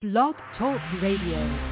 Blog Talk Radio.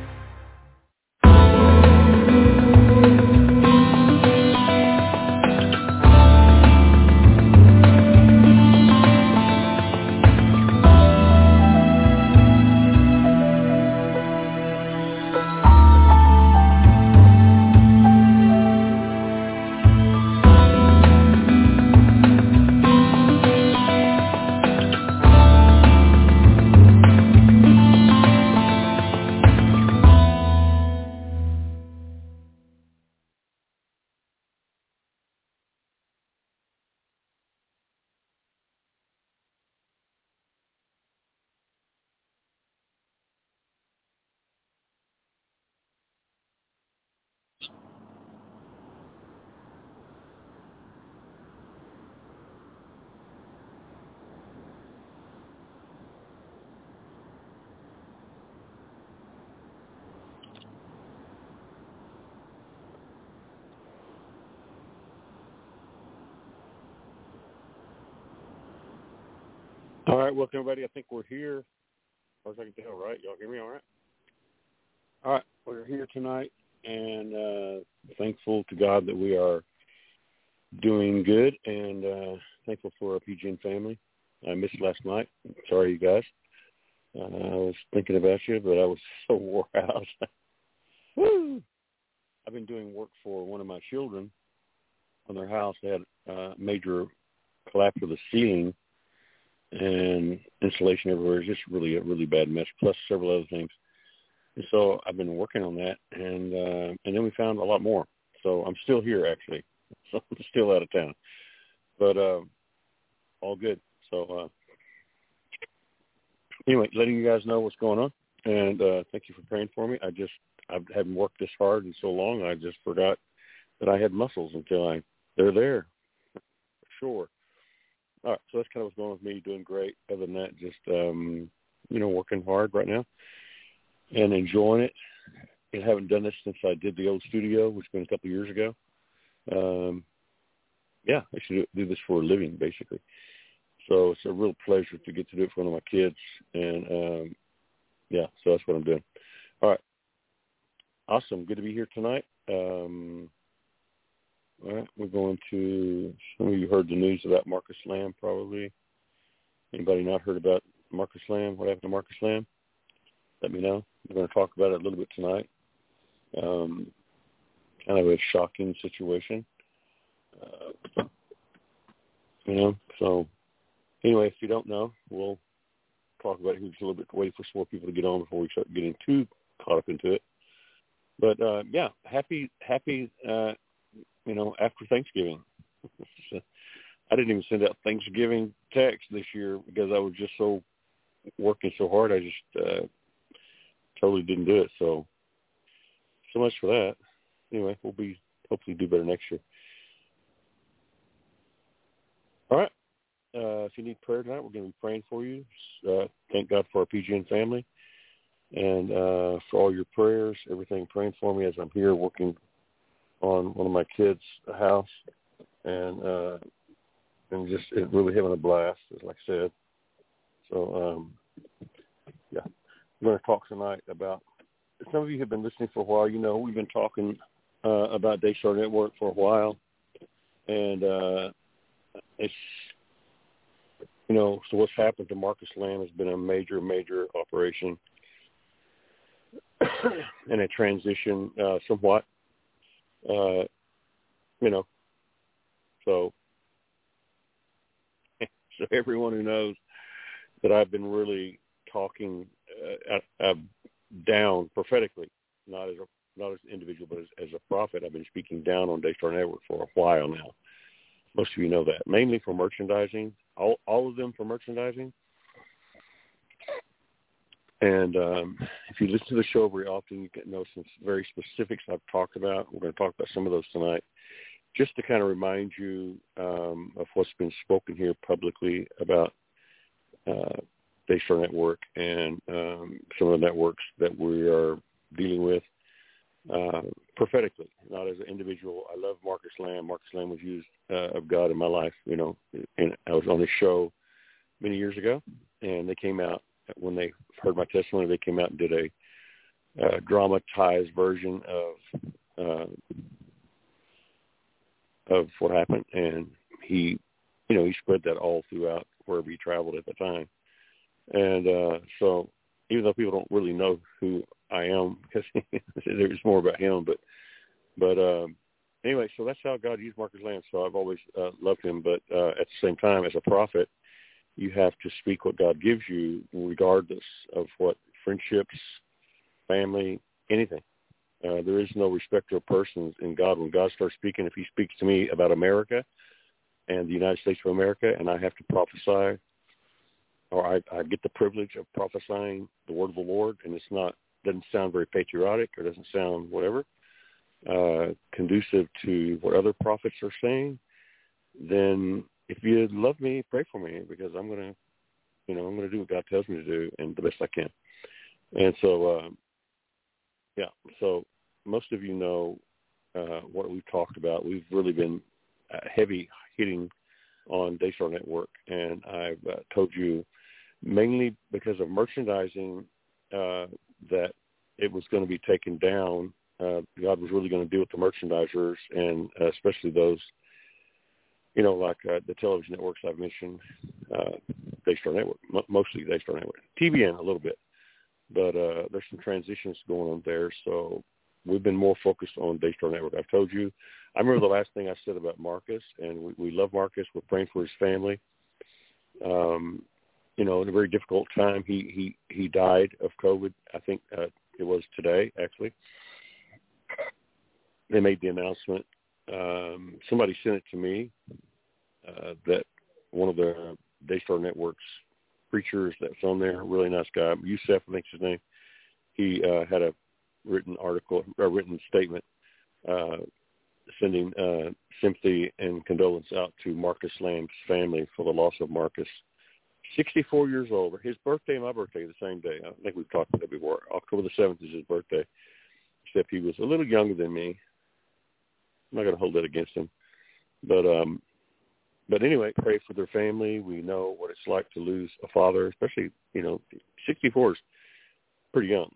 All right, welcome everybody. I think we're here. As far as I can tell, right? Y'all hear me all right? All right, we're here tonight, and thankful to God that we are doing good, and thankful for our PGN family. I missed last night. Sorry, you guys. I was thinking about you, but I was so wore out. Woo! I've been doing work for one of my children on their house. They had a major collapse of the ceiling, and insulation everywhere. It's just really a really bad mess, plus several other things. And so I've been working on that, and then we found a lot more. So I'm still here, actually. So I'm still out of town. But all good. So anyway, letting you guys know what's going on, and thank you for praying for me. I haven't worked this hard in so long, I just forgot that I had muscles until they're there, for sure. All right, so that's kind of what's going on with me, doing great. Other than that, just, working hard right now and enjoying it. I haven't done this since I did the old studio, which has been a couple of years ago. I should do this for a living, basically. So it's a real pleasure to get to do it for one of my kids. And, so that's what I'm doing. All right. Awesome. Good to be here tonight. All right, we're going to, some of you heard the news about Marcus Lamb, probably. Anybody not heard about Marcus Lamb? What happened to Marcus Lamb? Let me know. We're going to talk about it a little bit tonight. Kind of a shocking situation. So anyway, if you don't know, we'll talk about it just a little bit, wait for some more people to get on before we start getting too caught up into it. But, happy after Thanksgiving. I didn't even send out Thanksgiving text this year because I was just working so hard. I just totally didn't do it. So much for that. Anyway, we'll hopefully do better next year. All right. If you need prayer tonight, we're going to be praying for you. Thank God for our PGN family and for all your prayers, everything praying for me as I'm here working on one of my kids' house, and just really having a blast, as like I said. So, we're going to talk tonight about, some of you have been listening for a while. We've been talking about Daystar Network for a while, and it's, so what's happened to Marcus Lamb has been a major, major operation and a transition somewhat. So everyone who knows that I've been really talking down prophetically, not as an individual, but as a prophet. I've been speaking down on Daystar Network for a while now. Most of you know that, mainly for merchandising, all of them for merchandising. And if you listen to the show very often, you get know some very specifics I've talked about. We're going to talk about some of those tonight, just to kind of remind you of what's been spoken here publicly about Daystar Network and some of the networks that we are dealing with prophetically, not as an individual. I love Marcus Lamb. Marcus Lamb was used of God in my life, and I was on his show many years ago, and they came out when they heard my testimony, they came out and did a dramatized version of what happened, and he spread that all throughout wherever he traveled at the time. And so even though people don't really know who I am, because there's more about him, but anyway, so that's how God used Marcus Lamb. So I've always loved him, but at the same time, as a prophet, you have to speak what God gives you, regardless of what friendships, family, anything. There is no respecter of persons in God. When God starts speaking, if he speaks to me about America and the United States of America, and I have to prophesy, or I get the privilege of prophesying the word of the Lord, and doesn't sound very patriotic, or doesn't sound whatever, conducive to what other prophets are saying, then if you love me, pray for me, because I'm going to do what God tells me to do, and the best I can. And so, so most of you know what we've talked about. We've really been heavy hitting on Daystar Network, and I've told you mainly because of merchandising that it was going to be taken down. God was really going to deal with the merchandisers, and especially those, like the television networks I've mentioned, Daystar Network, mostly Daystar Network, TBN a little bit, but there's some transitions going on there. So we've been more focused on Daystar Network. I've told you, I remember the last thing I said about Marcus, and we love Marcus. We're praying for his family. In a very difficult time, he died of COVID. I think it was today, actually. They made the announcement. Somebody sent it to me that one of the Daystar Network's preachers that's on there, really nice guy, Youssef, I think his name, he had a written statement sending sympathy and condolence out to Marcus Lamb's family for the loss of Marcus. 64 years old. His birthday and my birthday are the same day. I think we've talked about that before. October the 7th is his birthday, except he was a little younger than me. I'm not going to hold that against him. But anyway, pray for their family. We know what it's like to lose a father, especially, 64 is pretty young.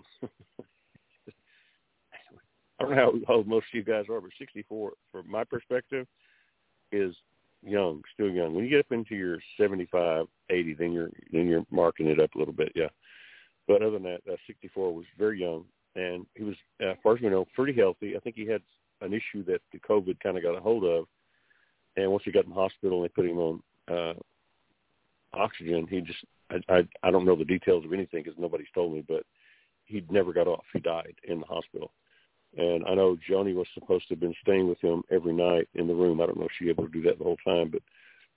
I don't know how old most of you guys are, but 64, from my perspective, is young, still young. When you get up into your 75, 80, then you're marking it up a little bit, yeah. But other than that, 64 was very young, and he was, as far as we know, pretty healthy. I think he had an issue that the COVID kind of got a hold of, and once he got in the hospital and they put him on oxygen, he just, I don't know the details of anything because nobody's told me, but he never got off. He died in the hospital. And I know Joni was supposed to have been staying with him every night in the room. I don't know if she was able to do that the whole time, but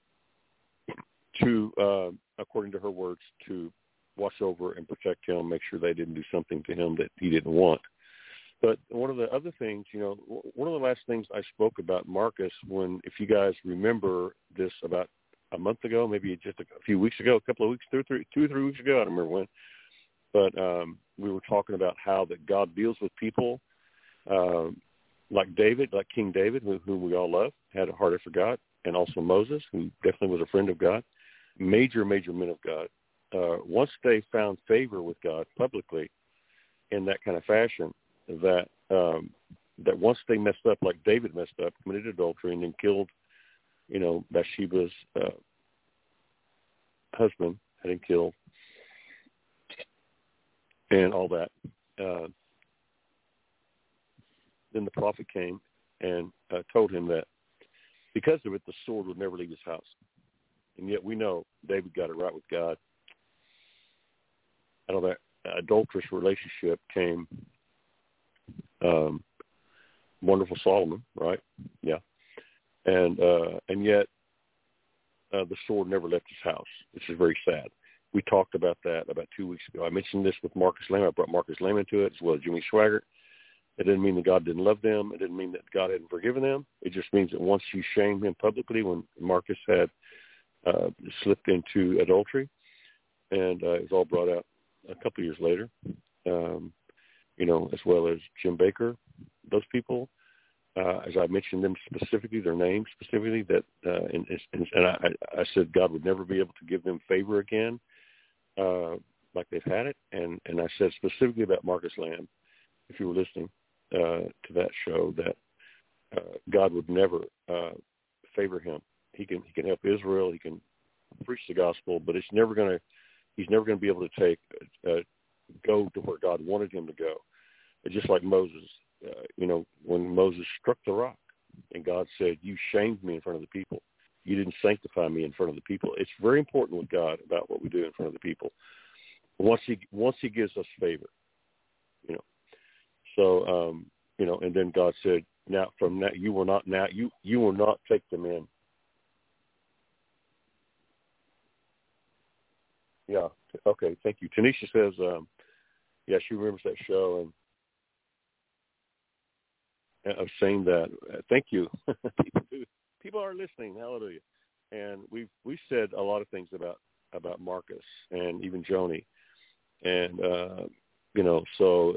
to, according to her words, to watch over and protect him, make sure they didn't do something to him that he didn't want. But one of the other things, one of the last things I spoke about Marcus, if you guys remember this about a month ago, maybe just a few weeks ago, a couple of weeks, 2 or 3 weeks ago, I don't remember when, but we were talking about how that God deals with people like David, like King David, whom we all love, had a heart after God, and also Moses, who definitely was a friend of God, major men of God. Once they found favor with God publicly in that kind of fashion, that once they messed up, like David messed up, committed adultery, and then killed, Bathsheba's husband, had him killed, and all that. Then the prophet came and told him that because of it, the sword would never leave his house. And yet we know David got it right with God. Out of that adulterous relationship came wonderful Solomon, right? Yeah. And yet the sword never left his house, which is very sad. We talked about that about 2 weeks ago. I mentioned this with Marcus Lamb. I brought Marcus Lamb into it, as well as Jimmy Swaggart. It didn't mean that God didn't love them. It didn't mean that God hadn't forgiven them. It just means that once you shame him publicly, when Marcus had slipped into adultery, and it was all brought out a couple of years later, as well as Jim Baker, those people, as I mentioned them specifically, their names specifically, that and I said God would never be able to give them favor again. like they've had it. And I said specifically about Marcus Lamb, if you were listening to that show, that God would never favor him. He can help Israel. He can preach the gospel, but he's never going to be able to go to where God wanted him to go. It's just like Moses, when Moses struck the rock and God said, "You shamed me in front of the people. You didn't sanctify me in front of the people." It's very important with God about what we do in front of the people. Once he gives us favor, So, and then God said, "Now from that you will not take them in." Yeah. Okay. Thank you. Tanisha says, she remembers that show and of saying that. Thank you. People are listening. Hallelujah. And we've said a lot of things about Marcus and even Joni, and so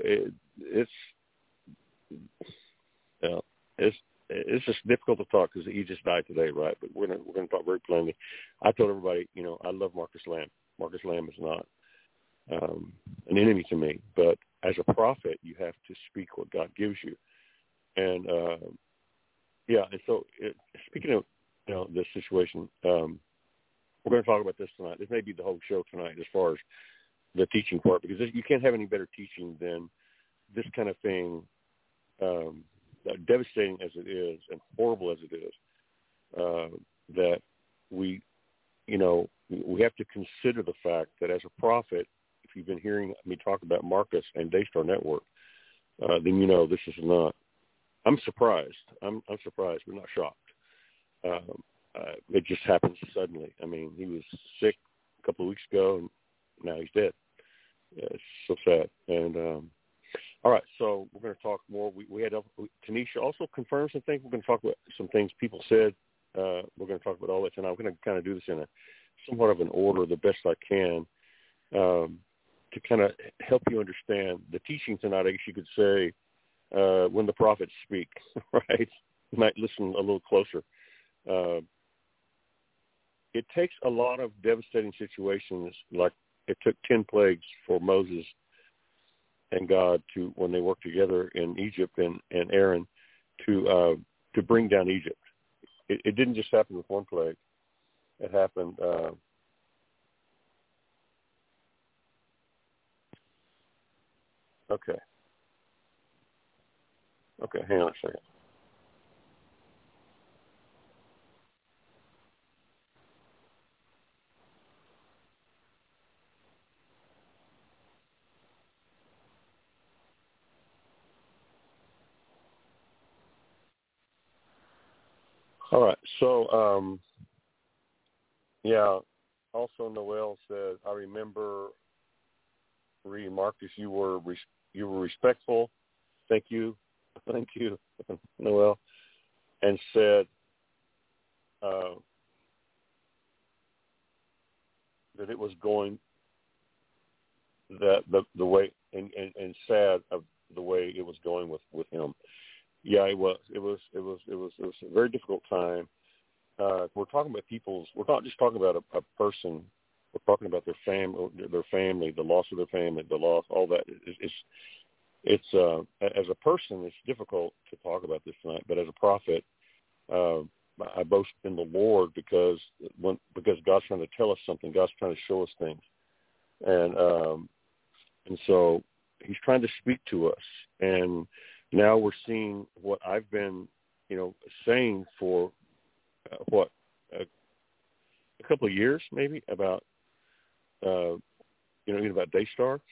it's just difficult to talk because he just died today, right? But we're gonna talk very plainly. I told everybody, I love Marcus Lamb. Marcus Lamb is not an enemy to me, but as a prophet, you have to speak what God gives you. And and so speaking of this situation, we're going to talk about this tonight. This may be the whole show tonight as far as the teaching part, because you can't have any better teaching than this kind of thing, devastating as it is and horrible as it is, that we have to consider the fact that as a prophet, if you've been hearing me talk about Marcus and Daystar Network, then this is not. I'm surprised. I'm surprised, but not shocked. It just happens suddenly. I mean, he was sick a couple of weeks ago, and now he's dead. Yeah, it's so sad. And all right, so we're going to talk more. We had Tanisha also confirmed some things. We're going to talk about some things people said. We're going to talk about all that tonight. We're going to kind of do this in a somewhat of an order, the best I can, to kind of help you understand the teaching tonight. I guess you could say when the prophets speak, right? You might listen a little closer. It takes a lot of devastating situations, like it took 10 plagues for Moses and God when they worked together in Egypt and Aaron to bring down Egypt. It didn't just happen with one plague. It happened. Okay, hang on a second. All right, so also Noel said, I remember reading Marcus, you were respectful. Thank you, Noel, and said that it was going that the way and sad of the way it was going with him. Yeah, it was a very difficult time. We're talking about we're not just talking about a person. We're talking about their family, the loss of their family, the loss, all that. It's as a person, it's difficult to talk about this tonight. But as a prophet, I boast in the Lord because God's trying to tell us something. God's trying to show us things, and so He's trying to speak to us. And now we're seeing what I've been, saying for a couple of years, maybe about, about Daystar,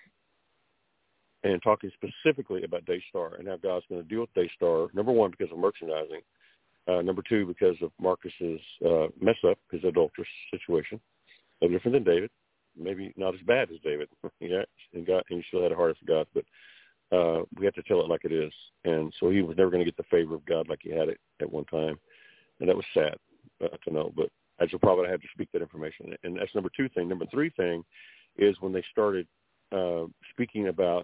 and talking specifically about Daystar and how God's going to deal with Daystar. Number one, because of merchandising. Number two, because of Marcus's mess up, his adulterous situation. No different than David. Maybe not as bad as David. Yeah, and he still had a heart for God, but we have to tell it like it is. And so he was never going to get the favor of God like he had it at one time, and that was sad to know. But as a prophet, I had to speak that information, and that's number two thing. Number three thing is when they started speaking about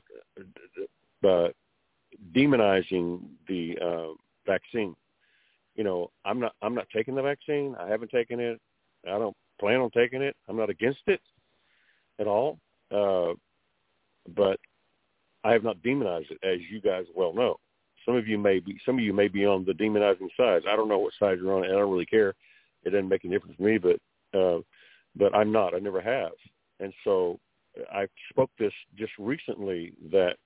demonizing the vaccine. I'm not taking the vaccine. I haven't taken it. I don't plan on taking it. I'm not against it at all. but I have not demonized it, as you guys well know. Some of you may be on the demonizing side. I don't know what side you're on, and I don't really care. It doesn't make any difference to me, but I'm not. I never have. And so I spoke this just recently that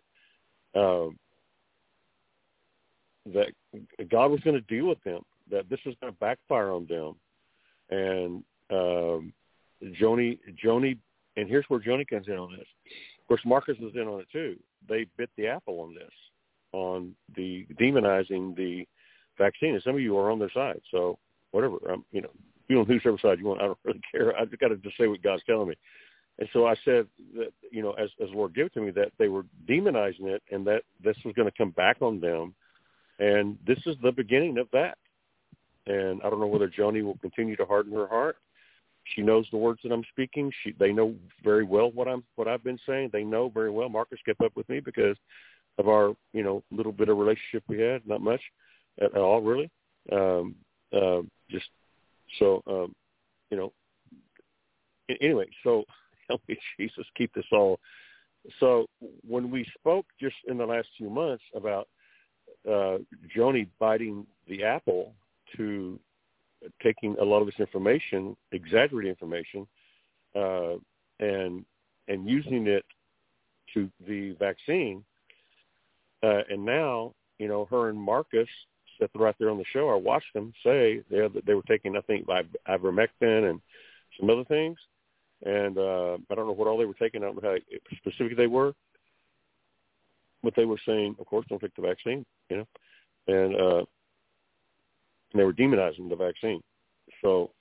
that God was going to deal with them, that this was going to backfire on them. And Joni, and here's where Joni comes in on this. Of course, Marcus was in on it too. They bit the apple on this, on the demonizing the vaccine. And some of you are on their side. So whatever, you know, you on whoever side you want, I don't really care. I've got to just say what God's telling me. And so I said that, you know, as the Lord gave it to me, that they were demonizing it and that this was going to come back on them. And this is the beginning of that. And I don't know whether Joni will continue to harden her heart. She knows the words that I'm speaking. They know very well what I've been saying. They know very well. Marcus kept up with me because of our, you know, little bit of relationship we had. Not much at all, really. Just so, you know. Anyway, so help me, Jesus, keep this all. So when we spoke just in the last few months about Joni biting the apple to taking a lot of this information, exaggerated information, and using it to the vaccine, and now, you know, her and Marcus sat right there on the show. I watched them say that they were taking, I think, ivermectin and some other things, and I don't know what all they were taking. I don't know how specific they were, but they were saying, of course, don't take the vaccine, you know, and they were demonizing the vaccine. So,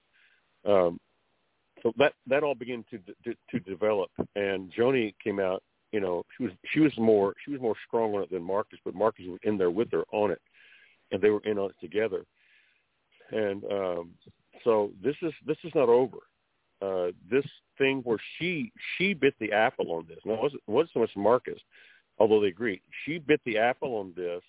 so that all began to develop. And Joni came out. You know, she was more strong on it than Marcus, but Marcus was in there with her on it, and they were in on it together. And so this is not over. This thing where she bit the apple on this. Now, it wasn't so much Marcus, although they agreed. She bit the apple on this.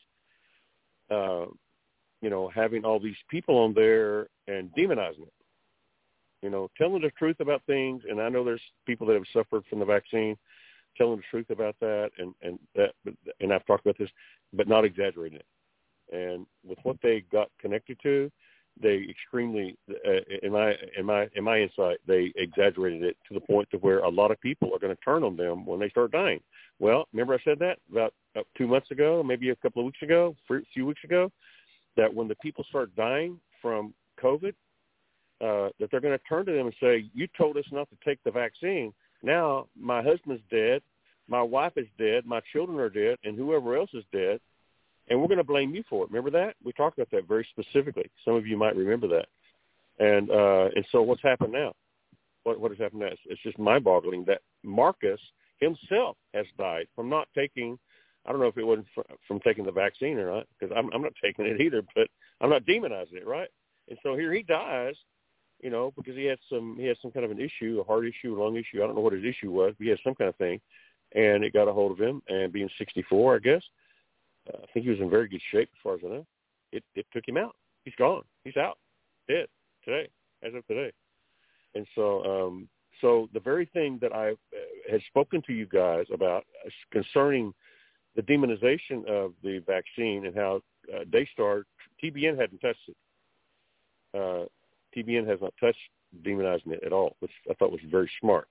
You know, having all these people on there and demonizing it, you know, telling the truth about things. And I know there's people that have suffered from the vaccine, telling the truth about that, and I've talked about this, but not exaggerating it. And with what they got connected to, they extremely, in my insight, they exaggerated it to the point to where a lot of people are going to turn on them when they start dying. Well, remember I said that about 2 months ago, maybe a couple of weeks ago, a few weeks ago, that when the people start dying from COVID, that they're going to turn to them and say, you told us not to take the vaccine. Now my husband's dead, my wife is dead, my children are dead, and whoever else is dead, and we're going to blame you for it. Remember that? We talked about that very specifically. Some of you might remember that. And so what's happened now? What has happened now? It's just mind-boggling that Marcus himself has died from not taking, I don't know if it wasn't from taking the vaccine or not, because I'm not taking it either, but I'm not demonizing it, right? And so here he dies, you know, because he had some kind of an issue, a heart issue, a lung issue. I don't know what his issue was, but he had some kind of thing, and it got a hold of him. And being 64, I guess, I think he was in very good shape as far as I know. It took him out. He's gone. He's out, dead today, as of today. And so, so the very thing that I had spoken to you guys about concerning the demonization of the vaccine and how Daystar, TBN hadn't touched it. TBN has not touched demonizing it at all, which I thought was very smart.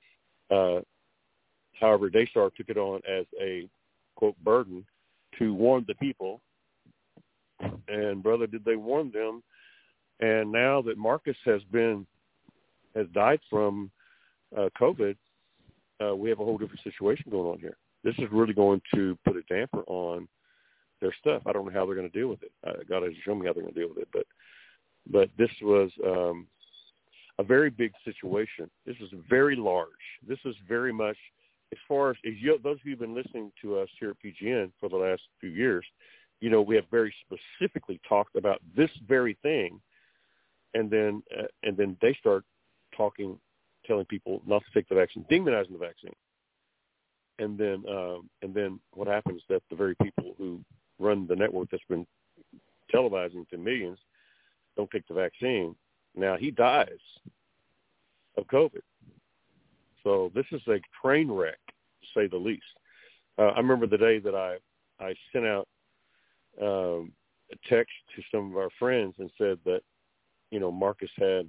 However, Daystar took it on as a, quote, burden to warn the people. And, brother, did they warn them? And now that Marcus has died from COVID, we have a whole different situation going on here. This is really going to put a damper on their stuff. I don't know how they're going to deal with it. God has shown me how they're going to deal with it. But this was a very big situation. This is very large. This is very much, as far as those of you who've been listening to us here at PGN for the last few years, you know, we have very specifically talked about this very thing, and then they start telling people not to take the vaccine, demonizing the vaccine. And then what happens is that the very people who run the network that's been televising to millions don't take the vaccine. Now he dies of COVID. So this is a train wreck, to say the least. I remember the day that I sent out a text to some of our friends and said that, you know, Marcus was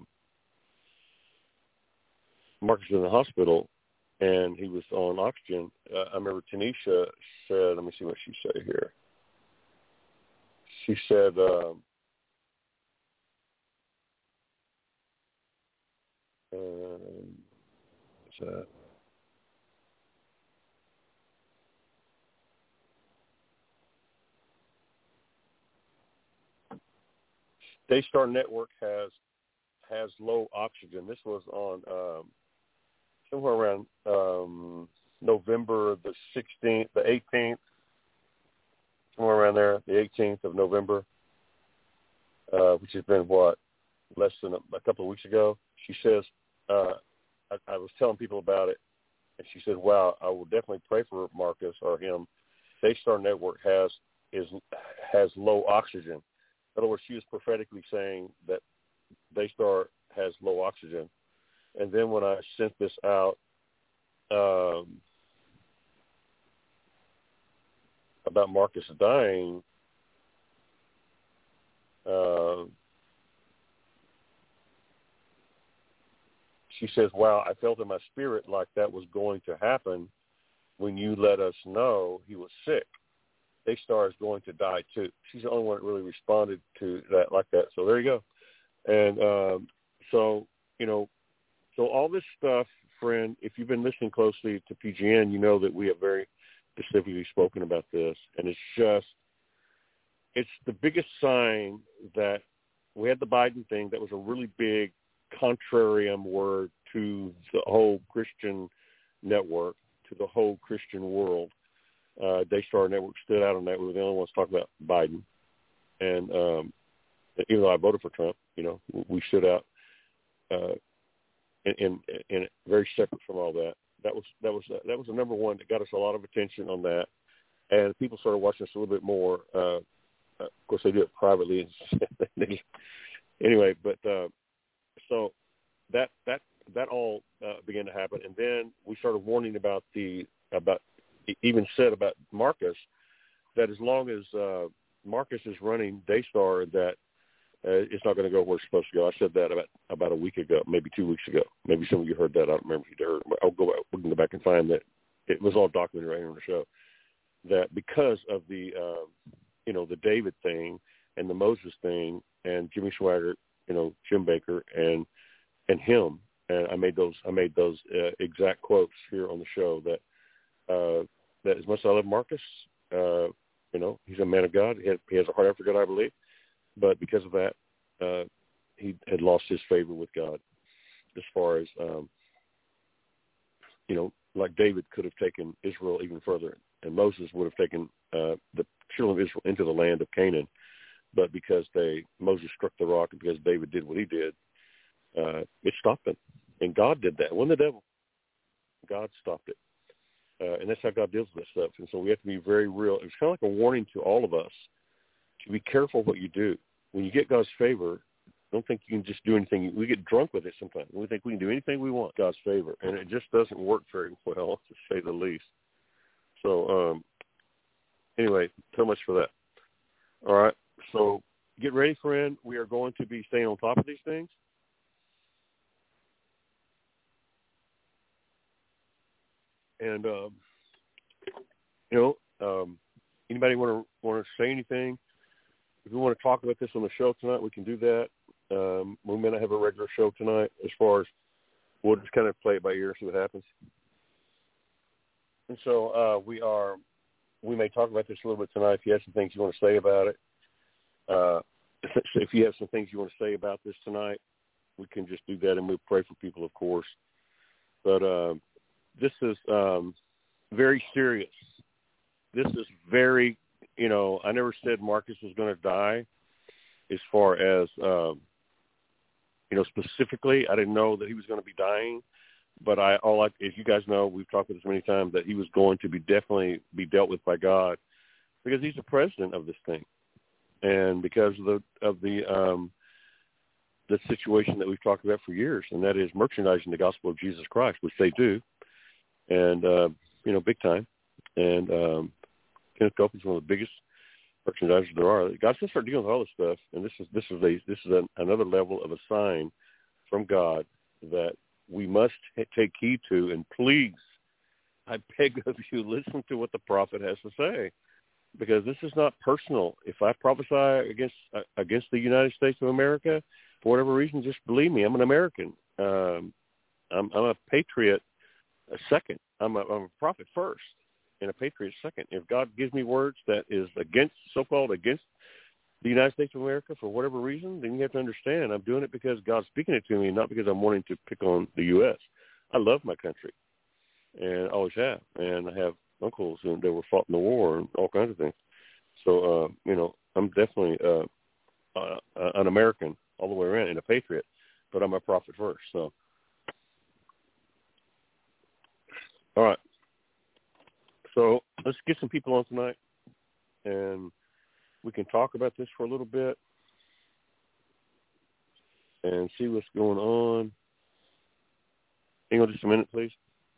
in the hospital and he was on oxygen. I remember Tanisha said, let me see what she said here. She said, what's that? Daystar Network has low oxygen. This was on somewhere around November the 16th, the 18th, somewhere around there, the 18th of November, which has been, less than a couple of weeks ago. She says, I was telling people about it, and she said, wow, I will definitely pray for Marcus or him. Daystar Network has low oxygen. In other words, she was prophetically saying that Daystar has low oxygen. And then when I sent this out about Marcus dying, she says, wow, I felt in my spirit like that was going to happen when you let us know he was sick. Daystar is going to die too. She's the only one that really responded to that like that. So there you go. And so all this stuff, friend, if you've been listening closely to PGN, you know that we have very specifically spoken about this. And it's the biggest sign that we had the Biden thing that was a really big contrarian word to the whole Christian network, to the whole Christian world. Daystar Network stood out on that. We were the only ones talking about Biden. And even though I voted for Trump, you know, we stood out and very separate from all that. That was the number one that got us a lot of attention on that. And people started watching us a little bit more. Of course, they do it privately. Anyway, but so that all began to happen. And then we started warning about even said about Marcus, that as long as Marcus is running Daystar, that it's not going to go where it's supposed to go. I said that about a week ago, maybe 2 weeks ago. Maybe some of you heard that. I don't remember if you heard. We can go back and find that. It was all documented right here on the show. That because of the the David thing and the Moses thing and Jimmy Swaggart, Jim Baker and him, and I made those exact quotes here on the show that as much as I love Marcus, he's a man of God. He has a heart after God, I believe. But because of that, he had lost his favor with God as far as, like David could have taken Israel even further, and Moses would have taken the children of Israel into the land of Canaan. But because Moses struck the rock and because David did what he did, it stopped them. And God did that. It wasn't the devil. God stopped it. And that's how God deals with this stuff. And so we have to be very real. It's kind of like a warning to all of us to be careful what you do. When you get God's favor, don't think you can just do anything. We get drunk with it sometimes. We think we can do anything we want, God's favor. And it just doesn't work very well, to say the least. So anyway, so much for that. All right. So get ready, friend. We are going to be staying on top of these things. And, anybody want to say anything? If we want to talk about this on the show tonight, we can do that. We may not have a regular show tonight as far as we'll just kind of play it by ear, see what happens. And so we may talk about this a little bit tonight if you have some things you want to say about it. If you have some things you want to say about this tonight, we can just do that, and we'll pray for people, of course. But this is very serious. This is very, I never said Marcus was going to die as far as, specifically. I didn't know that he was going to be dying. But as you guys know, we've talked about this many times, that he was going to definitely be dealt with by God because he's the president of this thing. And because of the the situation that we've talked about for years, and that is merchandising the gospel of Jesus Christ, which they do, and big time. And Kenneth Copeland is one of the biggest merchandisers there are. God's going to start dealing with all this stuff, and this is another level of a sign from God that we must take heed to. And please, I beg of you, listen to what the prophet has to say, because this is not personal. If I prophesy against the United States of America, for whatever reason, just believe me, I'm an American. I'm a patriot second. I'm a prophet first and a patriot second. If God gives me words that is so-called against the United States of America for whatever reason, then you have to understand I'm doing it because God's speaking it to me, not because I'm wanting to pick on the U.S. I love my country, and always have. And I have uncles that were fought in the war and all kinds of things. So, I'm definitely an American all the way around and a patriot, but I'm a prophet first. So, all right. So let's get some people on tonight, and we can talk about this for a little bit and see what's going on. Hang on just a minute, please.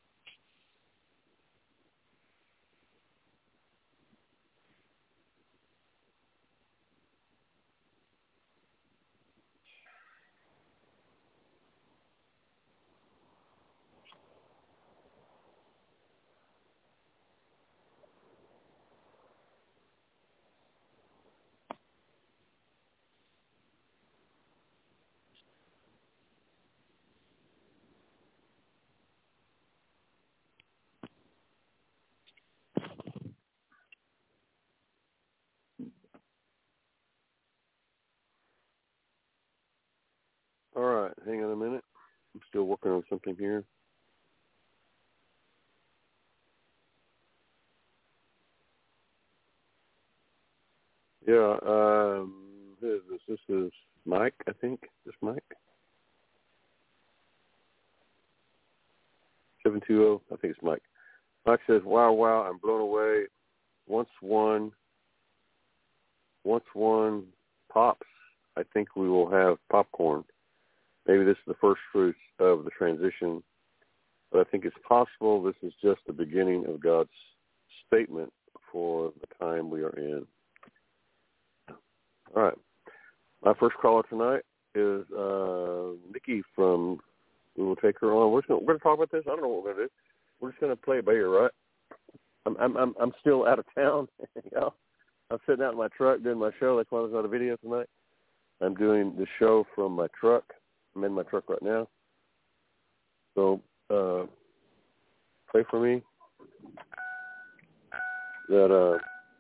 All right, hang on a minute. I'm still working on something here. Yeah, who is this? This is Mike, I think. Is this Mike? 720, I think it's Mike. Mike says, wow, I'm blown away. Once one pops, I think we will have popcorn. Maybe this is the first fruits of the transition, but I think it's possible this is just the beginning of God's statement for the time we are in. All right. My first caller tonight is Nikki from, we will take her on. We're going to talk about this. I don't know what we're going to do. We're just going to play it by ear, right? I'm still out of town. I'm sitting out in my truck doing my show. That's why there's not a video tonight. I'm doing the show from my truck. I'm in my truck right now. So pray for me that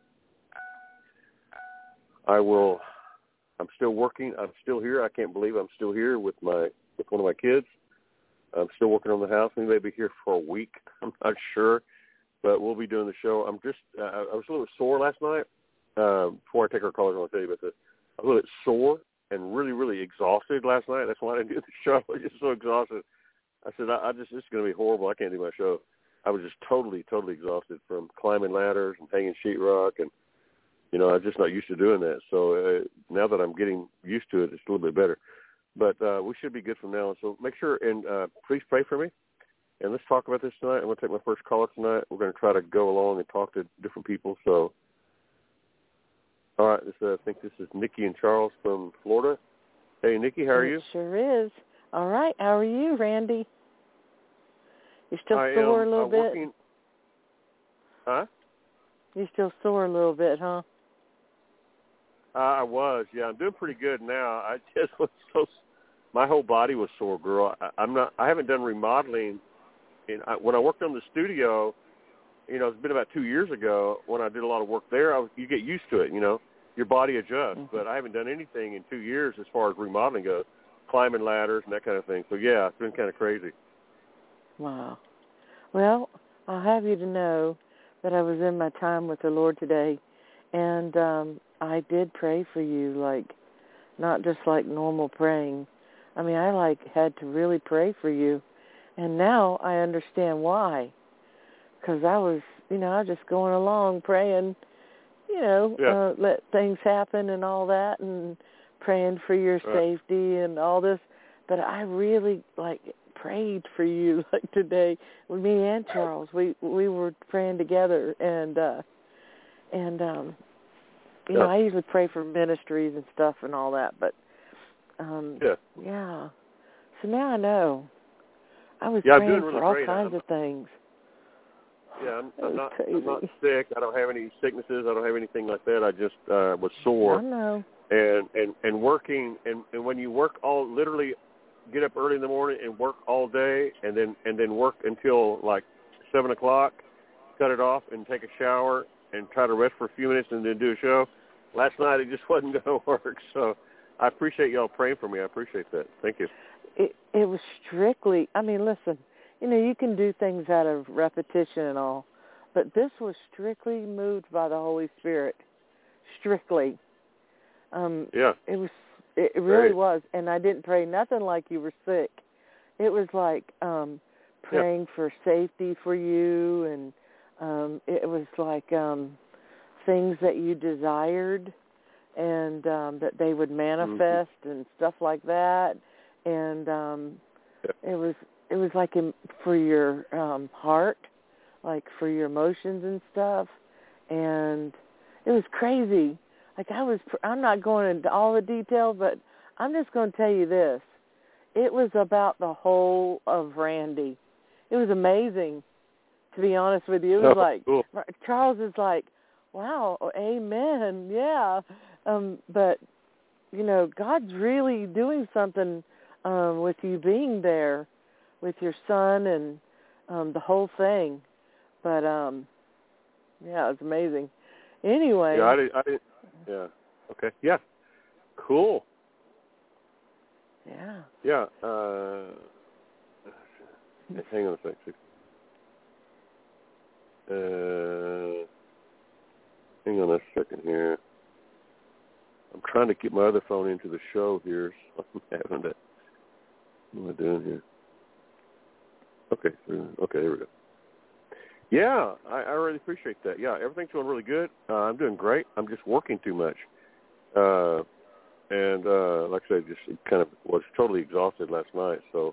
I'm still working. I'm still here. I can't believe I'm still here with one of my kids. I'm still working on the house. We may be here for a week. I'm not sure, but we'll be doing the show. I was a little sore last night. Before I take our callers, I want to tell you about this. I was a little sore and really, really exhausted last night. That's why I didn't do the show. I was just so exhausted. I said, this is going to be horrible. I can't do my show. I was just totally, totally exhausted from climbing ladders and hanging sheetrock, and I'm just not used to doing that. So now that I'm getting used to it, it's a little bit better. But we should be good from now on. So make sure and please pray for me. And let's talk about this tonight. I'm going to take my first caller tonight. We're going to try to go along and talk to different people. So, all right, I think this is Nikki and Charles from Florida. Hey, Nikki, how are you? It sure is. All right. How are you, Randy? You still sore a little bit? Huh? You still sore a little bit, huh? I was, yeah. I'm doing pretty good now. I just was my whole body was sore, girl. I haven't done remodeling. When I worked on the studio, it's been about 2 years ago when I did a lot of work there. You get used to it, your body adjusts. Mm-hmm. But I haven't done anything in 2 years as far as remodeling goes, climbing ladders and that kind of thing. So, yeah, it's been kind of crazy. Wow. Well, I'll have you to know that I was in my time with the Lord today, and I did pray for you, not just like normal praying. I mean, I had to really pray for you, and now I understand why. Because I was just going along praying, let things happen and all that, and praying for your Right. safety and all this, but I really prayed for you today. With me and Charles, we were praying together, and you know, I usually pray for ministries and stuff and all that, but yeah. So now I know. I was praying I'm doing really for all great. kinds of things. Yeah, I'm not sick. I don't have any sicknesses. I don't have anything like that. I just was sore. I know. And working, and when you work literally get up early in the morning and work all day, and then work until like 7 o'clock, cut it off and take a shower and try to rest for a few minutes and then do a show. Last night it just wasn't going to work. So I appreciate y'all praying for me. I appreciate that. Thank you. It was strictly, I mean, listen, you know, you can do things out of repetition and all, but this was strictly moved by the Holy Spirit. Strictly. Yeah. It really was. And I didn't pray nothing like you were sick. It was like praying for safety for you, and it was like things that you desired, and that they would manifest and stuff like that. And it was like for your heart, like for your emotions and stuff. And it was crazy. Like I'm not going into all the details, but I'm just going to tell you this. It was about the whole of Randy. It was amazing, to be honest with you. It was cool. Charles is like, wow, amen, yeah. But, you know, God's really doing something with you being there with your son and the whole thing. But, yeah, it was amazing. Anyway. Yeah, I didn't. Yeah. Okay. Yeah. Cool. Yeah. Yeah. Hang on a second. Hang on a second here. I'm trying to get my other phone into the show here. So I'm having that. What am I doing here? Okay. Okay, there we go. Yeah, I really appreciate that. Yeah, everything's going really good. I'm doing great. I'm just working too much. And like I said, just kind of was totally exhausted last night. So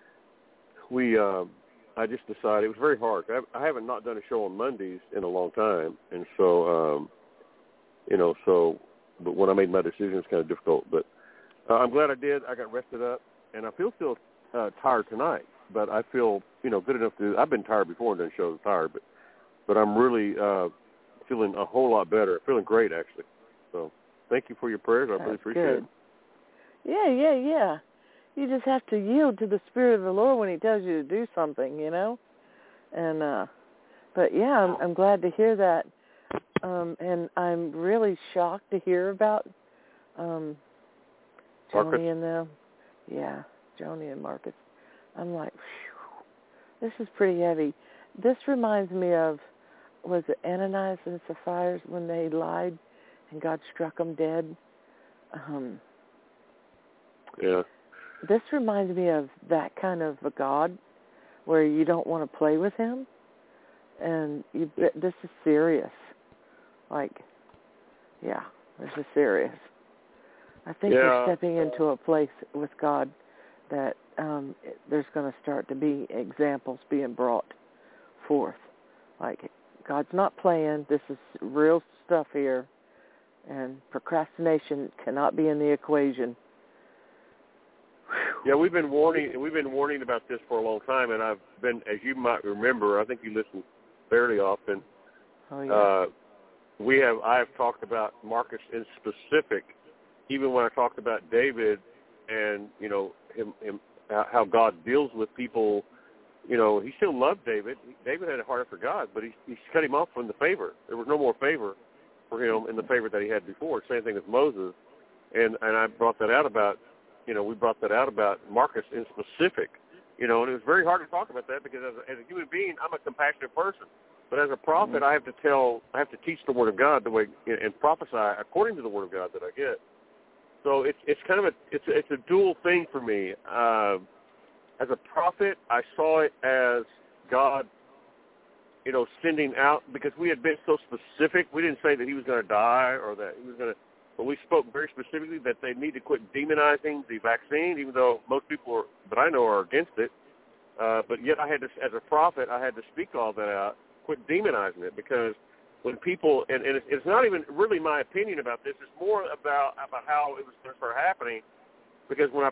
I just decided it was very hard. I haven't not done a show on Mondays in a long time. And so, you know, but when I made my decision, it's kind of difficult. But I'm glad I did. I got rested up. And I feel still tired tonight. But I feel, you know, good enough to. I've been tired before and done shows tired, but I'm really feeling a whole lot better. Feeling great, actually. So thank you for your prayers. I really appreciate it. Yeah. You just have to yield to the Spirit of the Lord when He tells you to do something, you know. And but yeah, I'm glad to hear that. And I'm really shocked to hear about Joni and them. Yeah, Joni and Marcus. I'm like, whew, this is pretty heavy. This reminds me of, was it Ananias and Sapphira when they lied and God struck them dead? Yeah. This reminds me of that kind of a God where you don't want to play with Him. And this is serious. Like, yeah, this is serious. I think we're stepping into a place with God that there's going to start to be examples being brought forth. Like, God's not playing. This is real stuff here. And procrastination cannot be in the equation. Yeah, we've been warning about this for a long time, and I've been, as you might remember, I think you listen fairly often. Oh, yeah. I have talked about Marcus in specific, even when I talked about David and, you know, him how God deals with people. You know, he still loved David. David had a heart for God, but he cut him off from the favor. There was no more favor for him in the favor that he had before. Same thing with Moses. And I brought that out about, you know, we brought that out about Marcus in specific. You know, and it was very hard to talk about that because as a human being, I'm a compassionate person. But as a prophet, I have to teach the Word of God the way and prophesy according to the Word of God that I get. So it's kind of it's a dual thing for me. As a prophet, I saw it as God, you know, sending out, because we had been so specific. We didn't say that he was going to die or that he was going to but we spoke very specifically that they need to quit demonizing the vaccine, even though most people that I know are against it. But yet I had to, as a prophet, I had to speak all that out, quit demonizing it, because when people, and it's not even really my opinion about this, it's more about how it was going to start happening, because when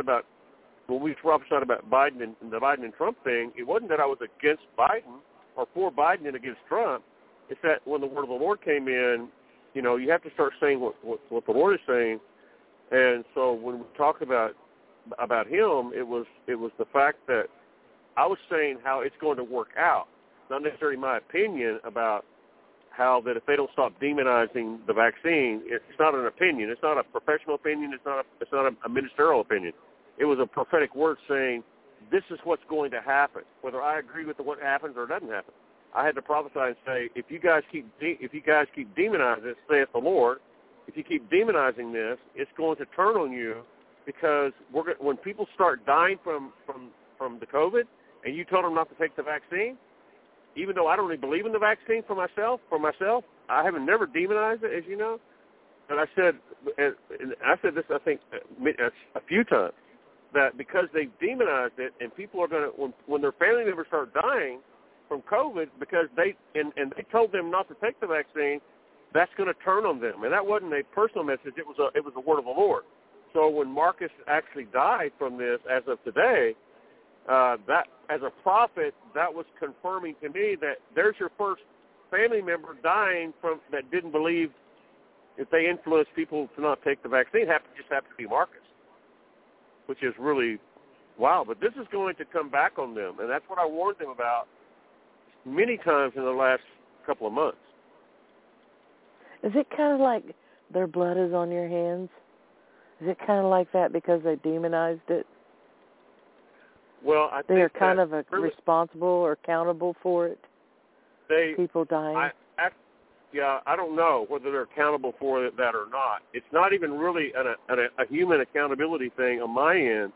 we prophesied about Biden and the Biden and Trump thing, it wasn't that I was against Biden or for Biden and against Trump. It's that when the word of the Lord came in, you know, you have to start saying what the Lord is saying. And so when we talked about him, it was the fact that I was saying how it's going to work out, not necessarily my opinion about how that if they don't stop demonizing the vaccine, it's not an opinion. It's not a professional opinion. It's not a ministerial opinion. It was a prophetic word saying this is what's going to happen, whether I agree with what happens or doesn't happen. I had to prophesy and say, if you guys keep demonizing it, saith the Lord, if you keep demonizing this, it's going to turn on you, because when people start dying from the COVID, and you told them not to take the vaccine, even though I don't really believe in the vaccine for myself, I haven't never demonized it, as you know. And I said this, I think, a few times, that because they've demonized it, and people are going to, when their family members start dying from COVID because they told them not to take the vaccine, that's going to turn on them. And that wasn't a personal message. It was a word of the Lord. So when Marcus actually died from this, as of today, that as a prophet, that was confirming to me that there's your first family member dying from that didn't believe if they influenced people to not take the vaccine. Just happened to be Marcus, which is really wow. But this is going to come back on them, and that's what I warned them about many times in the last couple of months. Is it kind of like their blood is on your hands? Is it kind of like that because they demonized it? Well, I think they're kind of responsible or accountable for it. People dying. I don't know whether they're accountable for that or not. It's not even really a human accountability thing on my end.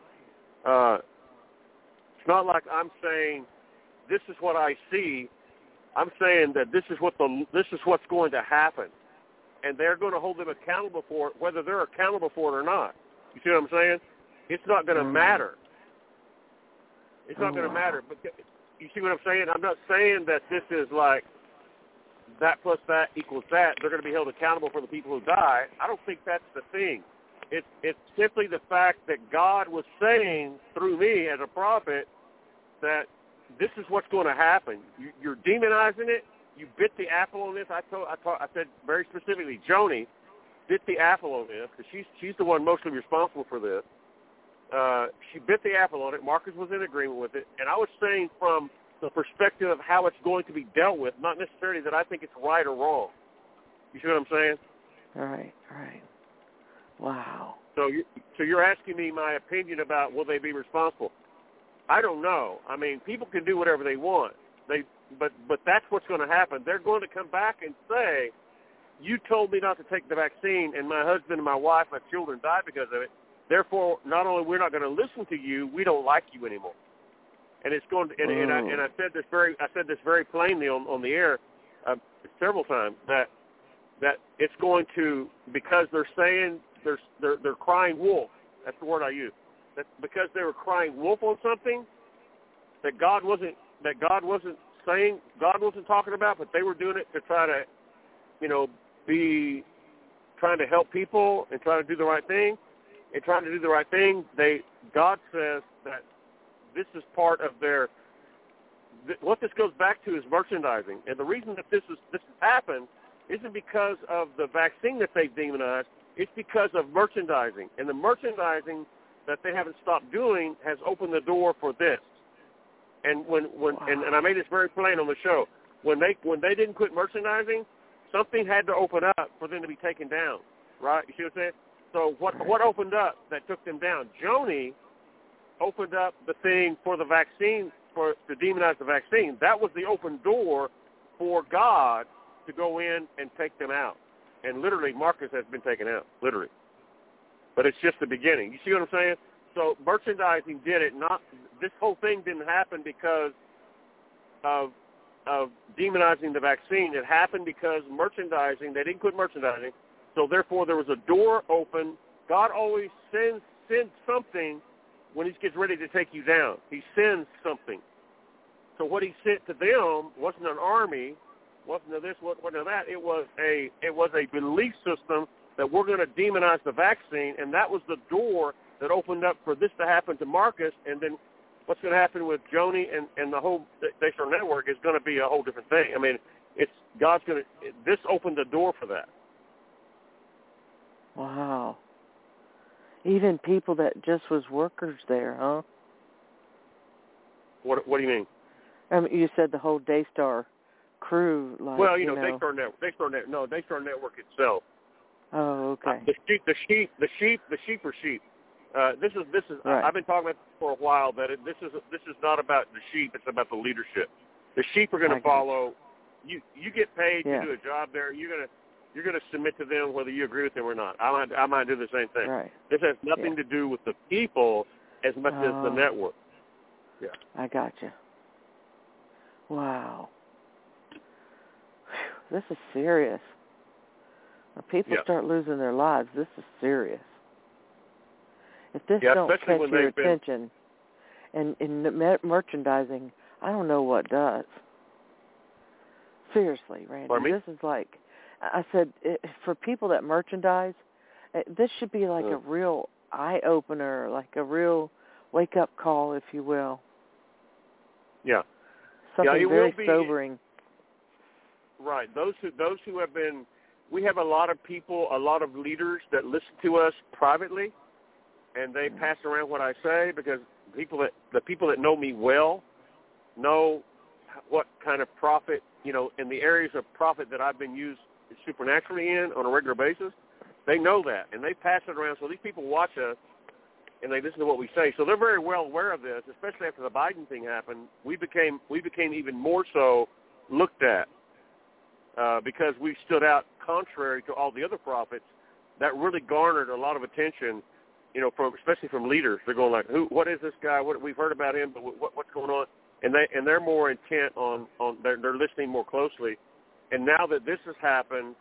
It's not like I'm saying this is what I see. I'm saying that this is what's going to happen, and they're going to hold them accountable for it, whether they're accountable for it or not. You see what I'm saying? It's not going to matter. It's not going to matter. But you see what I'm saying? I'm not saying that this is like that plus that equals that. They're going to be held accountable for the people who die. I don't think that's the thing. It's simply the fact that God was saying through me as a prophet that this is what's going to happen. You're demonizing it. You bit the apple on this. I said very specifically, Joni bit the apple on this because she's the one mostly responsible for this. She bit the apple on it. Marcus was in agreement with it. And I was saying from the perspective of how it's going to be dealt with, not necessarily that I think it's right or wrong. You see what I'm saying? Right. Wow. So you're asking me my opinion about will they be responsible? I don't know. I mean, people can do whatever they want. But that's what's going to happen. They're going to come back and say, you told me not to take the vaccine, and my husband and my wife, my children died because of it. Therefore, not only we're not going to listen to you, we don't like you anymore. And it's going to, and I said this very plainly on the air several times that it's going to, because they're saying they're crying wolf. That's the word I use. That because they were crying wolf on something that God wasn't talking about, but they were doing it to try to, be trying to help people and trying to do the right thing. And trying to do the right thing, God says that this is part of what this goes back to is merchandising. And the reason that this has happened isn't because of the vaccine that they've demonized. It's because of merchandising. And the merchandising that they haven't stopped doing has opened the door for this. And and I made this very plain on the show. When they didn't quit merchandising, something had to open up for them to be taken down. Right? You see what I'm saying? So what opened up that took them down? Joni opened up the thing for the vaccine, to demonize the vaccine. That was the open door for God to go in and take them out. And literally, Marcus has been taken out, literally. But it's just the beginning. You see what I'm saying? So merchandising did it. This whole thing didn't happen because of demonizing the vaccine. It happened because merchandising, they didn't quit merchandising. So therefore, there was a door open. God always sends something when he gets ready to take you down. He sends something. So what he sent to them wasn't an army, wasn't a this, wasn't a that. It was a belief system that we're going to demonize the vaccine, and that was the door that opened up for this to happen to Marcus. And then what's going to happen with Joni and the whole Daystar Network is going to be a whole different thing. I mean, this opened the door for that. Wow. Even people that just was workers there, huh? What do you mean? I mean, you said the whole Daystar crew, like, well, you know, Daystar Network itself. Oh, okay. The sheep are sheep. This is. Right. I've been talking about this for a while. That this is not about the sheep. It's about the leadership. The sheep are going to follow. You get paid to do a job there. You're going to submit to them whether you agree with them or not. I might do the same thing. Right. This has nothing to do with the people as much as the network. Yeah. I gotcha. Wow. Whew, this is serious. When people start losing their lives, this is serious. If this don't catch your attention and merchandising, I don't know what does. Seriously, Randy, this is like, I said, for people that merchandise, this should be like a real eye-opener, like a real wake-up call, if you will. Yeah. Something very sobering. Right. Those who have been, we have a lot of people, a lot of leaders that listen to us privately, and they pass around what I say because the people that know me well know what kind of prophet, you know, in the areas of prophet that I've been used supernaturally in on a regular basis. They know that, and they pass it around. So these people watch us, and they listen to what we say. So they're very well aware of this, especially after the Biden thing happened. We became even more so looked at because we stood out contrary to all the other prophets. That really garnered a lot of attention, you know, especially from leaders. They're going like, what is this guy? We've heard about him, but what's going on? And they're more intent on they're listening more closely. And now that this has happened,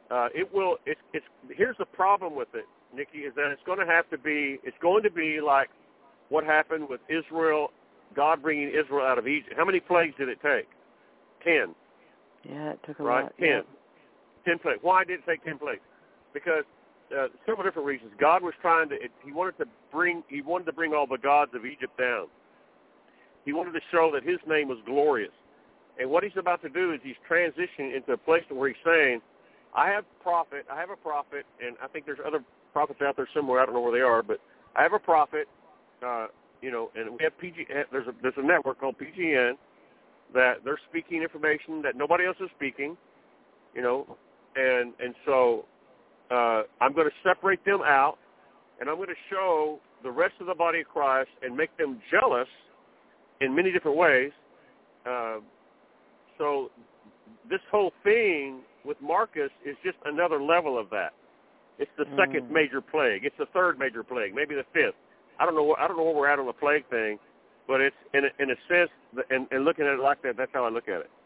here's the problem with it, Nikki, is that it's going to be like what happened with Israel, God bringing Israel out of Egypt. How many plagues did it take? 10. Yeah, it took a lot. lot. 10. Yeah. 10 plagues. Why did it take 10 plagues? Because several different reasons. God was he wanted to bring all the gods of Egypt down. He wanted to show that his name was glorious. And what he's about to do is he's transitioning into a place where he's saying, I have a prophet, and I think there's other prophets out there somewhere. I don't know where they are, but I have a prophet, you know, and we have there's a network called PGN that they're speaking information that nobody else is speaking, you know, and so I'm going to separate them out, and I'm going to show the rest of the body of Christ and make them jealous in many different ways. So this whole thing with Marcus is just another level of that. It's the second major plague. It's the third major plague, maybe the fifth. I don't know where we're at on the plague thing, but it's in a sense, and looking at it like that, that's how I look at it.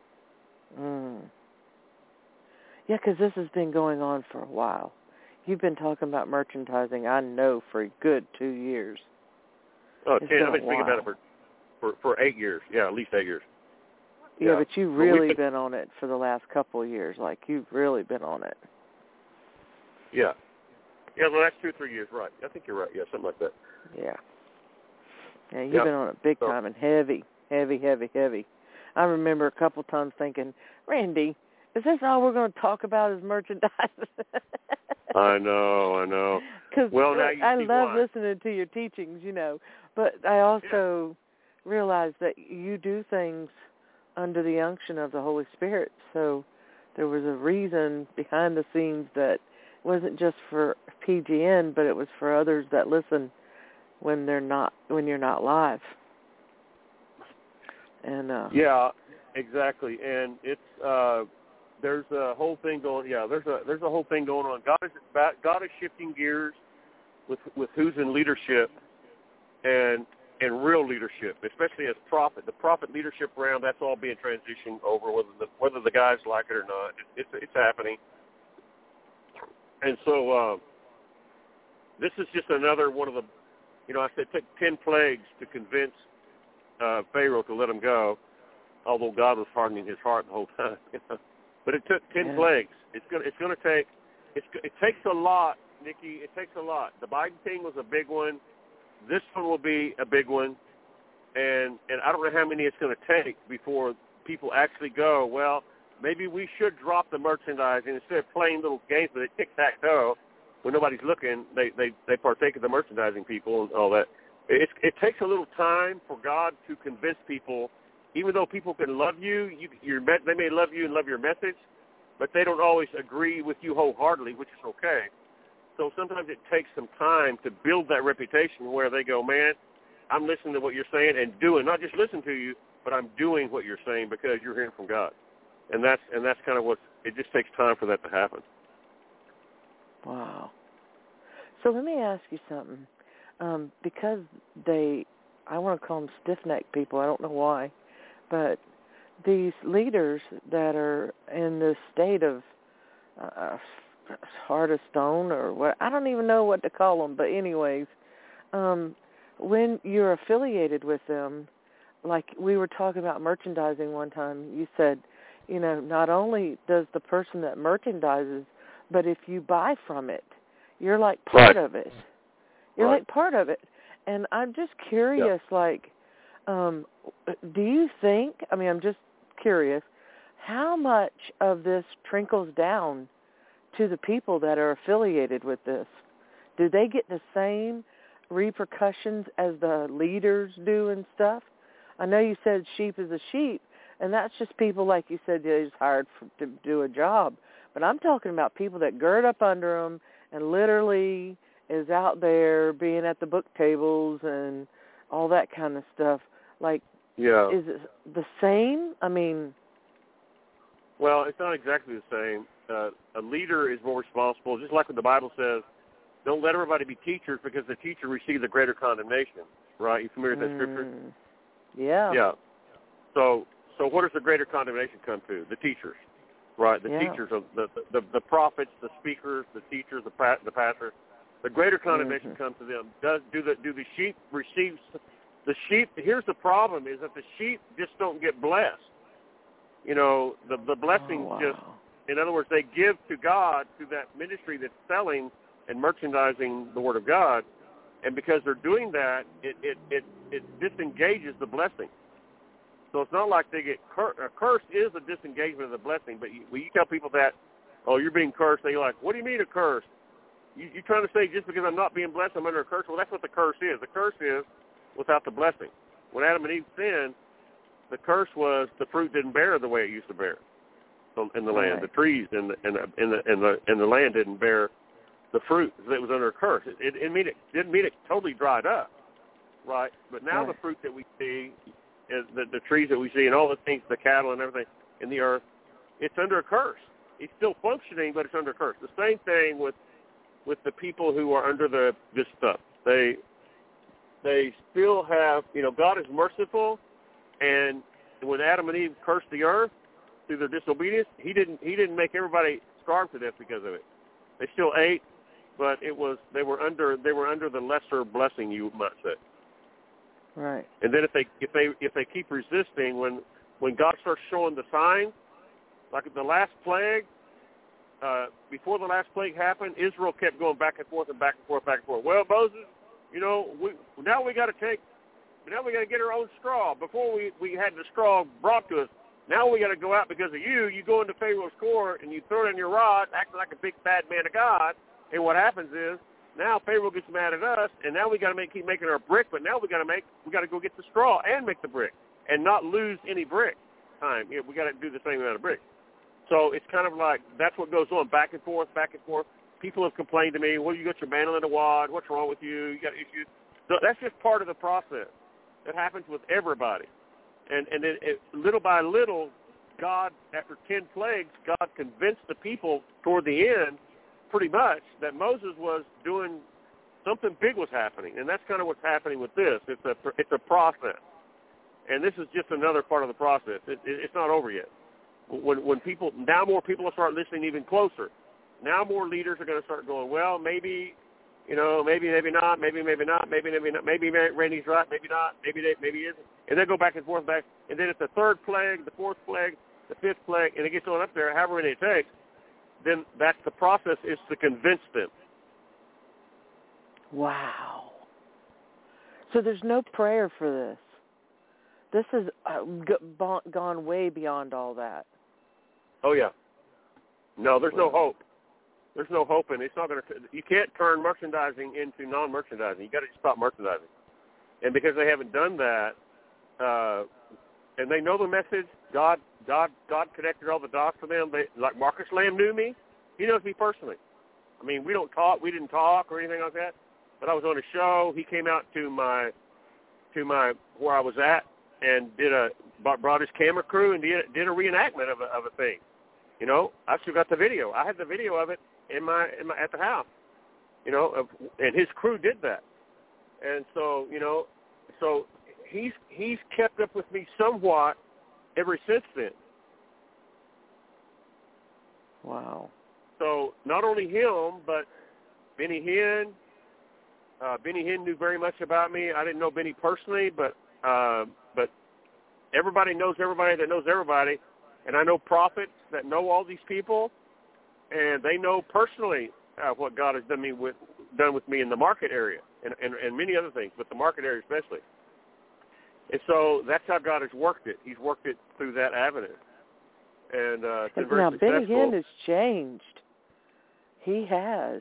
Yeah, because this has been going on for a while. You've been talking about merchandising, I know, for a good 2 years. Oh, 10. I've been thinking about it for 8 years. Yeah, at least 8 years. Yeah, but you've really been on it for the last couple of years. Like, you've really been on it. Yeah. Yeah, the last 2 or 3 years, right. I think you're right. Yeah, something like that. Yeah. Yeah, you've been on it big time and heavy. I remember a couple times thinking, Randy, is this all we're going to talk about is merchandise? I know. Because now you I see love why. listening to your teachings, you know, but I also realize that you do things under the unction of the Holy Spirit. So there was a reason behind the scenes that wasn't just for PGN, but it was for others that listen when you're not live. And yeah, exactly. And it's there's a whole thing going. Yeah, there's a whole thing going on. God is shifting gears with who's in leadership and real leadership, especially as prophet. The prophet leadership round, that's all being transitioned over, whether the guys like it or not. It's happening. And so this is just another one of the, I said it took 10 plagues to convince Pharaoh to let him go, although God was hardening his heart the whole time. But it took 10 plagues. It takes a lot, Nikki. It takes a lot. The Biden thing was a big one. This one will be a big one. And I don't know how many it's going to take before people actually go, well, maybe we should drop the merchandising instead of playing little games with it, tic-tac-toe, when nobody's looking. They partake of the merchandising people and all that. It takes a little time for God to convince people, even though people can love you, they may love you and love your message, but they don't always agree with you wholeheartedly, which is okay. So sometimes it takes some time to build that reputation where they go, man, I'm listening to what you're saying and doing, not just listen to you, but I'm doing what you're saying because you're hearing from God. And that's kind of it just takes time for that to happen. Wow. So let me ask you something. Because I want to call them stiff-necked people, I don't know why, but these leaders that are in this state of heart of stone or what, I don't even know what to call them, but anyways, when you're affiliated with them, like we were talking about merchandising one time, you said, not only does the person that merchandises, but if you buy from it, you're like part of it. You're like part of it. And I'm just curious, do you think, I'm just curious, how much of this trickles down to the people that are affiliated with this? Do they get the same repercussions as the leaders do and stuff? I know you said sheep is a sheep, and that's just people, like you said, they're just hired to do a job. But I'm talking about people that gird up under them and literally is out there being at the book tables and all that kind of stuff. Is it the same? Well, it's not exactly the same. A leader is more responsible, just like what the Bible says, don't let everybody be teachers because the teacher receives a greater condemnation, right? You familiar with that scripture? Yeah. Yeah. So what does the greater condemnation come to? The teachers, right? The teachers, the prophets, the speakers, the teachers, the pastors. The greater condemnation comes to them. Do the sheep receive the sheep? Here's the problem: is that the sheep just don't get blessed. The blessing just, in other words, they give to God through that ministry that's selling and merchandising the Word of God, and because they're doing that, it disengages the blessing. So it's not like they get cursed. A curse is a disengagement of the blessing. But when you tell people that, oh, you're being cursed, they're like, what do you mean a curse? You're trying to say just because I'm not being blessed, I'm under a curse? Well, that's what the curse is. The curse is without the blessing. When Adam and Eve sinned, the curse was the fruit didn't bear the way it used to bear in the land. The trees in the land didn't bear the fruit. It was under a curse. It didn't mean it totally dried up, right? But now the fruit that we see, is the trees that we see and all the things, the cattle and everything in the earth, it's under a curse. It's still functioning, but it's under a curse. The same thing with the people who are under this stuff. They still have, God is merciful, and when Adam and Eve cursed the earth through their disobedience, he didn't make everybody starve to death because of it. They still ate, but they were under the lesser blessing, you might say. Right. And then if they keep resisting, when God starts showing the signs, like the last plague, before the last plague happened, Israel kept going back and forth and back and forth, back and forth. Well, Moses, now we got to get our own straw. Before we had the straw brought to us. Now we got to go out because of you. You go into Pharaoh's court and you throw it in your rod, acting like a big bad man of God. And what happens is now Pharaoh gets mad at us, and now we got to keep making our brick. But now we got to go get the straw and make the brick, and not lose any brick time. We got to do the same amount of brick. So it's kind of like that's what goes on back and forth, back and forth. People have complained to me, well, you got your mantle in the wad. What's wrong with you? You got issues. So that's just part of the process. That happens with everybody. And then little by little, God, after 10 plagues, God convinced the people toward the end, pretty much, that Moses was doing something big was happening. And that's kind of what's happening with this. It's a process. And this is just another part of the process. It's not over yet. When people, now more people will start listening even closer. now more leaders are going to start going, well, maybe, maybe not, maybe not, maybe Randy's right, maybe not, maybe he isn't. And they go back and forth, and then it's the third plague, the fourth plague, the fifth plague, and it gets on up there, however many it takes, then that's the process, is to convince them. Wow. So there's no prayer for this. This has gone way beyond all that. Oh, yeah. No, there's no hope. There's no hope, and it's not going to. You can't turn merchandising into non-merchandising. You got to stop merchandising. And because they haven't done that, and they know the message, God connected all the dots for them. Like Marcus Lamb knew me. He knows me personally. I mean, we didn't talk or anything like that. But I was on a show. He came out to my where I was at and brought his camera crew and did a reenactment of a thing. I still got the video. I had the video of it in my at the house. And his crew did that. And so, so he's kept up with me somewhat ever since then. Wow. So not only him, but Benny Hinn. Benny Hinn knew very much about me. I didn't know Benny personally, but everybody knows everybody that knows everybody. And I know prophets that know all these people, and they know personally what God has done with me in the market area and many other things, but the market area especially. And so that's how God has worked it. He's worked it through that avenue. And it's been very now, successful. Benny Hinn has changed. He has.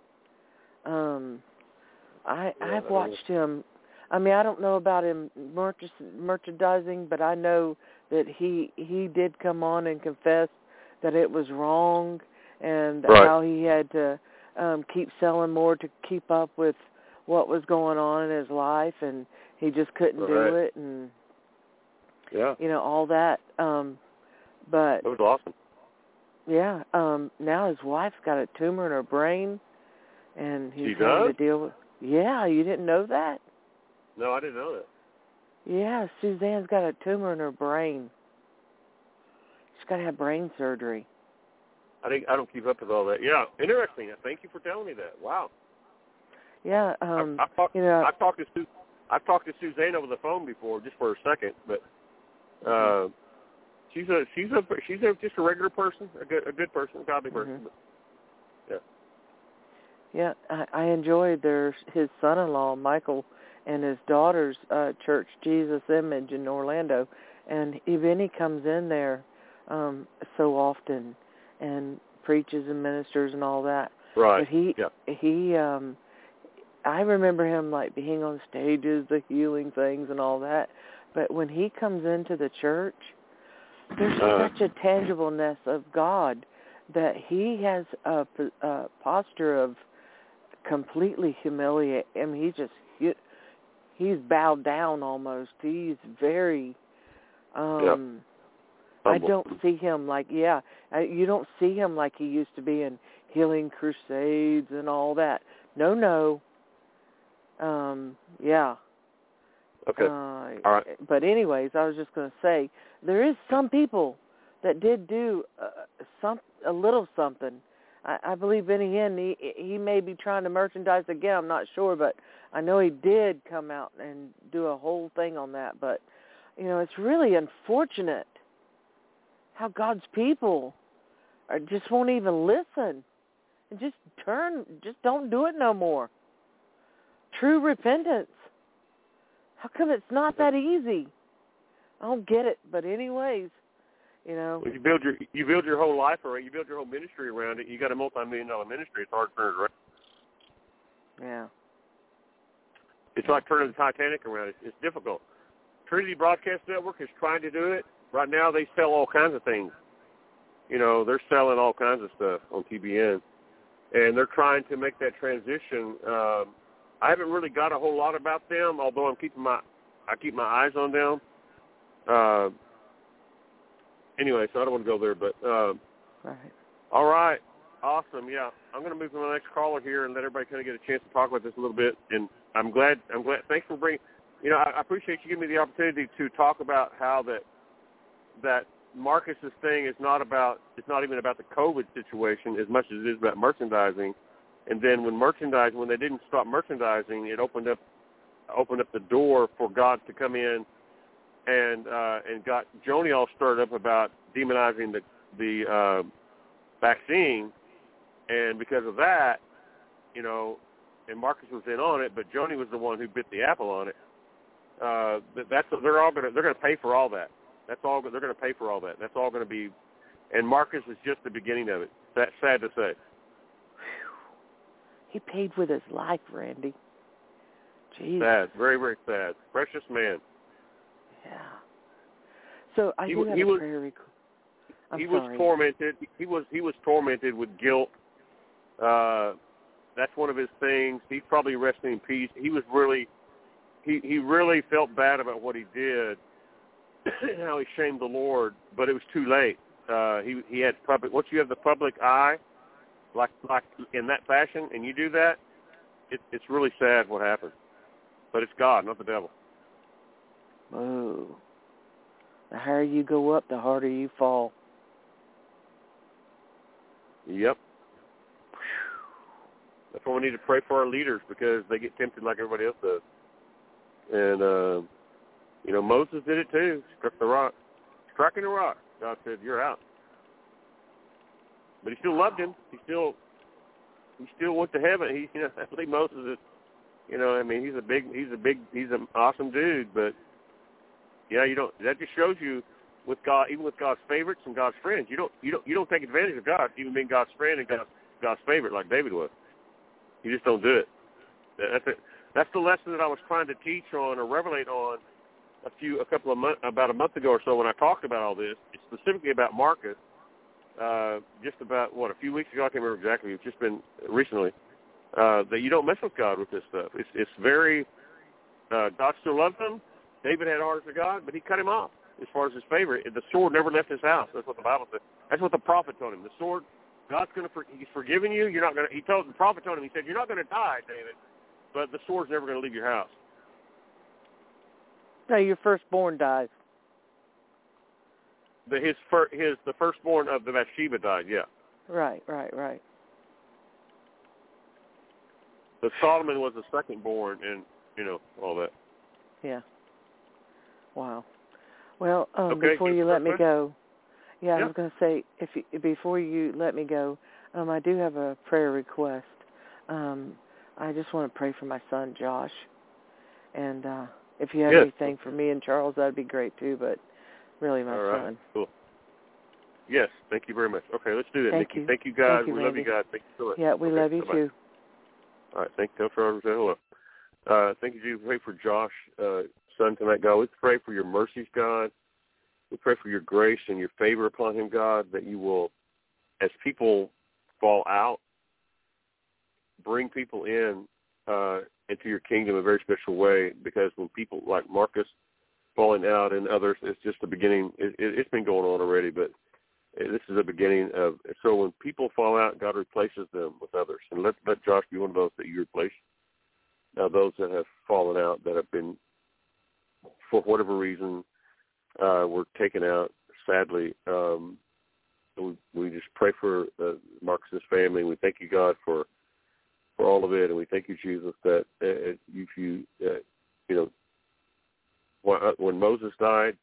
I've watched him. I mean, I don't know about him merchandising, but I know that he did come on and confess that it was wrong, and how he had to keep selling more to keep up with what was going on in his life, and he just couldn't do it, and all that. But it was awesome. Yeah. Now his wife's got a tumor in her brain, and he's having to deal with. Yeah, you didn't know that? No, I didn't know that. Yeah, Suzanne's got a tumor in her brain. She's got to have brain surgery. I don't keep up with all that. Yeah, interesting. Thank you for telling me that. Wow. Yeah. I've talked to Suzanne over the phone before, just for a second, but she's just a regular person, a good person, a godly person. But, yeah, I enjoyed his son-in-law Michael and his daughter's church, Jesus Image in Orlando, and Benny comes in there so often and preaches and ministers and all that. Right. But he I remember him like being on stages, the healing things and all that. But when he comes into the church, there's such a tangibleness of God that he has a posture of completely humiliate. I mean, he's bowed down almost. He's very. I don't see him like you don't see him like he used to be in healing crusades and all that. No. Yeah. Okay. All right. But anyways, I was just going to say there is some people that did do a little something. I believe Benny Hinn, he may be trying to merchandise again. I'm not sure, but I know he did come out and do a whole thing on that. But it's really unfortunate how God's people just won't even listen and just don't do it no more. True repentance. How come it's not that easy? I don't get it, but anyways, Well, you build your whole life around, you build your whole ministry around it. You got a multi-million-dollar ministry. It's hard to turn it around. Yeah. It's like turning the Titanic around. It's difficult. Trinity Broadcast Network is trying to do it. Right now, they sell all kinds of things. They're selling all kinds of stuff on TBN, and they're trying to make that transition. I haven't really got a whole lot about them, although I keep my eyes on them. Anyway, so I don't want to go there, but right. All right, awesome. Yeah, I'm going to move to the next caller here and let everybody kind of get a chance to talk about this a little bit. And I'm glad. Thanks for bringing. I appreciate you giving me the opportunity to talk about how that Marcus's thing is not even about the COVID situation as much as it is about merchandising. And then when they didn't stop merchandising, it opened up the door for God to come in and got Joni all stirred up about demonizing the vaccine. And because of that, you know, and Marcus was in on it, but Joni was the one who bit the apple on it. They're going to pay for all that. That's all. They're going to pay for all that. That's all going to be, and Marcus is just the beginning of it. That's sad to say. He paid with his life, Randy. Jeez. Sad, very, very sad. Precious man. Yeah. So I do have a prayer request. He was tormented. He was tormented with guilt. That's one of his things. He's probably resting in peace. He was really, he really felt bad about what he did, and how he shamed the Lord. But it was too late. He had public. Once you have the public eye, like in that fashion, and you do that, it's really sad what happened. But it's God, not the devil. Oh. The higher you go up, the harder you fall. Yep. That's why we need to pray for our leaders, because they get tempted like everybody else does. And, you know, Moses did it too. Struck the rock. Striking the rock. God said, you're out. But he still loved him. He still went to heaven. I believe Moses is, you know, I mean, he's an awesome dude. But, yeah, that just shows you with God, even with God's favorites and God's friends, you don't take advantage of God, even being God's friend and God's favorite like David was. You just don't do it. That's the lesson that I was trying to teach on or revelate on about a month ago or so when I talked about all this. It's specifically about Marcus. Just about a few weeks ago, I can't remember exactly. It's just been recently that you don't mess with God with this stuff. It's very God still loves him. David had hearts of God, but he cut him off as far as his favorite. The sword never left his house. That's what the Bible said. That's what the prophet told him. The sword, he's forgiven you. You're not going to. The prophet told him. He said, you're not going to die, David, but the sword's never going to leave your house. No, your firstborn dies. The firstborn of the Bathsheba died. Yeah. Right. But Solomon was the secondborn, and all that. Yeah. Wow. Well, okay, before you let me go, I yeah. was going to say, before you let me go, I do have a prayer request. I just want to pray for my son, Josh. And if you have anything for me and Charles, that'd be great too, but really my son. Cool. Yes, thank you very much. Okay, let's do that, Thank Nikki. you. Thank you, guys. Thank you, we Randy. love you guys. Thank you so much. Yeah, we love you bye-bye. too. All right, tell Charles hello. Thank you, Jesus. Pray for Josh, son tonight, God. We pray for your mercies, God. We pray for your grace and your favor upon him, God, that you will, as people fall out, bring people in into your kingdom in a very special way, because when people like Marcus falling out and others, it's just the beginning. It's been going on already, but this is the beginning of. So when people fall out, God replaces them with others. And let Josh be one of those that you replace. Now, those that have fallen out, that have been, for whatever reason, were taken out, sadly, we just pray for Marcus's family, and we thank you, God, for all of it, and we thank you, Jesus, that when Moses died,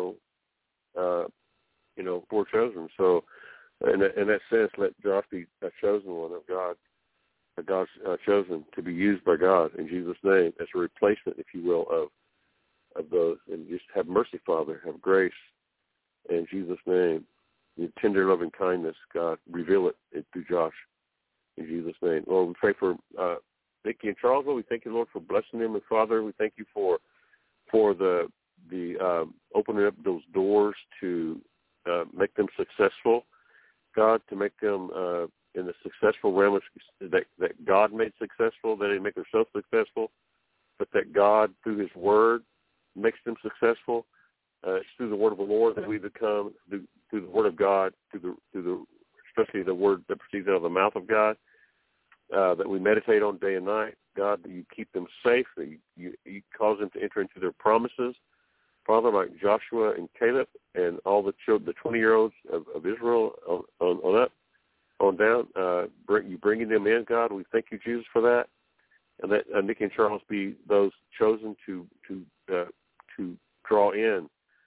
poor chosen. So, in that sense, let Josh be a chosen one of God. God's chosen to be used by God in Jesus' name as a replacement, if you will, of those. And just have mercy, Father, have grace in Jesus' name. Your tender loving kindness, God, reveal it through Josh in Jesus' name. Lord, we pray for Nikki and Charles. Lord, we thank you, Lord, for blessing them. And Father, we thank you for the opening up those doors to make them successful, God, to make them in the successful realm that God made successful. They didn't make themselves successful, but that God, through his word, makes them successful. It's through the word of the Lord that we become, through the word of God, especially the word that proceeds out of the mouth of God, that we meditate on day and night. God, that you keep them safe, that you cause them to enter into their promises, Father, like Joshua and Caleb and all the children, the 20-year-olds of Israel on down, bringing them in, God. We thank you, Jesus, for that. And that Nikki and Charles be those chosen to draw in,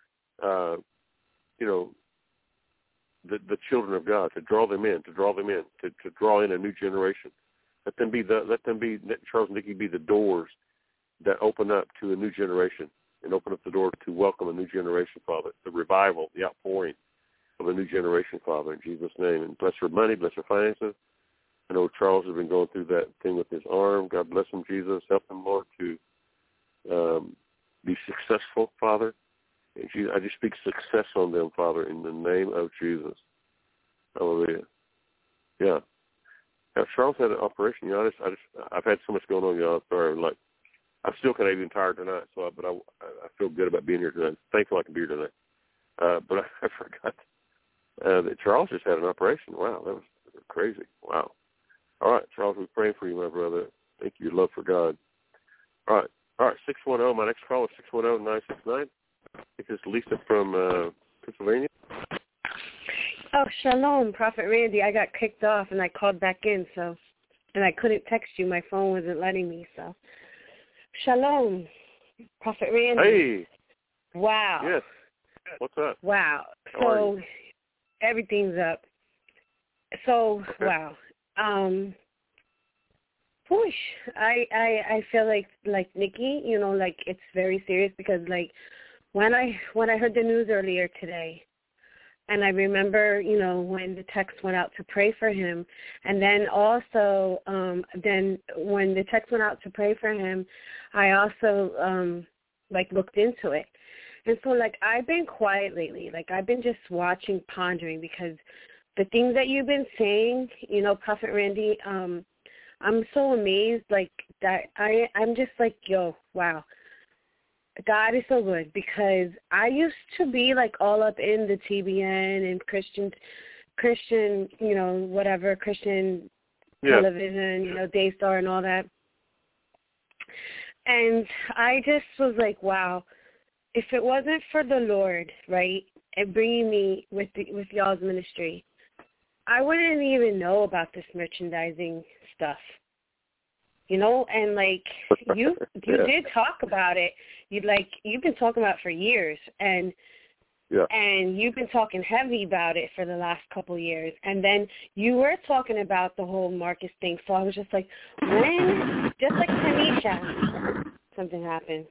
the children of God, to draw them in, to draw in a new generation. Let them be Charles and Nikki be the doors that open up to a new generation and open up the door to welcome a new generation, Father, the revival, the outpouring of a new generation, Father, in Jesus' name. And bless her money, bless her finances. I know Charles has been going through that thing with his arm. God bless him, Jesus. Help him, Lord, to be successful, Father. And Jesus, I just speak success on them, Father, in the name of Jesus. Hallelujah. Yeah. Now, Charles had an operation. I've had so much going on, y'all. Sorry, I'm still kind of even tired tonight, but I feel good about being here tonight. Thankful I can be here tonight. But I forgot that Charles just had an operation. Wow, that was crazy. Wow. All right, Charles, we're praying for you, my brother. Thank you, your love for God. All right, 610. My next call is 610-969. I think it's Lisa from Pennsylvania. Oh, shalom, Prophet Randy. I got kicked off, and I called back in, and I couldn't text you. My phone wasn't letting me, so. Shalom, Prophet Randy. Hey. Wow. Yes. What's up? Wow. So everything's up. So, okay. Wow. Whoosh. I feel like Nikki, it's very serious because when I heard the news earlier today, and I remember, when the text went out to pray for him, and then also, then when the text went out to pray for him, I also looked into it. And so I've been quiet lately. I've been just watching, pondering, because the things that you've been saying, Prophet Randy, I'm so amazed that I'm just yo, wow. God is so good, because I used to be all up in the TBN and Christian, Christian television, Daystar and all that. And I just was wow, if it wasn't for the Lord, right, and bringing me with y'all's ministry, I wouldn't even know about this merchandising stuff. And you did talk about it. You've been talking about it for years, and you've been talking heavy about it for the last couple of years. And then you were talking about the whole Marcus thing. So I was just when, just like Tanisha, something happened.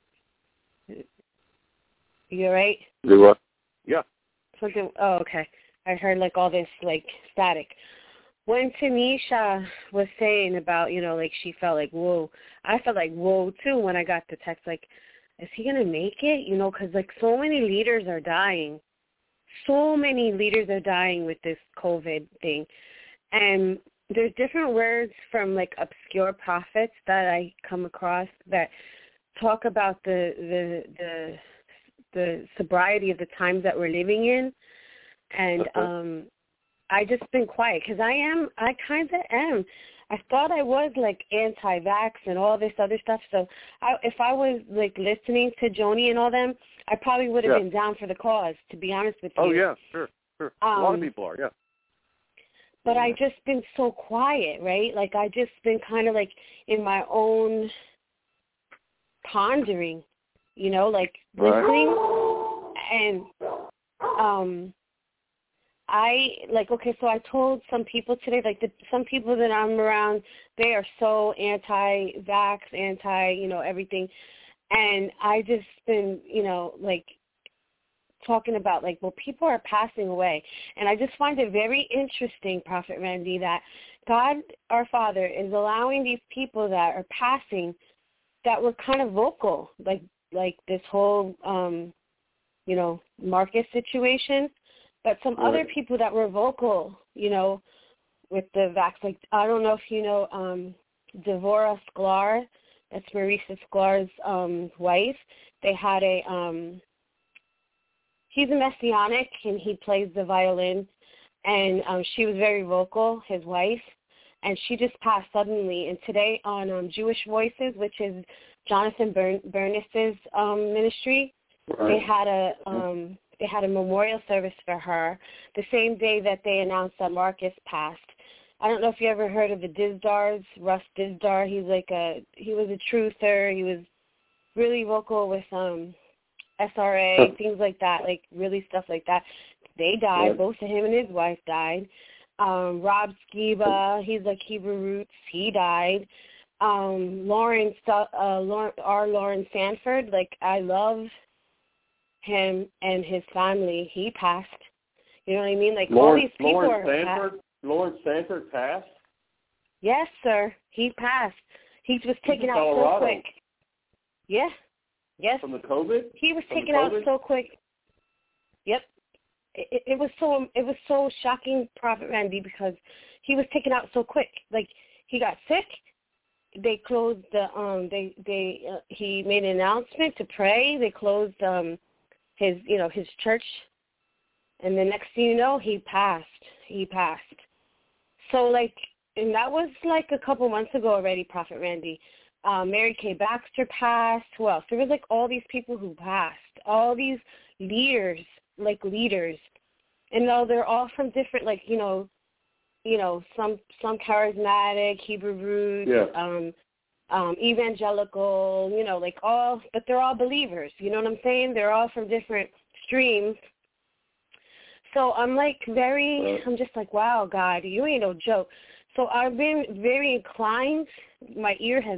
You all right? Do what? Yeah. Something. Oh, okay. I heard all this static. When Tanisha was saying about, she felt whoa, I felt whoa too when I got the text, is he going to make it? Because so many leaders are dying. So many leaders are dying with this COVID thing. And there's different words from obscure prophets that I come across that talk about the sobriety of the times that we're living in. And I just been quiet because I kind of am. I thought I was anti-vax and all this other stuff. So if I was listening to Joni and all them, I probably would have been down for the cause, to be honest with you. Oh, yeah, sure. A lot of people are, yeah. But I just been so quiet, right? I just been kind of in my own pondering, listening. And so I told some people today, some people that I'm around, they are so anti-vax, everything. And I just been, talking about, people are passing away. And I just find it very interesting, Prophet Randy, that God, our Father, is allowing these people that are passing that were kind of vocal, like this whole, Marcus situation. But some other people that were vocal, with the vax, I don't know if you know Devorah Sklar, that's Marisa Sklar's wife. They had he's a Messianic, and he plays the violin, and she was very vocal, his wife, and she just passed suddenly. And today on Jewish Voices, which is Jonathan Bernis's ministry, They had a memorial service for her the same day that they announced that Marcus passed. I don't know if you ever heard of the Dizdars, Russ Dizdar. He was a truther. He was really vocal with SRA, things like that, like really stuff like that. They died. Both of him and his wife died. Rob Skiba, he's like Hebrew roots. He died. Lawrence Sanford, like I love him and his family. He passed. You know what I mean? Like all these people Lawrence Sanford passed? Yes, sir. He passed. He was taken out so quick. Yeah. Yes. From the COVID? He was taken out so quick. Yep. It was so shocking, Prophet Randy, because he was taken out so quick. Like he got sick. They closed the he made an announcement to pray. They closed his church, and the next thing you know, he passed. So like, and that was like a couple months ago already, Prophet Randy. Mary Kay Baxter passed. Who else? There was like all these people who passed. All these leaders, and though they're all from different, like some charismatic, Hebrew roots, evangelical, like all, but they're all believers. You know what I'm saying? They're all from different streams. So I'm I'm just like, wow, God, you ain't no joke. So I've been very inclined. My ear has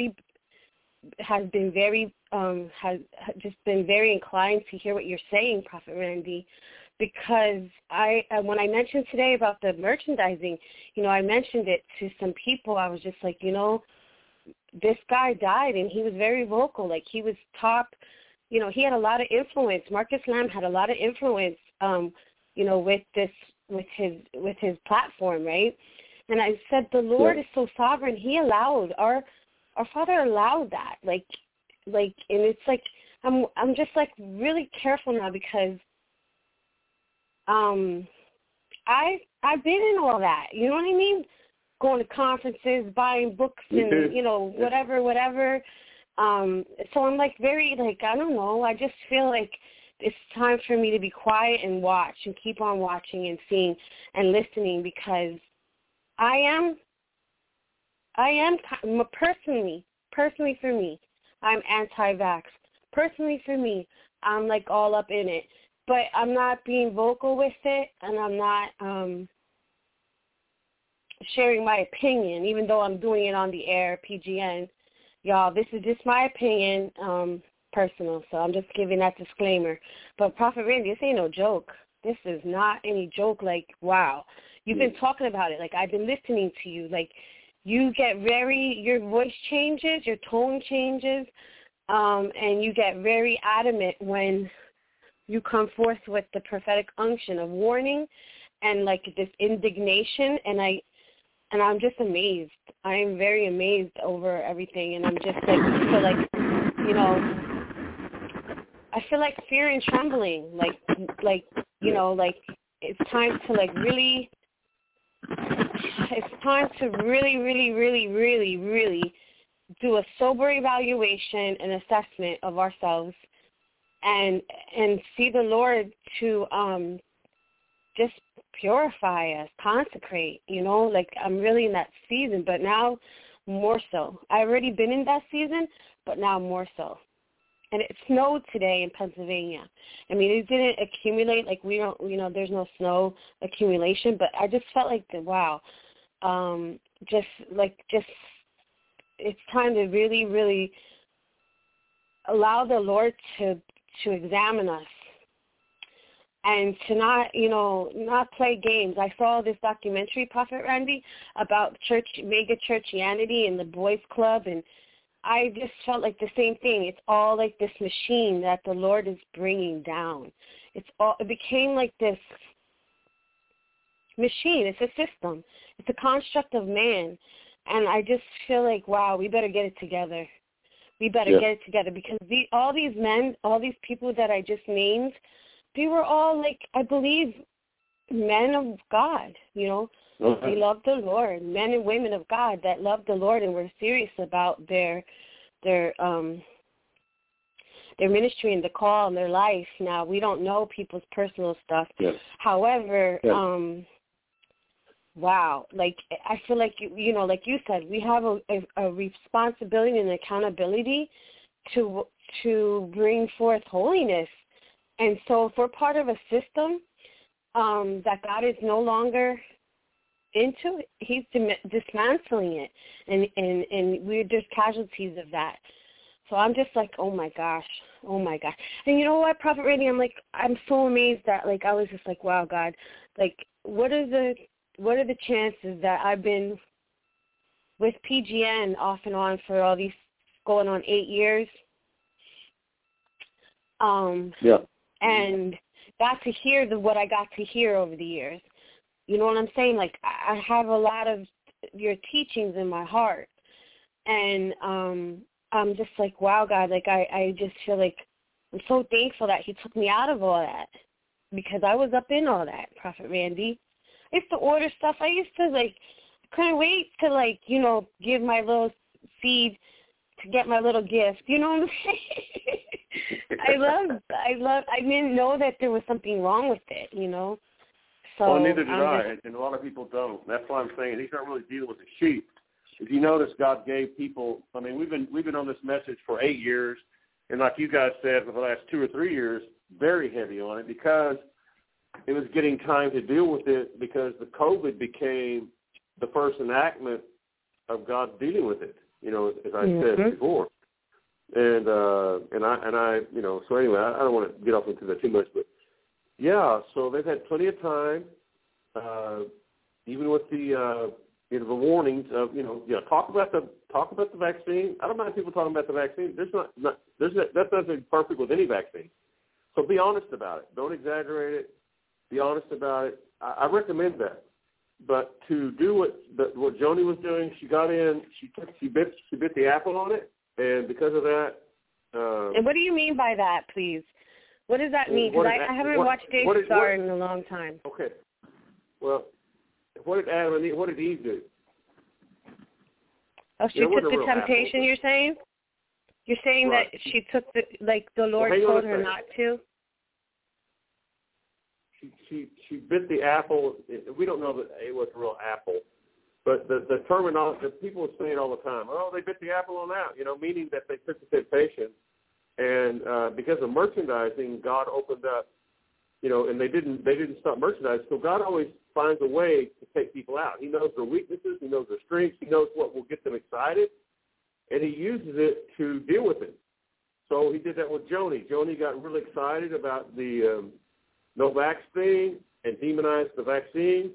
just been very inclined to hear what you're saying, Prophet Randy, because when I mentioned today about the merchandising, I mentioned it to some people. I was just like, this guy died, and he was very vocal. Like he was top. He had a lot of influence. Marcus Lamb had a lot of influence. With his platform, right? And I said, the Lord is so sovereign. He allowed our Father allowed that, and it's like I'm just like really careful now because I've been in all that. You know what I mean? Going to conferences, buying books, and whatever. So I'm like very I don't know. I just feel like it's time for me to be quiet and watch and keep on watching and seeing and listening, because I am personally for me, I'm anti-vax. Personally for me, I'm like all up in it, but I'm not being vocal with it, and I'm not sharing my opinion, even though I'm doing it on the air, PGN. Y'all, this is just my opinion, personal, so I'm just giving that disclaimer. But Prophet Randy, this ain't no joke. This is not any joke. Like, wow, you've been talking about it. Like, I've been listening to you. Like, you get your voice changes, your tone changes, and you get very adamant when you come forth with the prophetic unction of warning and like this indignation, and I'm just amazed. I am very amazed over everything, and I'm just like, I feel like fear and trembling, like it's time to really, really, really, really, really do a sober evaluation and assessment of ourselves, and see the Lord to just purify us, consecrate. I'm really in that season, but now more so. I've already been in that season, but now more so. And it snowed today in Pennsylvania. I mean, it didn't accumulate, like we don't, there's no snow accumulation, but I just felt like, wow, just it's time to really, really allow the Lord to examine us and to not play games. I saw this documentary, Prophet Randy, about mega churchianity and the boys club, and I just felt like the same thing. It's all like this machine that the Lord is bringing down. It became like this machine. It's a system. It's a construct of man. And I just feel like, wow, we better get it together. We better get it together, because all these men, all these people that I just named, they were all like, I believe, men of God, They love the Lord, men and women of God that love the Lord and were serious about their their ministry and the call and their life. Now, we don't know people's personal stuff. Yes. However, yes. Wow, like I feel like you know, like you said, we have a responsibility and accountability to bring forth holiness. And so if we're part of a system that God is no longer into, he's dismantling it, and we're just casualties of that. So I'm just like, oh my gosh. And you know what, Prophet Randy, I'm so amazed that, like, I was just like, wow, God, like, what are the chances that I've been with PGN off and on for all these going on 8 years? Yeah. And got to hear what I got to hear over the years. You know what I'm saying? Like, I have a lot of your teachings in my heart. And I'm just like, wow, God, like, I just feel like I'm so thankful that he took me out of all that, because I was up in all that, Prophet Randy. I used to order stuff. I used to, like, couldn't wait to, like, you know, give my little seed to get my little gift. You know what I'm saying? I didn't know that there was something wrong with it, you know. So well, neither did I, and a lot of people don't. That's why I'm saying he's not really dealing with the sheep. If you notice, God gave people, I mean, we've been on this message for 8 years, and like you guys said, for the last 2 or 3 years, very heavy on it, because it was getting time to deal with it, because the COVID became the first enactment of God dealing with it, you know, as I said before. And I, you know, so anyway, I don't want to get off into that too much, but yeah, so they've had plenty of time, even with the, you know, the warnings of, you know, talk about the vaccine. I don't mind people talking about the vaccine. That's not perfect with any vaccine. So be honest about it. Don't exaggerate it. Be honest about it. I recommend that. But to do what Joni was doing, she got in, she bit the apple on it, and because of that. And what do you mean by that, please? What does that mean? Because I haven't watched Dave Star in a long time. Okay. Well, what did Eve do? Oh, she took the temptation, apple. You're saying? You're saying right. That she took the Lord told her not to? She bit the apple. We don't know that it was a real apple, but the terminology that people say it all the time. Oh, they bit the apple on that, you know, meaning that they took the temptation, and because of merchandising, God opened up, you know, and they didn't stop merchandising. So God always finds a way to take people out. He knows their weaknesses, he knows their strengths, he knows what will get them excited, and he uses it to deal with it. So he did that with Joni. Joni got really excited about the no vax thing and demonized the vaccine,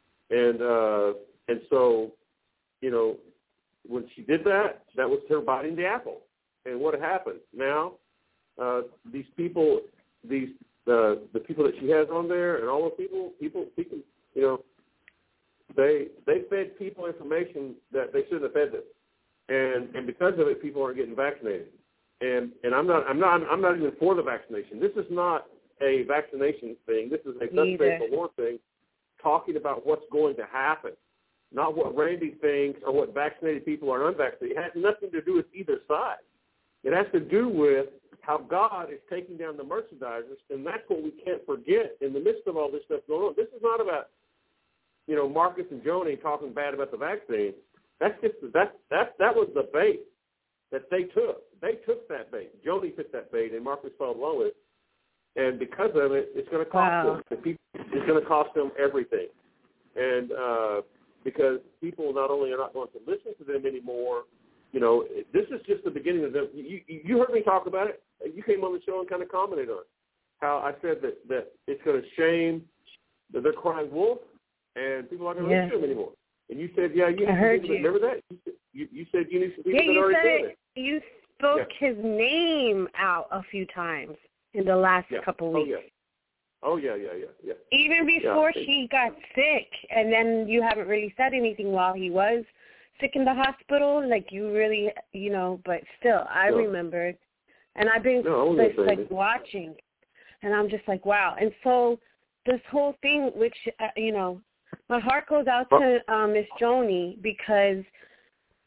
and so, you know, when she did that, that was her biting the apple. And what happened? Now, these people, the people that she has on there, and all the people, you know, they fed people information that they shouldn't have fed them, and because of it, people aren't getting vaccinated. And I'm not even for the vaccination. This is not a vaccination thing. This is a thus saith the Lord thing, talking about what's going to happen, not what Randy thinks or what vaccinated people are unvaccinated. It has nothing to do with either side. It has to do with how God is taking down the merchandisers, and that's what we can't forget in the midst of all this stuff going on. This is not about, you know, Marcus and Joni talking bad about the vaccine. That's just that was the bait that they took. They took that bait. Joni took that bait, and Marcus followed along with it. And because of it, it's going to cost them. It's going to cost them everything. And because people not only are not going to listen to them anymore, you know, this is just the beginning of them. You heard me talk about it. You came on the show and kind of commented on it. How I said that it's going to shame that they're crying wolf, and people aren't going to listen to them anymore. And you said, yeah, you need to remember that? You said you need some people that already said it. You spoke his name out a few times in the last couple weeks. Oh, yeah. Even before he got sick, and then you haven't really said anything while he was sick in the hospital, like you really, you know, but still, I remembered. And I've been like watching, and I'm just like, wow. And so this whole thing, which, you know, my heart goes out to Miss Joni, because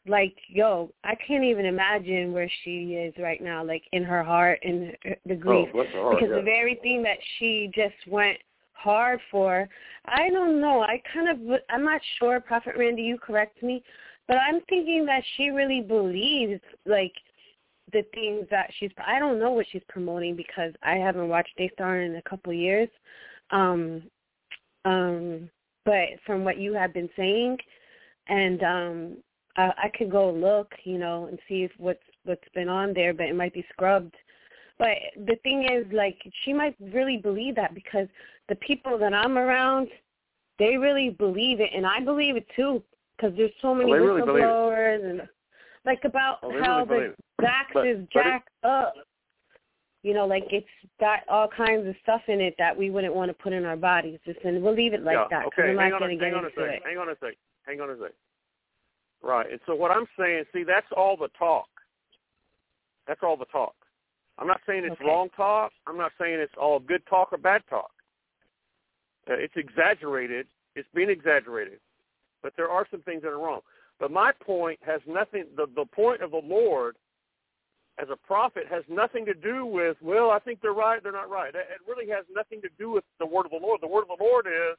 like, yo, I can't even imagine where she is right now, like in her heart and the grief. bless her heart, because yeah. the very thing that she just went hard for, I don't know. I'm not sure, Prophet Randy, you correct me, but I'm thinking that she really believes, like, the things that I don't know what she's promoting because I haven't watched Daystar in a couple of years. But from what you have been saying, and I could go look, and see if what's been on there, but it might be scrubbed. But the thing is, like, she might really believe that because the people that I'm around, they really believe it, and I believe it too because there's so many whistleblowers and like about how the vax is jacked up. Like it's got all kinds of stuff in it that we wouldn't want to put in our bodies. And we'll leave it like that. Okay, hang on a second. Hang on a second. Right, and so what I'm saying, see, that's all the talk. That's all the talk. I'm not saying it's wrong talk. I'm not saying it's all good talk or bad talk. It's exaggerated. It's been exaggerated. But there are some things that are wrong. But my point has nothing, the point of the Lord as a prophet has nothing to do with, well, I think they're right, they're not right. It really has nothing to do with the word of the Lord. The word of the Lord is,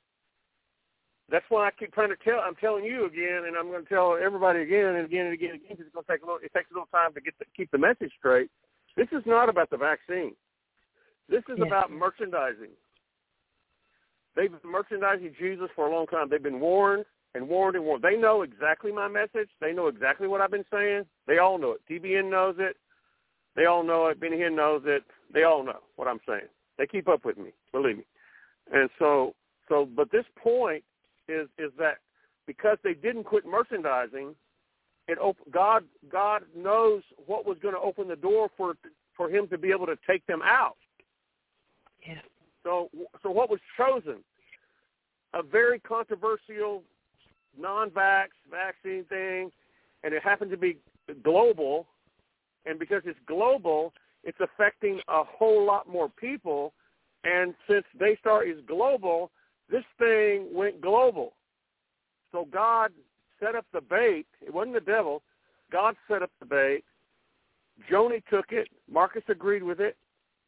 that's why I keep trying to I'm telling you again, and I'm going to tell everybody again and again and again and again, because it takes a little time to keep the message straight. This is not about the vaccine. This is about merchandising. They've been merchandising Jesus for a long time. They've been warned and warned and warned. They know exactly my message. They know exactly what I've been saying. They all know it. TBN knows it. They all know it. Benny Hinn knows it. They all know what I'm saying. They keep up with me, believe me. And but this point is that because they didn't quit merchandising, God knows what was going to open the door for him to be able to take them out. Yeah. So what was chosen? A very controversial non-vax vaccine thing, and it happened to be global. And because it's global, it's affecting a whole lot more people. And since Daystar is global, this thing went global. So God set up the bait. It wasn't the devil. God set up the bait. Joni took it. Marcus agreed with it.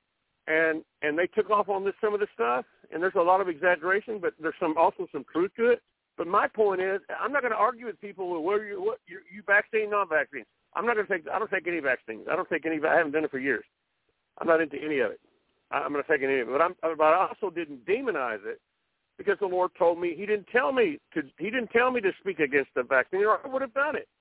And they took off on some of the stuff. And there's a lot of exaggeration, but there's also some truth to it. But my point is, I'm not going to argue with people with whether you vaccine, non-vaccine. I don't take any vaccines. I haven't done it for years. I'm not into any of it. I'm going to take any of it. But I also didn't demonize it because the Lord told me He didn't tell me to speak against the vaccine, or I would have done it.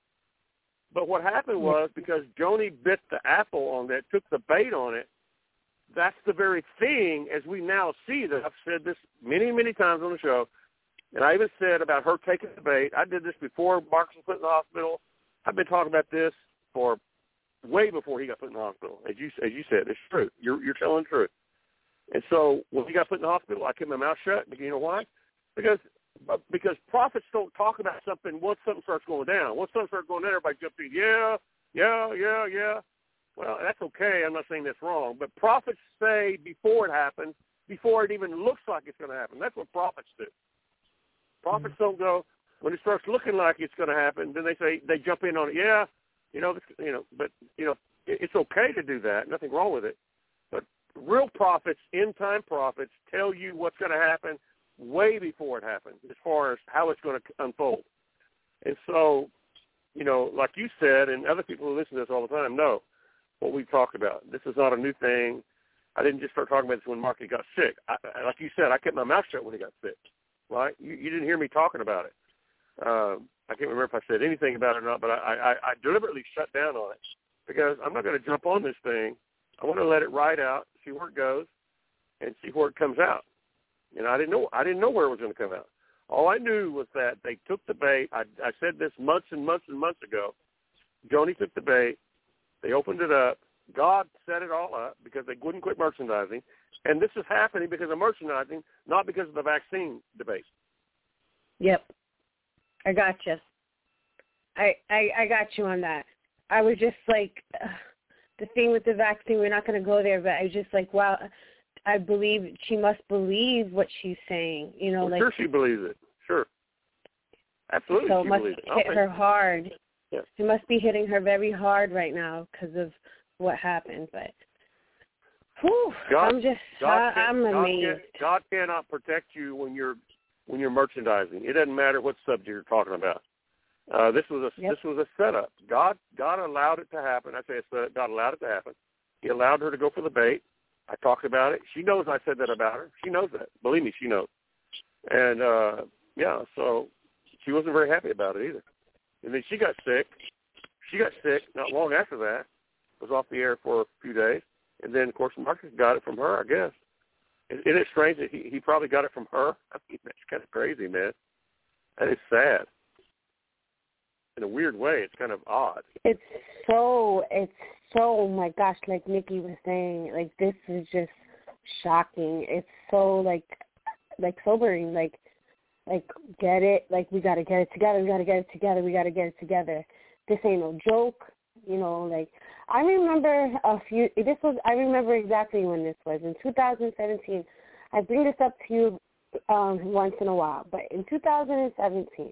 But what happened was, because Joni bit the apple on that, took the bait on it, that's the very thing, as we now see, that I've said this many, many times on the show, and I even said about her taking the bait. I did this before Marcus was put in the hospital. I've been talking about this for way before he got put in the hospital. As you said, it's true. You're telling the truth. And so when he got put in the hospital, I kept my mouth shut. You know why? Because prophets don't talk about something once something starts going down. Once something starts going down, everybody jumps in, yeah. Well, that's okay. I'm not saying that's wrong. But prophets say before it happens, before it even looks like it's going to happen. That's what prophets do. Prophets don't go, when it starts looking like it's going to happen, then they jump in on it. But it's okay to do that. Nothing wrong with it. But real prophets, end-time prophets, tell you what's going to happen way before it happens, as far as how it's going to unfold. And so, like you said, and other people who listen to this all the time know what we've talked about. This is not a new thing. I didn't just start talking about this when Marky got sick. Like you said, I kept my mouth shut when he got sick. Right? You didn't hear me talking about it. I can't remember if I said anything about it or not, but I deliberately shut down on it because I'm not going to jump on this thing. I want to let it ride out, see where it goes, and see where it comes out. I didn't know where it was going to come out. All I knew was that they took the bait. I said this months and months and months ago. Joni took the bait. They opened it up. God set it all up because they wouldn't quit merchandising. And this is happening because of merchandising, not because of the vaccine debate. Yep. I got you. I got you on that. I was just like, the thing with the vaccine, we're not going to go there, but I was just like, wow, I believe she must believe what she's saying. Sure she believes it. Sure. Absolutely, so she it must believes it. hit her hard. Yeah. It must be hitting her very hard right now because of what happened. But whew, I'm amazed. God cannot protect you when you're merchandising. It doesn't matter what subject you're talking about. This was a setup. God allowed it to happen. I say God allowed it to happen. He allowed her to go for the bait. I talked about it. She knows I said that about her. She knows that. Believe me, she knows. And so she wasn't very happy about it either. And then she got sick. Not long after that. Was off the air for a few days. And then, of course, Marcus got it from her, I guess. Isn't it strange that he probably got it from her? I mean, that's kind of crazy, man. That is sad. In a weird way, it's kind of odd. It's so, my gosh, like Nikki was saying, like, this is just shocking. It's so, like sobering, like, get it, like, we got to get it together, we got to get it together. This ain't no joke, you know, like, I remember I remember exactly when this was, in 2017. I bring this up to you once in a while, but in 2017,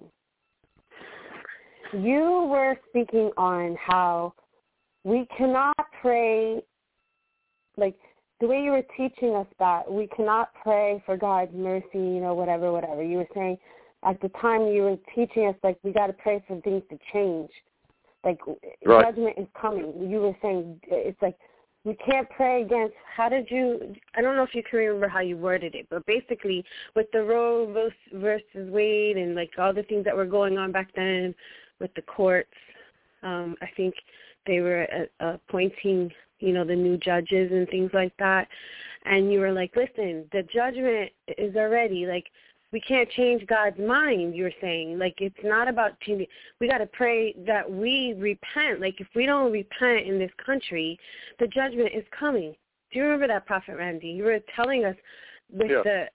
you were speaking on how we cannot pray, like, the way you were teaching us that we cannot pray for God's mercy, you know, whatever. You were saying at the time you were teaching us, like, we got to pray for things to change. Like, right. Judgment is coming. You were saying it's like we can't pray against, I don't know if you can remember how you worded it, but basically with the Roe versus Wade and, like, all the things that were going on back then with the courts, I think they were appointing, you know, the new judges and things like that. And you were like, listen, the judgment is already, like, we can't change God's mind, you're saying. Like, it's not about changing. We got to pray that we repent. Like, if we don't repent in this country, the judgment is coming. Do you remember that, Prophet Randy? You were telling us with the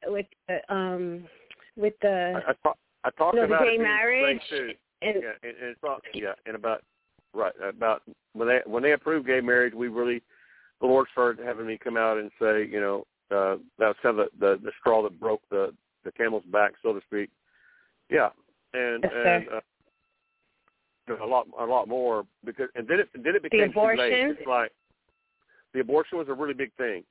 I talked about gay marriage. About when they approved gay marriage, the Lord started having me come out and say, you know, that was kind of the straw that broke the camel's back, so to speak. Yeah, and a lot more, because and then it became too late. It's like the abortion was a really big thing.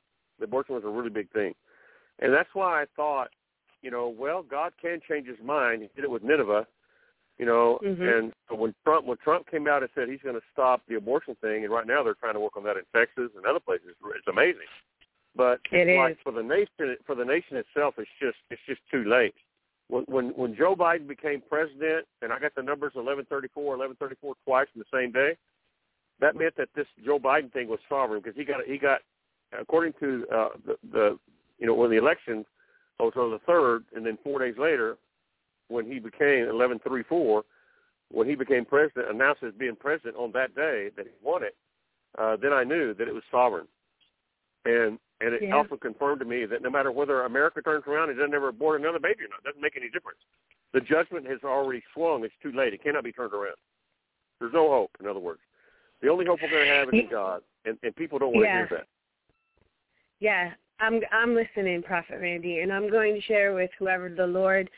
And that's why I thought, you know, well, God can change His mind. He did it with Nineveh, you know. And when Trump came out and said he's going to stop the abortion thing, and right now they're trying to work on that in Texas and other places. It's amazing. But for the nation itself, it's just too late. When Joe Biden became president, and I got the numbers 1134 twice in the same day, that meant that this Joe Biden thing was sovereign, because he got according to when the election was on the 3rd, and then 4 days later, when he became 1134, when he became president, announced as being president on that day that he won it, then I knew that it was sovereign. And it also confirmed to me that no matter whether America turns around and doesn't ever abort another baby or not, it doesn't make any difference. The judgment has already swung. It's too late. It cannot be turned around. There's no hope, in other words. The only hope we're going to have is in God, and people don't want to hear that. Yeah, I'm listening, Prophet Randy, and I'm going to share with whoever the Lord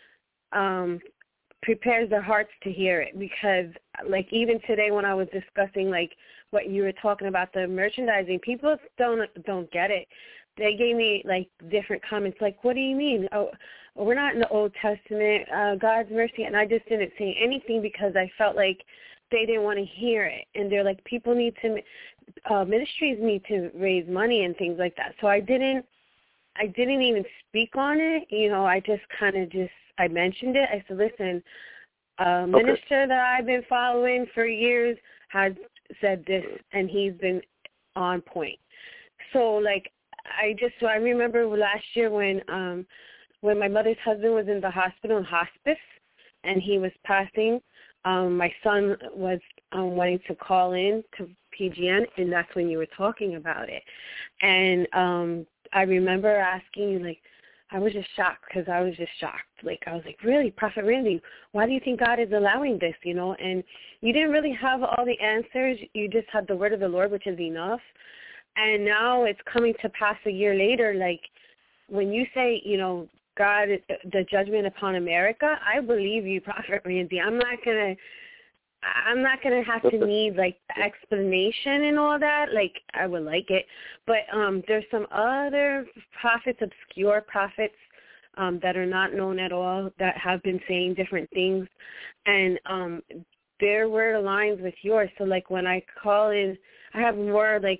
prepares their hearts to hear it, because, like, even today when I was discussing, like, what you were talking about, the merchandising, people don't get it. They gave me, like, different comments, like, what do you mean? Oh, we're not in the Old Testament, God's mercy, and I just didn't say anything because I felt like they didn't want to hear it. And they're like, people need to, ministries need to raise money and things like that. So I didn't even speak on it. You know, I just kind of I mentioned it. I said, listen, minister that I've been following for years has said this, and he's been on point. So, like, I remember last year when my mother's husband was in the hospital in hospice, and he was passing. My son was wanting to call in to PGN, and that's when you were talking about it. And I remember asking you, like, I was just shocked, because I was just shocked. Like, I was like, really, Prophet Randy, why do you think God is allowing this, you know? And you didn't really have all the answers. You just had the word of the Lord, which is enough. And now it's coming to pass a year later. Like, when you say, you know, God, the judgment upon America, I believe you, Prophet Randy. I'm not going I'm not going to have to need, like, the explanation and all that. Like, I would like it. But there's some other prophets, obscure prophets, that are not known at all, that have been saying different things. And their word aligns with yours. So, like, when I call in, I have more, like,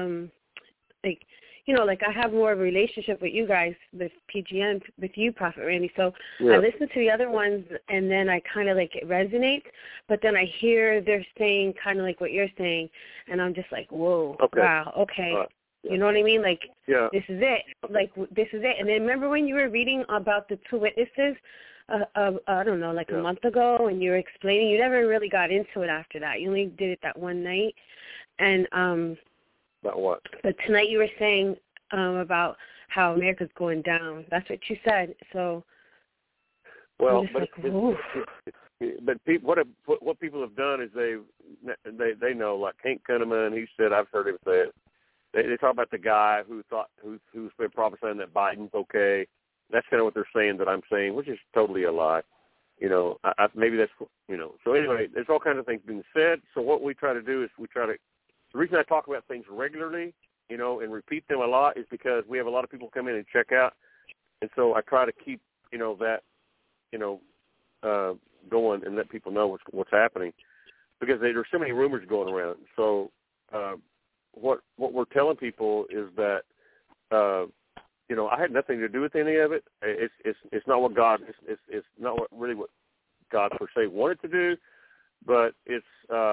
I have more of a relationship with you guys, with PGN, with you, Prophet Randy. So I listen to the other ones, and then I kind of, like, it resonates. But then I hear they're saying kind of like what you're saying, and I'm just like, whoa, wow, okay. You know what I mean? Like, this is it. Like, this is it. And then remember when you were reading about the two witnesses, I don't know, like a month ago, and you were explaining, you never really got into it after that. You only did it that one night. And about what? But tonight you were saying about how America's going down. That's what you said. So, well, what people have done is they know, like Hank Kunneman, he said, I've heard him say it. They talk about the guy who's been prophesying that Biden's okay. That's kind of what they're saying that I'm saying, which is totally a lie. You know, maybe that's, you know. So anyway, there's all kinds of things being said. So what we try to do is the reason I talk about things regularly, you know, and repeat them a lot is because we have a lot of people come in and check out. And so I try to keep, you know, that, you know, going and let people know what's happening, because there's so many rumors going around. So what we're telling people is that, you know, I had nothing to do with any of it. It's not what God, it's not really what God per se wanted to do, but it's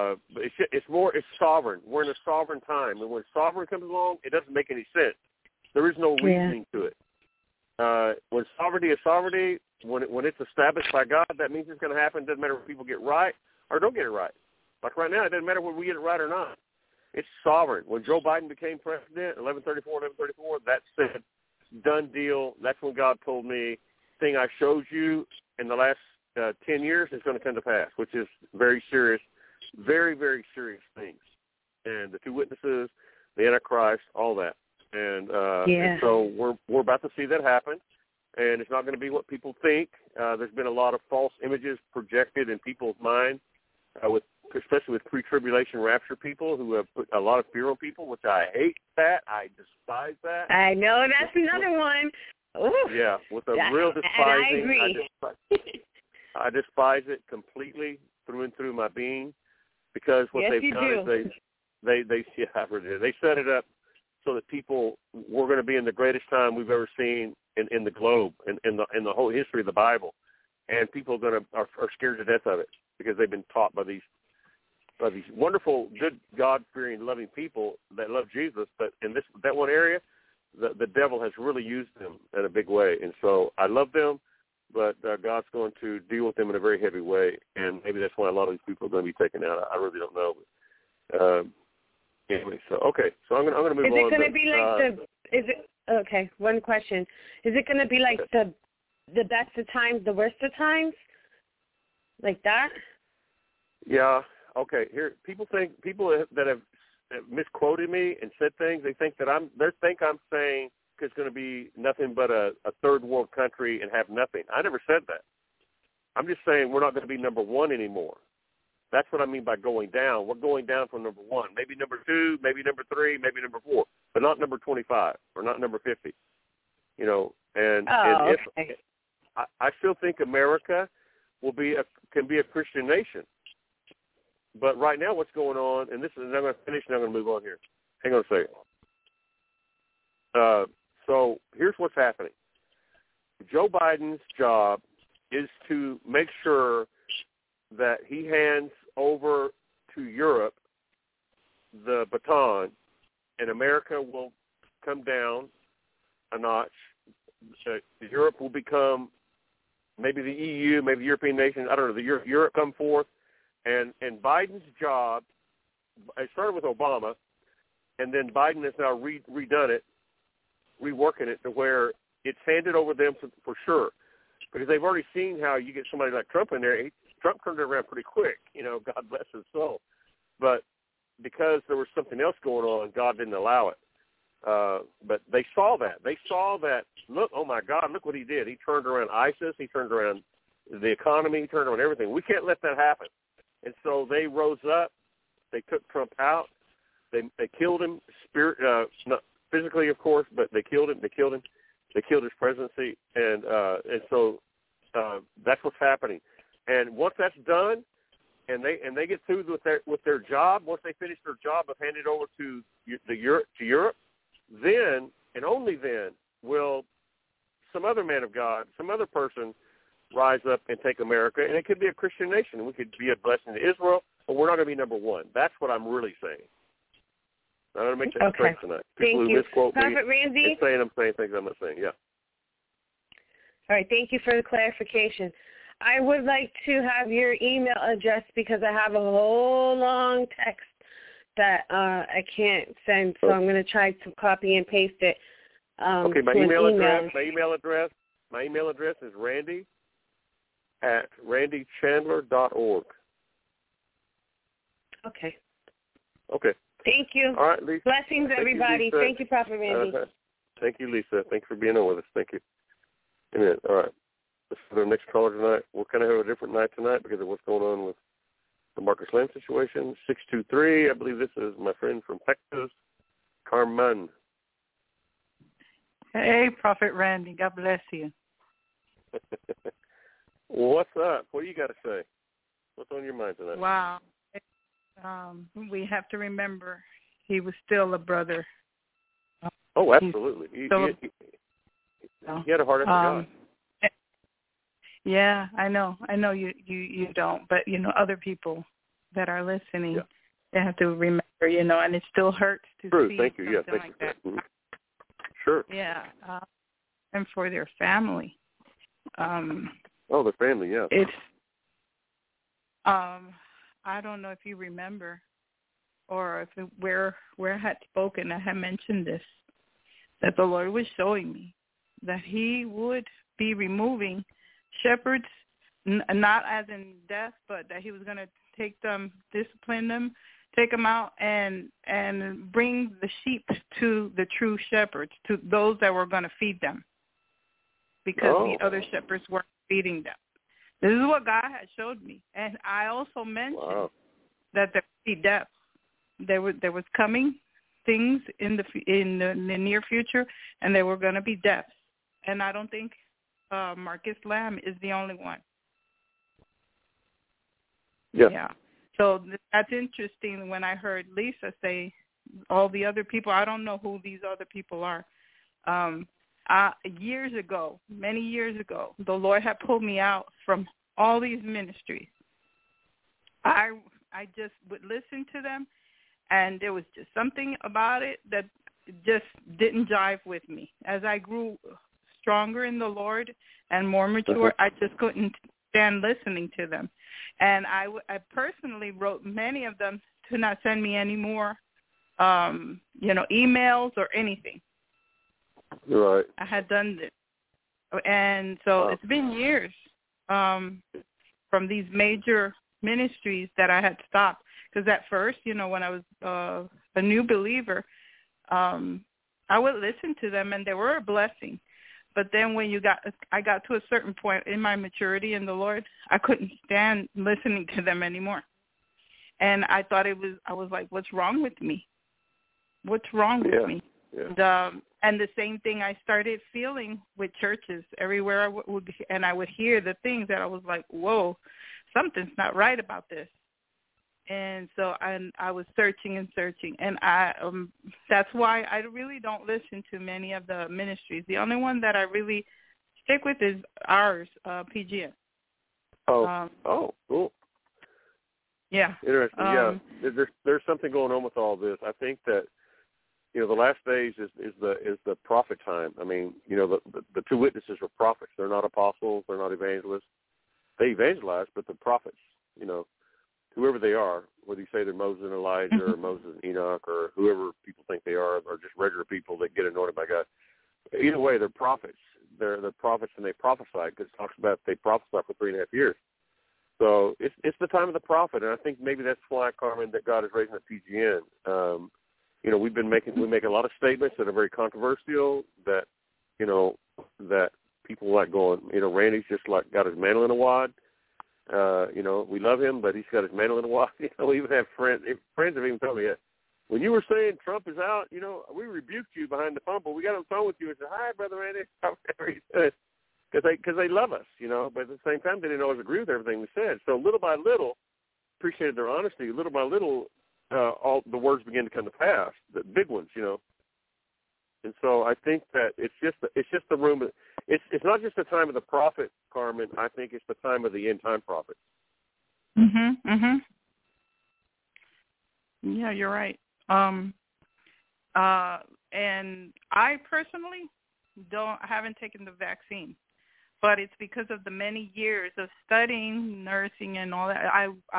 sovereign. We're in a sovereign time, and when sovereign comes along, it doesn't make any sense. There is no reasoning to it. When sovereignty is sovereignty, when it's established by God, that means it's going to happen. It doesn't matter if people get it right or don't get it right. Like right now, it doesn't matter whether we get it right or not. It's sovereign. When Joe Biden became president, 11/34, that said, done deal. That's when God told me, thing I showed you in the last 10 years is going to come to pass, which is very serious, very, very serious things. And the two witnesses, the Antichrist, all that. And so we're about to see that happen, and it's not going to be what people think. There's been a lot of false images projected in people's minds, especially with pre-tribulation rapture people who have put a lot of fear on people, which I hate that. I despise that. I know, that's another one. Ooh, yeah, with a real despising. I agree. I despise it completely through and through my being, because what they've done is they set it up so that people, we're going to be in the greatest time we've ever seen in the globe, in the whole history of the Bible, and people are scared to death of it because they've been taught by these wonderful, good, God-fearing, loving people that love Jesus. But in that one area, the devil has really used them in a big way. And so I love them, but God's going to deal with them in a very heavy way. And maybe that's why a lot of these people are going to be taken out. I really don't know. Anyway, so okay. So I'm going to move on. Is it going to be like okay, one question. Is it going to be like the best of times, the worst of times? Like that? Yeah. Okay, here people that have misquoted me and said things. They think I'm saying it's going to be nothing but a third world country and have nothing. I never said that. I'm just saying we're not going to be number one anymore. That's what I mean by going down. We're going down from number one, maybe number two, maybe number three, maybe number four, but not number 25 or not number 50. You know, and okay. I still think America can be a Christian nation. But right now what's going on, and I'm going to finish and I'm going to move on here. Hang on a second. So here's what's happening. Joe Biden's job is to make sure that he hands over to Europe the baton, and America will come down a notch. Europe will become maybe the EU, maybe the European nations. I don't know. Europe come forth. And Biden's job, it started with Obama, and then Biden has now redone it, reworking it to where it's handed over them for sure. Because they've already seen how you get somebody like Trump in there. Trump turned it around pretty quick, you know, God bless his soul. But because there was something else going on, God didn't allow it. But they saw that. They saw that, look, oh, my God, look what he did. He turned around ISIS. He turned around the economy. He turned around everything. We can't let that happen. And so they rose up. They took Trump out. They killed him, not physically, of course, but they killed him. They killed his presidency, and so that's what's happening. And once that's done, and they get through with their job, once they finish their job of handing it over to Europe, then and only then will some other man of God, some other person rise up and take America, and it could be a Christian nation, and we could be a blessing to Israel, but we're not going to be number one. That's what I'm really saying. I'm going to make that straight tonight. People who misquote me and saying I'm saying things I'm not saying. Yeah. All right. Thank you for the clarification. I would like to have your email address because I have a whole long text that I can't send, so I'm going to try to copy and paste it. Okay. My email address is randy@randychandler.org. Okay. Okay. Thank you. All right, Lisa. Blessings, everybody. Thank you, Prophet Randy. Thank you, Lisa. Thanks for being on with us. Thank you. Amen. All right. Let's go to the next caller tonight. We're kind of having a different night tonight because of what's going on with the Marcus Lamb situation. 623, I believe this is my friend from Texas, Carmen. Hey, Prophet Randy. God bless you. What's up? What do you got to say? What's on your mind tonight? Wow. We have to remember he was still a brother. Oh, absolutely. He had a heart after God. Yeah, I know you don't, but other people that are listening, they have to remember, and it still hurts to see something like that. Mm-hmm. Sure. Yeah, and for their family. The family, yeah. It's I don't know if you remember, or if where I had spoken, I had mentioned this, that the Lord was showing me that He would be removing shepherds, not as in death, but that He was going to take them, discipline them, take them out, and bring the sheep to the true shepherds, to those that were going to feed them, because the other shepherds weren't feeding them. This is what God had showed me, and I also mentioned that there would be death. There was coming things in the near future, and there were going to be deaths. And I don't think Marcus Lamb is the only one. Yeah. So that's interesting. When I heard Lisa say all the other people, I don't know who these other people are. Years ago, many years ago, the Lord had pulled me out from all these ministries. I just would listen to them, and there was just something about it that just didn't jive with me. As I grew stronger in the Lord and more mature, I just couldn't stand listening to them. And I personally wrote many of them to not send me any more, emails or anything. Right. I had done this. And so it's been years from these major ministries that I had stopped. Because at first, when I was a new believer, I would listen to them, and they were a blessing. But then when I got to a certain point in my maturity in the Lord, I couldn't stand listening to them anymore. And I thought I was like, what's wrong with me? What's wrong with me? Yeah. And the same thing I started feeling with churches everywhere I would hear the things that I was like, whoa, something's not right about this. And so I was searching, and that's why I really don't listen to many of the ministries. The only one that I really stick with is ours, PGN. Cool. Yeah. Interesting. There's something going on with all this. I think that the last days is the prophet time. I mean, the two witnesses were prophets. They're not apostles. They're not evangelists. They evangelize, but the prophets, whoever they are, whether you say they're Moses and Elijah or Moses and Enoch or whoever people think they are, or just regular people that get anointed by God. Either way, they're prophets. They're prophets, and they prophesy, because it talks about they prophesied for 3.5 years. So it's the time of the prophet, and I think maybe that's why, Carmen, that God is raising up PGN. We make a lot of statements that are very controversial, that that people like going. Randy's just like got his mantle in a wad. We love him, but he's got his mantle in a while. We even have friends have even told me, when you were saying Trump is out, we rebuked you behind the phone, but we got on the phone with you and said, hi, Brother Randy. Because they love us, but at the same time, they didn't always agree with everything we said. So little by little, appreciated their honesty. Little by little, all the words began to come to pass, the big ones, And so I think that it's just the room. It's not just the time of the prophet, Carmen. I think it's the time of the end time prophet. Yeah, you're right. And I personally haven't taken the vaccine, but it's because of the many years of studying nursing and all that.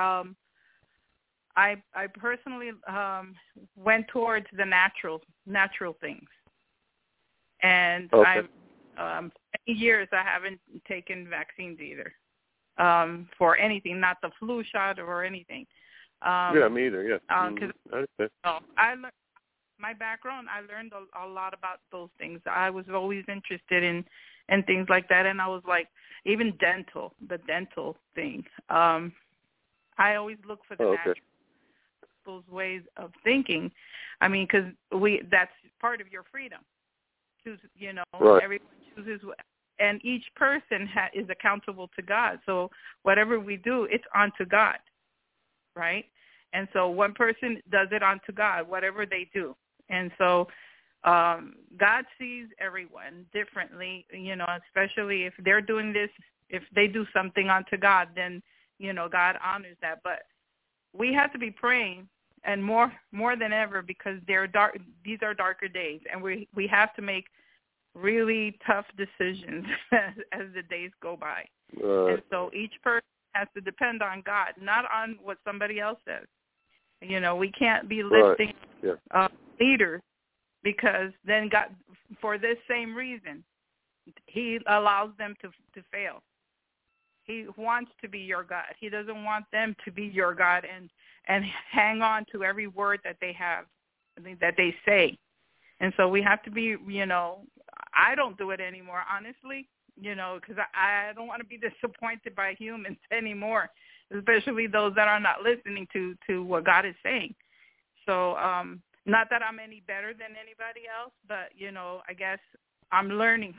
I personally went towards the natural things, and okay. Many years I haven't taken vaccines either for anything, not the flu shot or anything. Yeah, me either. Yeah. I learned my background. I learned a lot about those things. I was always interested in things like that, and I was like, even the dental thing. I always look for the natural, those ways of thinking. I mean, because that's part of your freedom. Right. Everyone chooses, and each person is accountable to God. So whatever we do, it's unto God, right? And so one person does it unto God, whatever they do. And so God sees everyone differently, especially if they're doing this, if they do something unto God, then, God honors that. But we have to be praying, and more than ever, because these are darker days, and we have to make really tough decisions as the days go by. And so each person has to depend on God, not on what somebody else says. We can't be lifting leaders, because then God, for this same reason, he allows them to fail. He wants to be your God. He doesn't want them to be your God and hang on to every word that they have, that they say. And so we have to be, I don't do it anymore, honestly, because I don't want to be disappointed by humans anymore, especially those that are not listening to what God is saying. So not that I'm any better than anybody else, but, I guess I'm learning,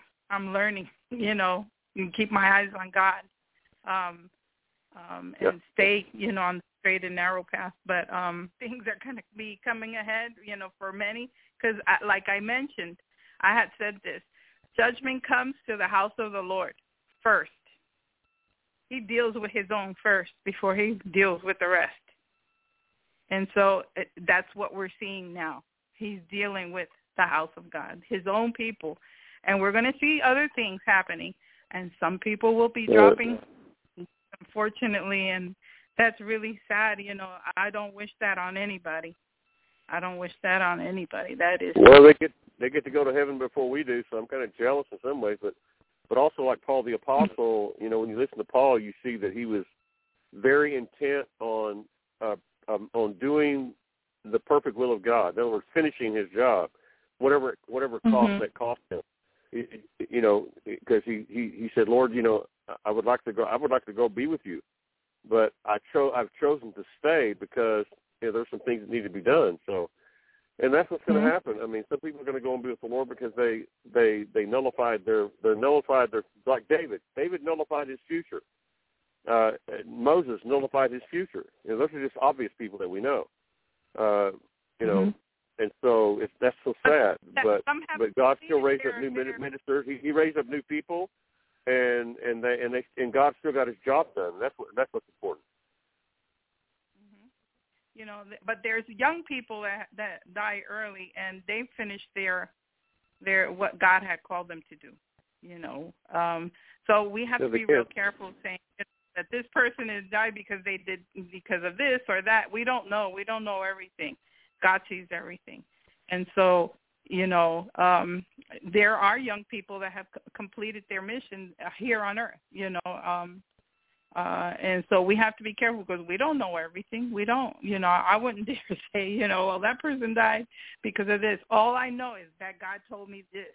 and keep my eyes on God and stay, on the straight and narrow path. But things are going to be coming ahead, for many, because like I mentioned, I had said this, judgment comes to the house of the Lord first. He deals with his own first before he deals with the rest. And so that's what we're seeing now. He's dealing with the house of God, his own people. And we're going to see other things happening. And some people will be dropping, unfortunately. And that's really sad. I don't wish that on anybody. That is. Well, they get to go to heaven before we do, so I'm kind of jealous in some ways. But also, like Paul the Apostle, when you listen to Paul, you see that he was very intent on doing the perfect will of God. In other words, finishing his job, whatever cost that cost him. Because he said, Lord, I would like to go be with you, but I've chosen to stay because there's some things that need to be done. So, and that's what's going to happen. I mean, some people are going to go and be with the Lord because they nullified their like David. David nullified his future. Moses nullified his future. Those are just obvious people that we know. And so that's so sad. But God still raised up new ministers. He raised up new people, and God still got his job done. That's what's important. But there's young people that die early, and they finished their what God had called them to do. So we have to be real careful saying that this person has died because of this or that. We don't know. We don't know everything. God sees everything. And so, there are young people that have completed their mission here on earth, and so we have to be careful because we don't know everything. We don't, I wouldn't dare say, well, that person died because of this. All I know is that God told me this.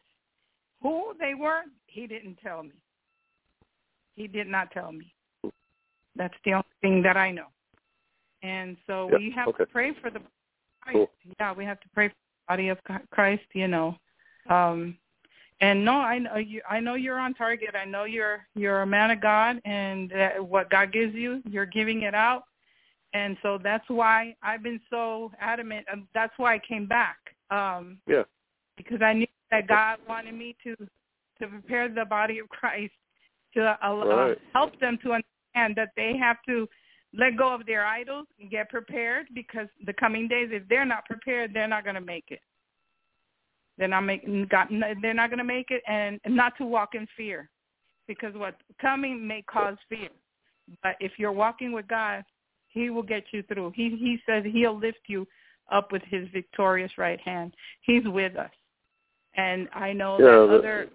Who they were, he didn't tell me. He did not tell me. That's the only thing that I know. And so we have to pray for the body of Christ. Cool. Yeah, we have to pray for the body of Christ, you know. And no, I know you're on target. I know you're a man of God, and what God gives you, you're giving it out. And so that's why I've been so adamant. That's why I came back. Because I knew that God wanted me to prepare the body of Christ, to help them to understand that they have to let go of their idols and get prepared, because the coming days, if they're not prepared, they're not going to make it. They're not going to make it, and not to walk in fear, because what's coming may cause fear. But if you're walking with God, He will get you through. He says He'll lift you up with His victorious right hand. He's with us. And I know that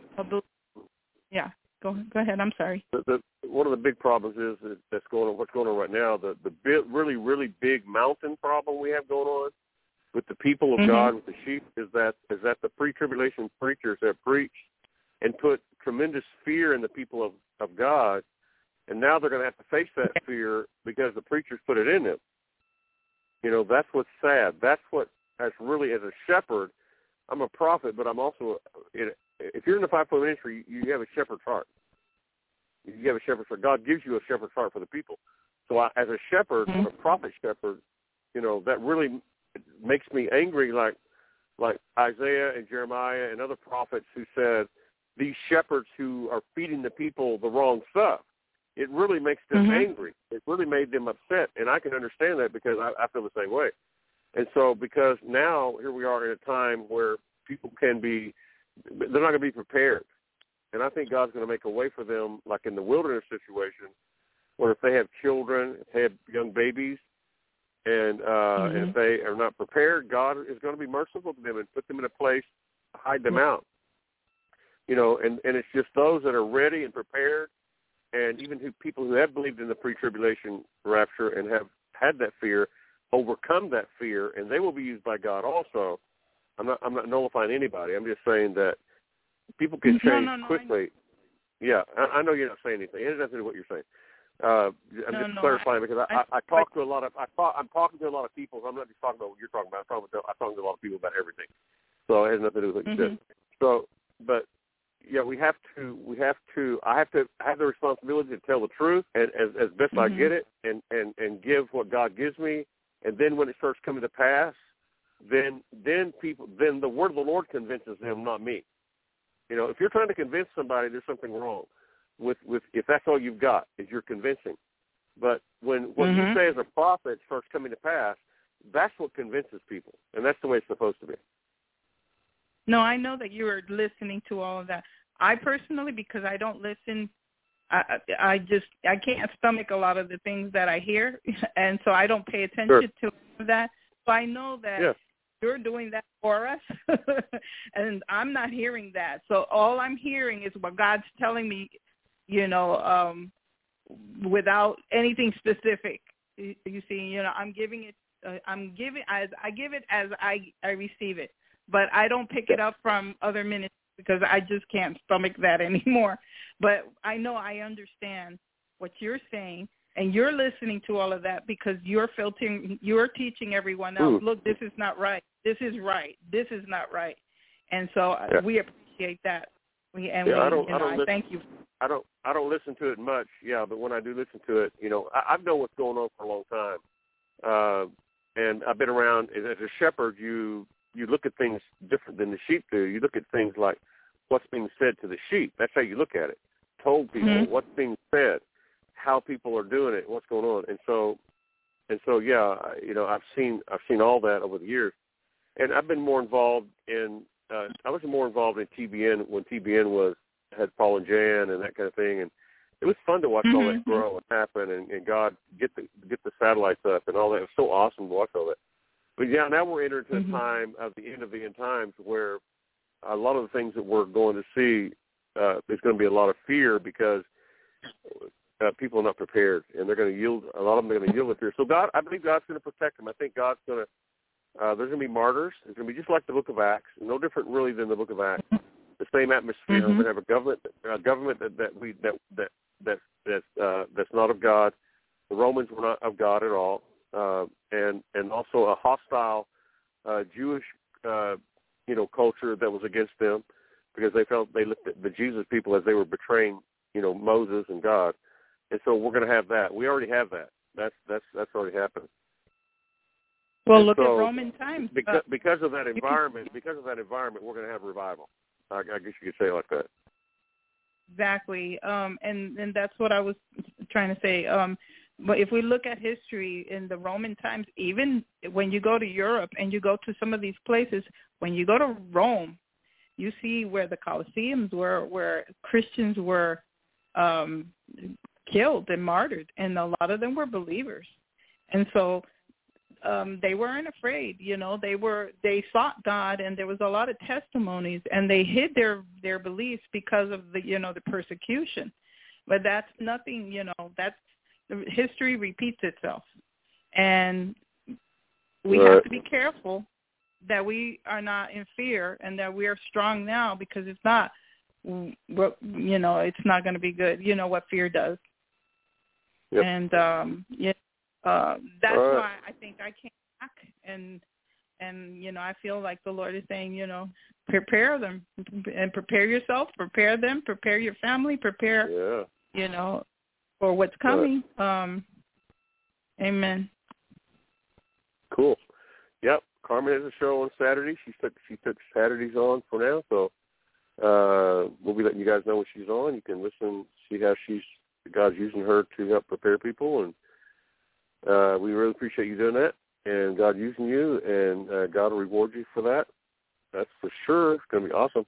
go ahead. I'm sorry. One of the big problems is what's going on right now. The really, really big mountain problem we have going on with the people of God, with the sheep, is that the pre-tribulation preachers have preached and put tremendous fear in the people of God, and now they're going to have to face that fear because the preachers put it in them. You know, that's what's sad. That's really, as a shepherd, I'm a prophet, but I'm also, if you're in the fivefold ministry, you have a shepherd's heart. You have a shepherd's heart. God gives you a shepherd's heart for the people. So as a shepherd, a prophet shepherd, you know, that really makes me angry, like Isaiah and Jeremiah and other prophets who said these shepherds who are feeding the people the wrong stuff. It really makes them angry. It really made them upset, and I can understand that because I feel the same way. And so because now here we are in a time where people they're not going to be prepared. And I think God's going to make a way for them, like in the wilderness situation, where if they have children, if they have young babies, and if they are not prepared, God is going to be merciful to them and put them in a place to hide them out. You know, and it's just those that are ready and prepared, and even people who have believed in the pre-tribulation rapture and have had that fear, overcome that fear, and they will be used by God also. I'm not nullifying anybody. I'm just saying that people can change quickly. I know you're not saying anything. It has nothing to do with what you're saying. I'm just clarifying because I talk to a lot of I'm talking to a lot of people. So I'm not just talking about what you're talking about. I'm talking to a lot of people about everything. So it has nothing to do with what you said. So, but we have to. I have the responsibility to tell the truth and as best I get it, and give what God gives me. And then when it starts coming to pass, then the word of the Lord convinces them, not me. You know, if you're trying to convince somebody, there's something wrong with if that's all you've got is you're convincing. But when what you say as a prophet starts coming to pass, that's what convinces people, and that's the way it's supposed to be. No, I know that you are listening to all of that. I personally, because I don't listen, I can't stomach a lot of the things that I hear, and so I don't pay attention to that. So I know that you're doing that for us, and I'm not hearing that. So all I'm hearing is what God's telling me, you know, without anything specific. You see, you know, I give it as I receive it, but I don't pick it up from other ministries because I just can't stomach that anymore. But I know I understand what you're saying, and you're listening to all of that because you're teaching everyone else, look, this is not right. This is right. This is not right. And so we appreciate that. I thank you. I don't listen to it much, but when I do listen to it, you know, I've known what's going on for a long time. And I've been around as a shepherd, you look at things different than the sheep do. You look at things like what's being said to the sheep. That's how you look at it. Told people what's being said, how people are doing it, what's going on. And so you know, I've seen all that over the years. And I've been more involved in I was more involved in TBN when TBN had Paul and Jan and that kind of thing, and it was fun to watch all that grow and happen, and God get the satellites up and all that. It was so awesome to watch all that. But now we're entering into a time of the end of the end times where a lot of the things that we're going to see, there's going to be a lot of fear because people are not prepared, and they're going to yield. A lot of them are going to yield with fear. So I believe God's going to protect them. I think God's going to. There's going to be martyrs. It's going to be just like the Book of Acts, no different really than the Book of Acts. The same atmosphere. We're going to have a government that's not of God, the Romans were not of God at all, and also a hostile Jewish culture that was against them, because they felt they looked at the Jesus people as they were betraying Moses and God, and so we're going to have that. We already have that. That's already happened. Well, and look so, at Roman times. Because of that environment, we're going to have revival. I guess you could say it like that. Exactly, and that's what I was trying to say. But if we look at history in the Roman times, even when you go to Europe and you go to some of these places, when you go to Rome, you see where the Colosseums were, where Christians were killed and martyred, and a lot of them were believers. And so they weren't afraid, they sought God, and there was a lot of testimonies, and they hid their beliefs because of the persecution. But that's nothing, that's history repeats itself. And we have to be careful that we are not in fear and that we are strong now, because if not, it's not going to be good. You know what fear does. Yep. And that's why I think I came back, and I feel like the Lord is saying, prepare them and prepare yourself, prepare them, prepare your family, prepare, for what's coming. Amen. Cool. Yep. Carmen has a show on Saturday. She took Saturdays on for now, so we'll be letting you guys know when she's on. You can listen, see how God's using her to help prepare people, and we really appreciate you doing that, and God using you, and God will reward you for that. That's for sure. It's going to be awesome.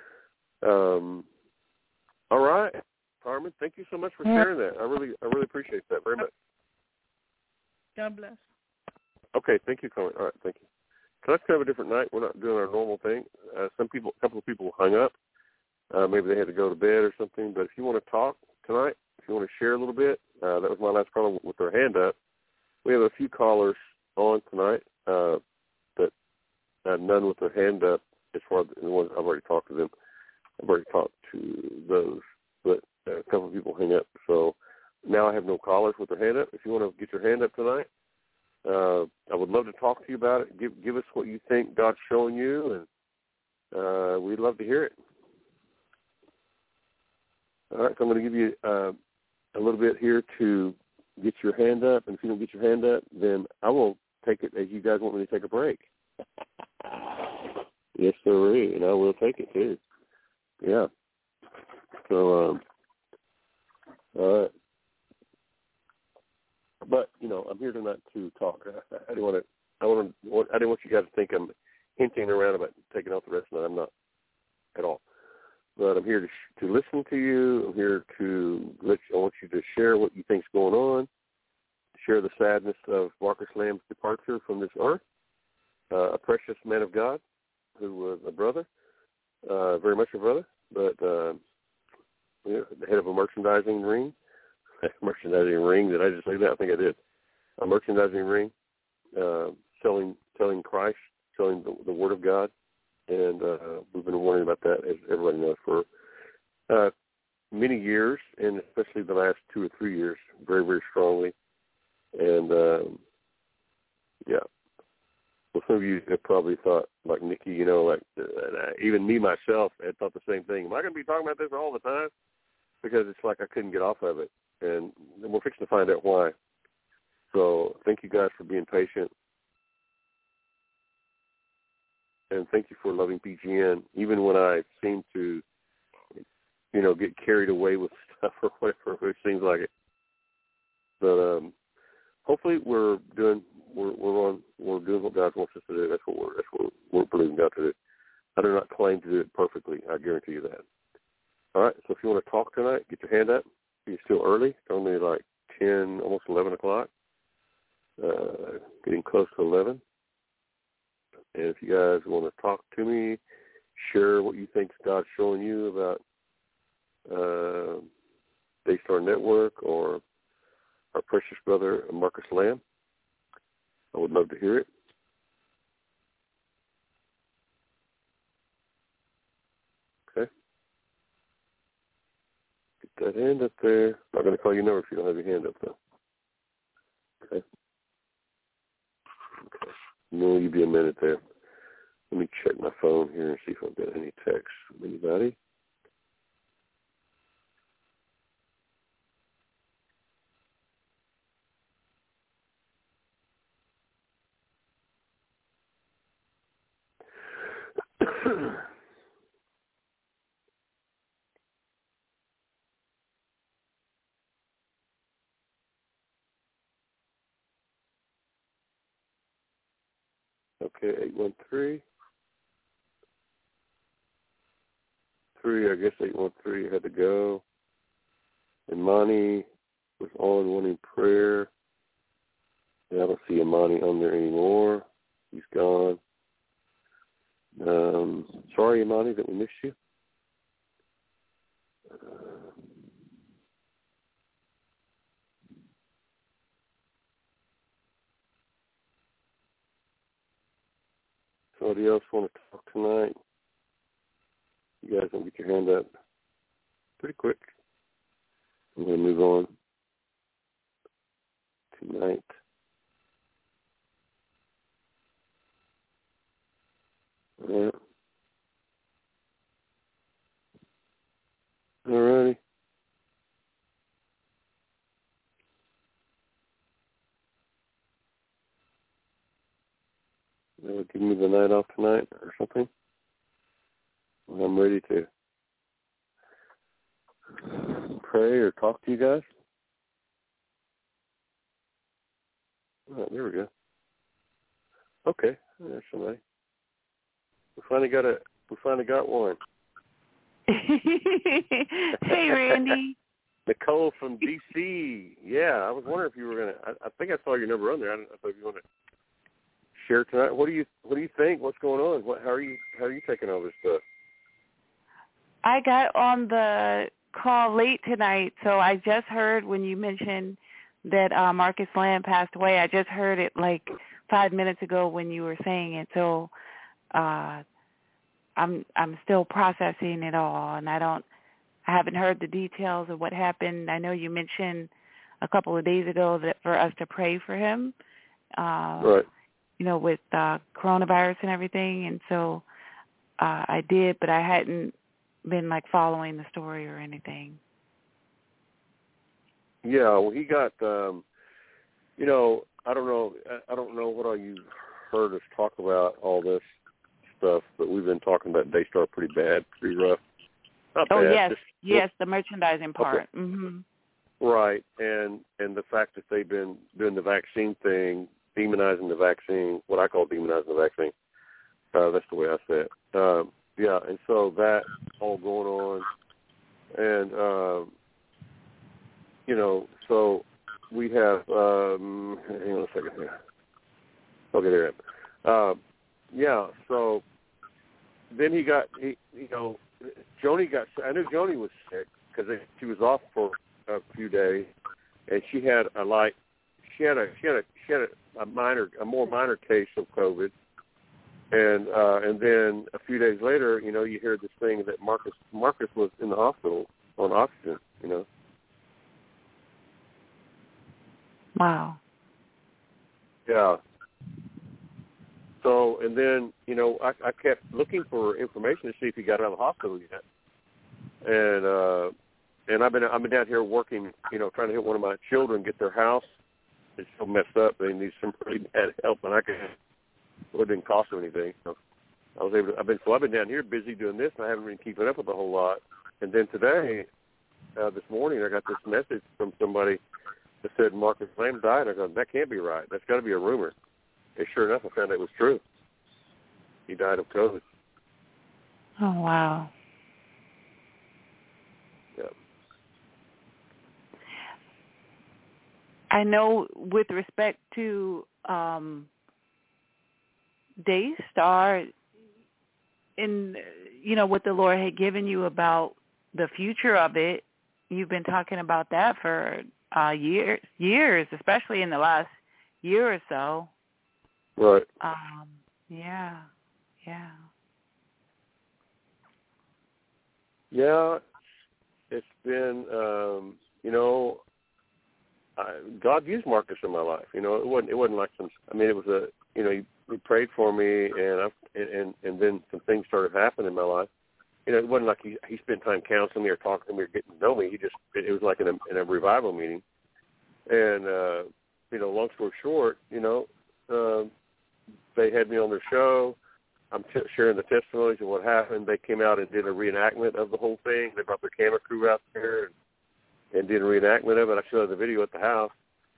All right, Carmen, thank you so much for sharing that. I really appreciate that very much. God bless. Okay, thank you, Carmen. All right, thank you. Tonight's kind of a different night. We're not doing our normal thing. A couple of people hung up. Maybe they had to go to bed or something. But if you want to talk tonight, if you want to share a little bit, that was my last caller with their hand up. We have a few callers on tonight, but none with their hand up as far as the ones I've already talked to them. I've already talked to those, but a couple of people hang up. So now I have no callers with their hand up. If you want to get your hand up tonight, I would love to talk to you about it. Give us what you think God's showing you, and we'd love to hear it. All right, so I'm going to give you a little bit here to get your hand up, and if you don't get your hand up, then I will take it as you guys want me to take a break. Yes, sir, and I will take it too. Yeah. So, all right. But I'm here tonight to talk. I didn't want you guys to think I'm hinting around about taking off the rest of the night. I'm not at all. But I'm here to listen to you. I'm here to I want you to share what you think's going on. Share the sadness of Marcus Lamb's departure from this earth. A precious man of God who was a brother, very much a brother, but the head of a merchandising ring. Merchandising ring. Did I just say that? I think I did. A merchandising ring, selling Christ, selling the Word of God, and we've been warning about that, as everybody knows, for many years, and especially the last 2 or 3 years, very, very strongly. And well, some of you have probably thought, like Nikki, even me myself had thought the same thing. Am I going to be talking about this all the time? Because it's like I couldn't get off of it. And we're fixing to find out why. So thank you guys for being patient. And thank you for loving PGN, even when I seem to, get carried away with stuff or whatever, it seems like it. But hopefully we're doing what God wants us to do. That's what we're believing God to do. I do not claim to do it perfectly. I guarantee you that. All right, so if you want to talk tonight, get your hand up. It's still early. It's only like 10, almost 11 o'clock, getting close to 11. And if you guys want to talk to me, share what you think God's showing you about Daystar Network or our precious brother Marcus Lamb, I would love to hear it. Okay. Get that hand up there. I'm not going to call your number if you don't have your hand up, though. Okay. No, you be a minute there. Let me check my phone here and see if I've got any texts from anybody. Okay, 813. 3, I guess 813 had to go. And Monty was on wanting prayer. And I don't see Imani on there anymore. He's gone. Sorry, Imani, that we missed you. Somebody else want to talk tonight? You guys don't get your hand up pretty quick. I'm going to move on tonight. Yeah. All righty. They'll give me the night off tonight or something. Well, I'm ready to pray or talk to you guys. Oh, there we go. Okay, there's somebody. We finally got one. Hey, Randy. Nicole from D.C. Yeah, I was wondering if you were gonna. I think I saw your number on there. I don't know if you want to share tonight. What do you think? What's going on? How are you taking all this stuff? I got on the call late tonight, so I just heard when you mentioned that Marcus Lamb passed away. I just heard it like 5 minutes ago when you were saying it. So I'm still processing it all, and I haven't heard the details of what happened. I know you mentioned a couple of days ago that for us to pray for him, right? You know, with coronavirus and everything, and so I did, but I hadn't been like following the story or anything. Yeah, well, he got, you know, I don't know what all you heard us talk about all this stuff, but we've been talking about Daystar pretty bad, pretty rough. Not bad, yes, the merchandising part. Okay. Mm-hmm. Right, and the fact that they've been doing the vaccine thing, demonizing the vaccine, what I call demonizing the vaccine. That's the way I say it. Yeah, and so that's all going on, and you know, so we have. Hang on a second here. Okay, there. Yeah, so then Joni got. I knew Joni was sick because she was off for a few days, and she had a more minor case of COVID. And then a few days later, you know, you hear this thing that Marcus was in the hospital on oxygen, you know. Wow. Yeah. So, and then, you know, I kept looking for information to see if he got out of the hospital yet. And I've been down here working, you know, trying to help one of my children get their house. It's so messed up. They need some pretty bad help, and it didn't cost them anything. So I've been down here busy doing this, and I haven't been keeping up with a whole lot. And then today, this morning, I got this message from somebody that said Marcus Lamb died. I go, that can't be right. That's got to be a rumor. And sure enough, I found out it was true. He died of COVID. Oh, wow. Yeah. I know with respect to Daystar, in, you know, what the Lord had given you about the future of it, you've been talking about that for years, especially in the last year or so. Right. Yeah. Yeah, it's been, you know, God used Marcus in my life. You know, it wasn't like some. I mean, it was a. You know, he prayed for me, and then some things started happening in my life. You know, it wasn't like he spent time counseling me or talking to me or getting to know me. It was like in a revival meeting. And you know, long story short, you know, they had me on their show. I'm sharing the testimonies of what happened. They came out and did a reenactment of the whole thing. They brought their camera crew out there and did a reenactment of it. I showed the video at the house.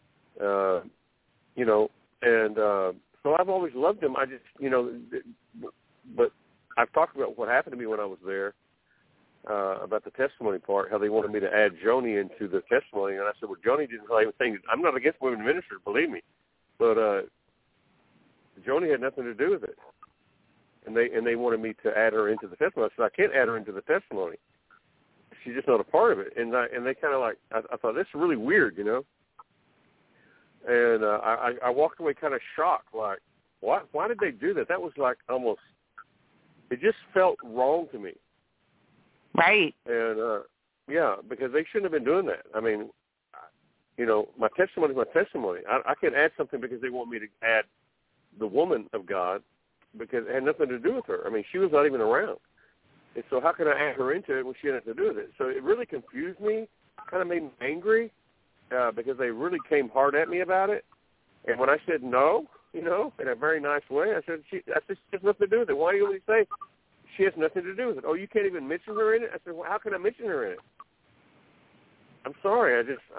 You know, and so I've always loved him. I just, you know, but I've talked about what happened to me when I was there, about the testimony part, how they wanted me to add Joni into the testimony. And I said, well, Joni didn't really even think, I'm not against women ministers, believe me. But Joni had nothing to do with it. And they wanted me to add her into the testimony. I said, I can't add her into the testimony. She's just not a part of it. And they kind of like, I thought, this is really weird, you know. And I walked away kind of shocked, like, what? Why did they do that? That was like almost, it just felt wrong to me. Right. And, yeah, because they shouldn't have been doing that. I mean, you know, my testimony is my testimony. I can't add something because they want me to add the woman of God, because it had nothing to do with her. I mean, she was not even around. And so how can I add her into it when she had nothing to do with it? So it really confused me, kind of made me angry, because they really came hard at me about it. And when I said no, you know, in a very nice way, I said, she has nothing to do with it. Why do you always say she has nothing to do with it? Oh, you can't even mention her in it? I said, well, how can I mention her in it? I'm sorry.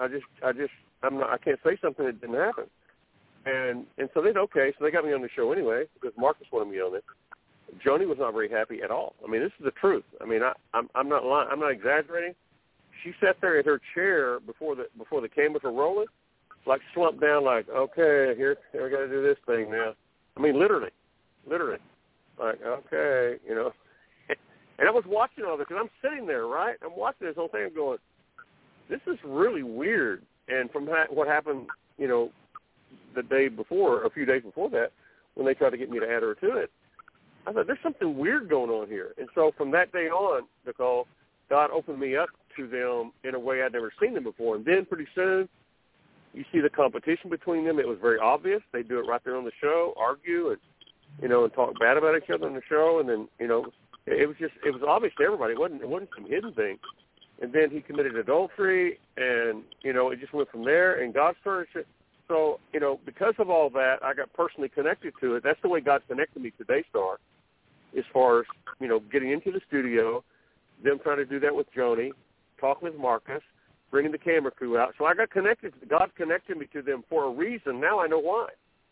I can't say something that didn't happen. And so they said, okay, so they got me on the show anyway, because Marcus wanted me on it. Joni was not very happy at all. I mean, this is the truth. I mean, I'm not lying. I'm not exaggerating. She sat there in her chair before the cameras were rolling, like slumped down, like, okay, here we got to do this thing now. I mean, literally, like, okay, you know. And I was watching all this, and I'm sitting there, right? I'm watching this whole thing, and going, this is really weird. And from what happened, you know, the day before, a few days before that, when they tried to get me to add her to it, I thought, there's something weird going on here. And so from that day on, Nicole, God opened me up to them in a way I'd never seen them before. And then pretty soon, you see the competition between them. It was very obvious. They do it right there on the show, argue and, you know, and talk bad about each other on the show. And then, you know, it was obvious to everybody. It wasn't some hidden thing. And then he committed adultery, and, you know, it just went from there. And God started. So, you know, because of all that, I got personally connected to it. That's the way God connected me to Daystar, as far as, you know, getting into the studio, them trying to do that with Joni, talking with Marcus, bringing the camera crew out. So I got connected. God connected me to them for a reason. Now I know why.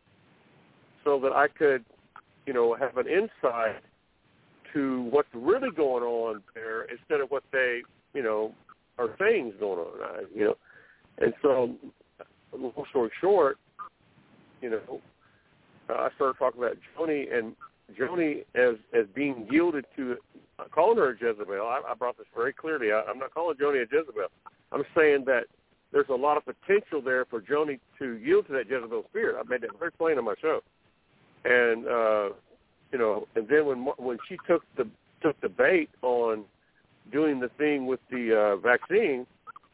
So that I could, you know, have an insight to what's really going on there instead of what they, you know, are saying is going on, you know. And so, long story short, you know, I started talking about Joni as being yielded to, calling her a Jezebel. I brought this very clearly. I'm not calling Joni a Jezebel. I'm saying that there's a lot of potential there for Joni to yield to that Jezebel spirit. I made that very plain on my show. And you know, and then when she took the bait on doing the thing with the vaccine,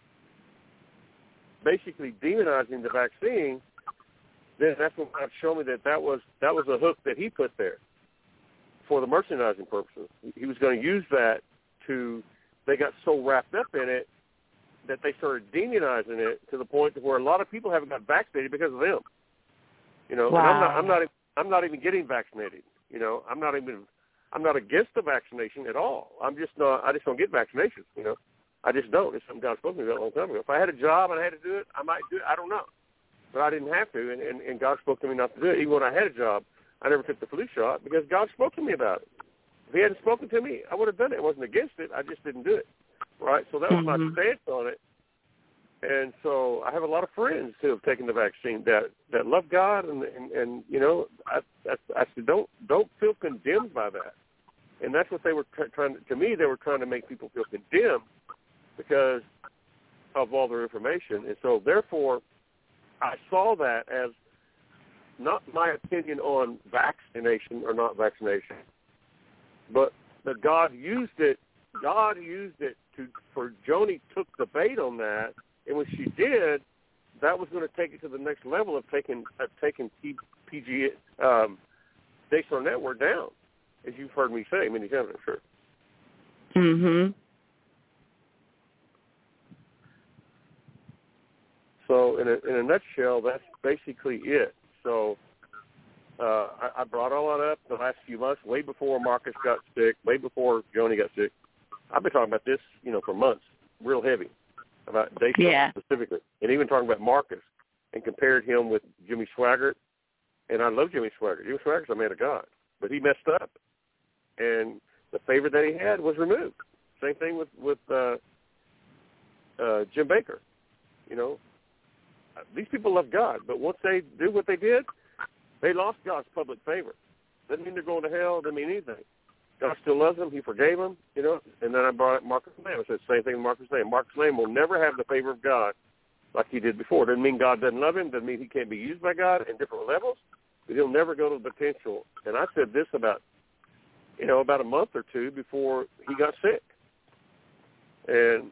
basically demonizing the vaccine, then that's when God showed me that was a hook that he put there for the merchandising purposes. He was going to use that they got so wrapped up in it that they started demonizing it to the point to where a lot of people haven't got vaccinated because of them. You know, wow. And I'm not even getting vaccinated. You know, I'm not against the vaccination at all. I just don't get vaccinations, you know. I just don't. It's something God spoke to me about a long time ago. If I had a job and I had to do it, I might do it. I don't know. But I didn't have to, and God spoke to me not to do it. Even when I had a job, I never took the flu shot because God spoke to me about it. If he hadn't spoken to me, I would have done it. I wasn't against it. I just didn't do it, right? So that was my stance on it. And so I have a lot of friends who have taken the vaccine that love God, and you know, I said, don't feel condemned by that. And that's what they were trying to me. They were trying to make people feel condemned because of all their information. And so, therefore, I saw that as not my opinion on vaccination or not vaccination, but that God used it. God used it for Joni took the bait on that, and when she did, that was going to take it to the next level of taking PG Daystar Network down, as you've heard me say many times, I'm sure. Mhm. So in a nutshell, that's basically it. So I brought all that up the last few months, way before Marcus got sick, way before Joni got sick. I've been talking about this, for months, real heavy, about Daystar specifically, and even talking about Marcus, and compared him with Jimmy Swaggart. And I love Jimmy Swaggart. Jimmy Swaggart's a man of God, but he messed up, and the favor that he had was removed. Same thing with Jim Baker. These people love God, but once they do what they did, they lost God's public favor. Doesn't mean they're going to hell. Doesn't mean anything. God still loves them. He forgave them, And then I brought up Marcus Lamb. I said the same thing with Marcus Lamb. Marcus Lamb will never have the favor of God like he did before. Doesn't mean God doesn't love him. Doesn't mean he can't be used by God in different levels. But he'll never go to the potential. And I said this about a month or two before he got sick. And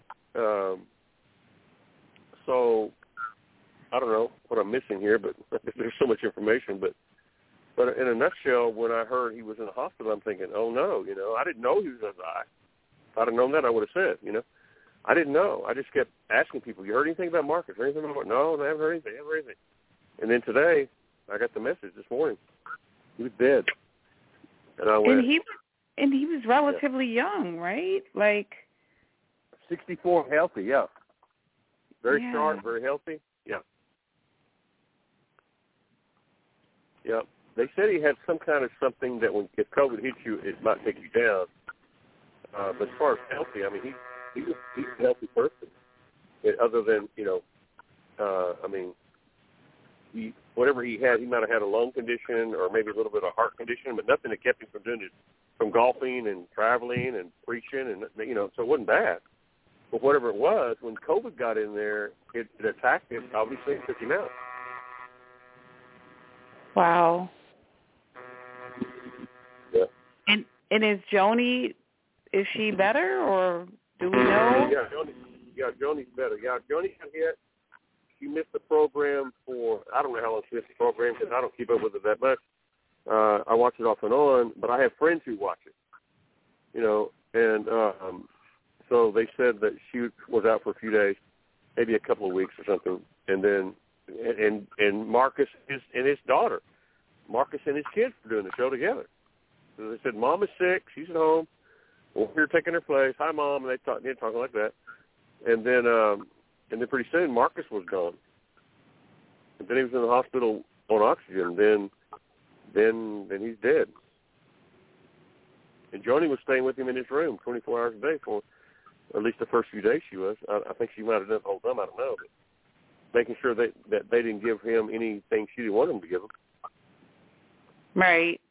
so I don't know what I'm missing here, but there's so much information. But in a nutshell, when I heard he was in the hospital, I'm thinking, oh, no, I didn't know he was going to die. If I'd have known that, I would have said, I didn't know. I just kept asking people, you heard anything about Marcus? Heard anything about No, I haven't heard anything. And then today, I got the message this morning. He was dead. And I went. And he was relatively young, right? Like 64, healthy, yeah. Very sharp, very healthy, yeah. Yeah. They said he had some kind of something that if COVID hits you, it might take you down. But as far as healthy, I mean, he's a healthy person. Other than, whatever he had, he might have had a lung condition or maybe a little bit of a heart condition, but nothing that kept him from golfing and traveling and preaching, and so it wasn't bad. But whatever it was, when COVID got in there, it attacked him, obviously, and took him out. Wow. Yeah. And is Joni, is she better, or do we know? Joni's better. Yeah, Joni got hit. She missed the program for, I don't know how long she missed the program because I don't keep up with it that much. I watch it off and on, but I have friends who watch it, and so they said that she was out for a few days, maybe a couple of weeks or something, and then and Marcus and his daughter, Marcus and his kids were doing the show together. So they said, Mom is sick, she's at home, we're here taking her place. Hi, Mom, and they're talking like that, and then pretty soon Marcus was gone, and then he was in the hospital on oxygen. Then he's dead. And Joni was staying with him in his room 24 hours a day for at least the first few days she was. I think she might have done it the whole time, I don't know. But making sure that they didn't give him anything she didn't want him to give him. Right.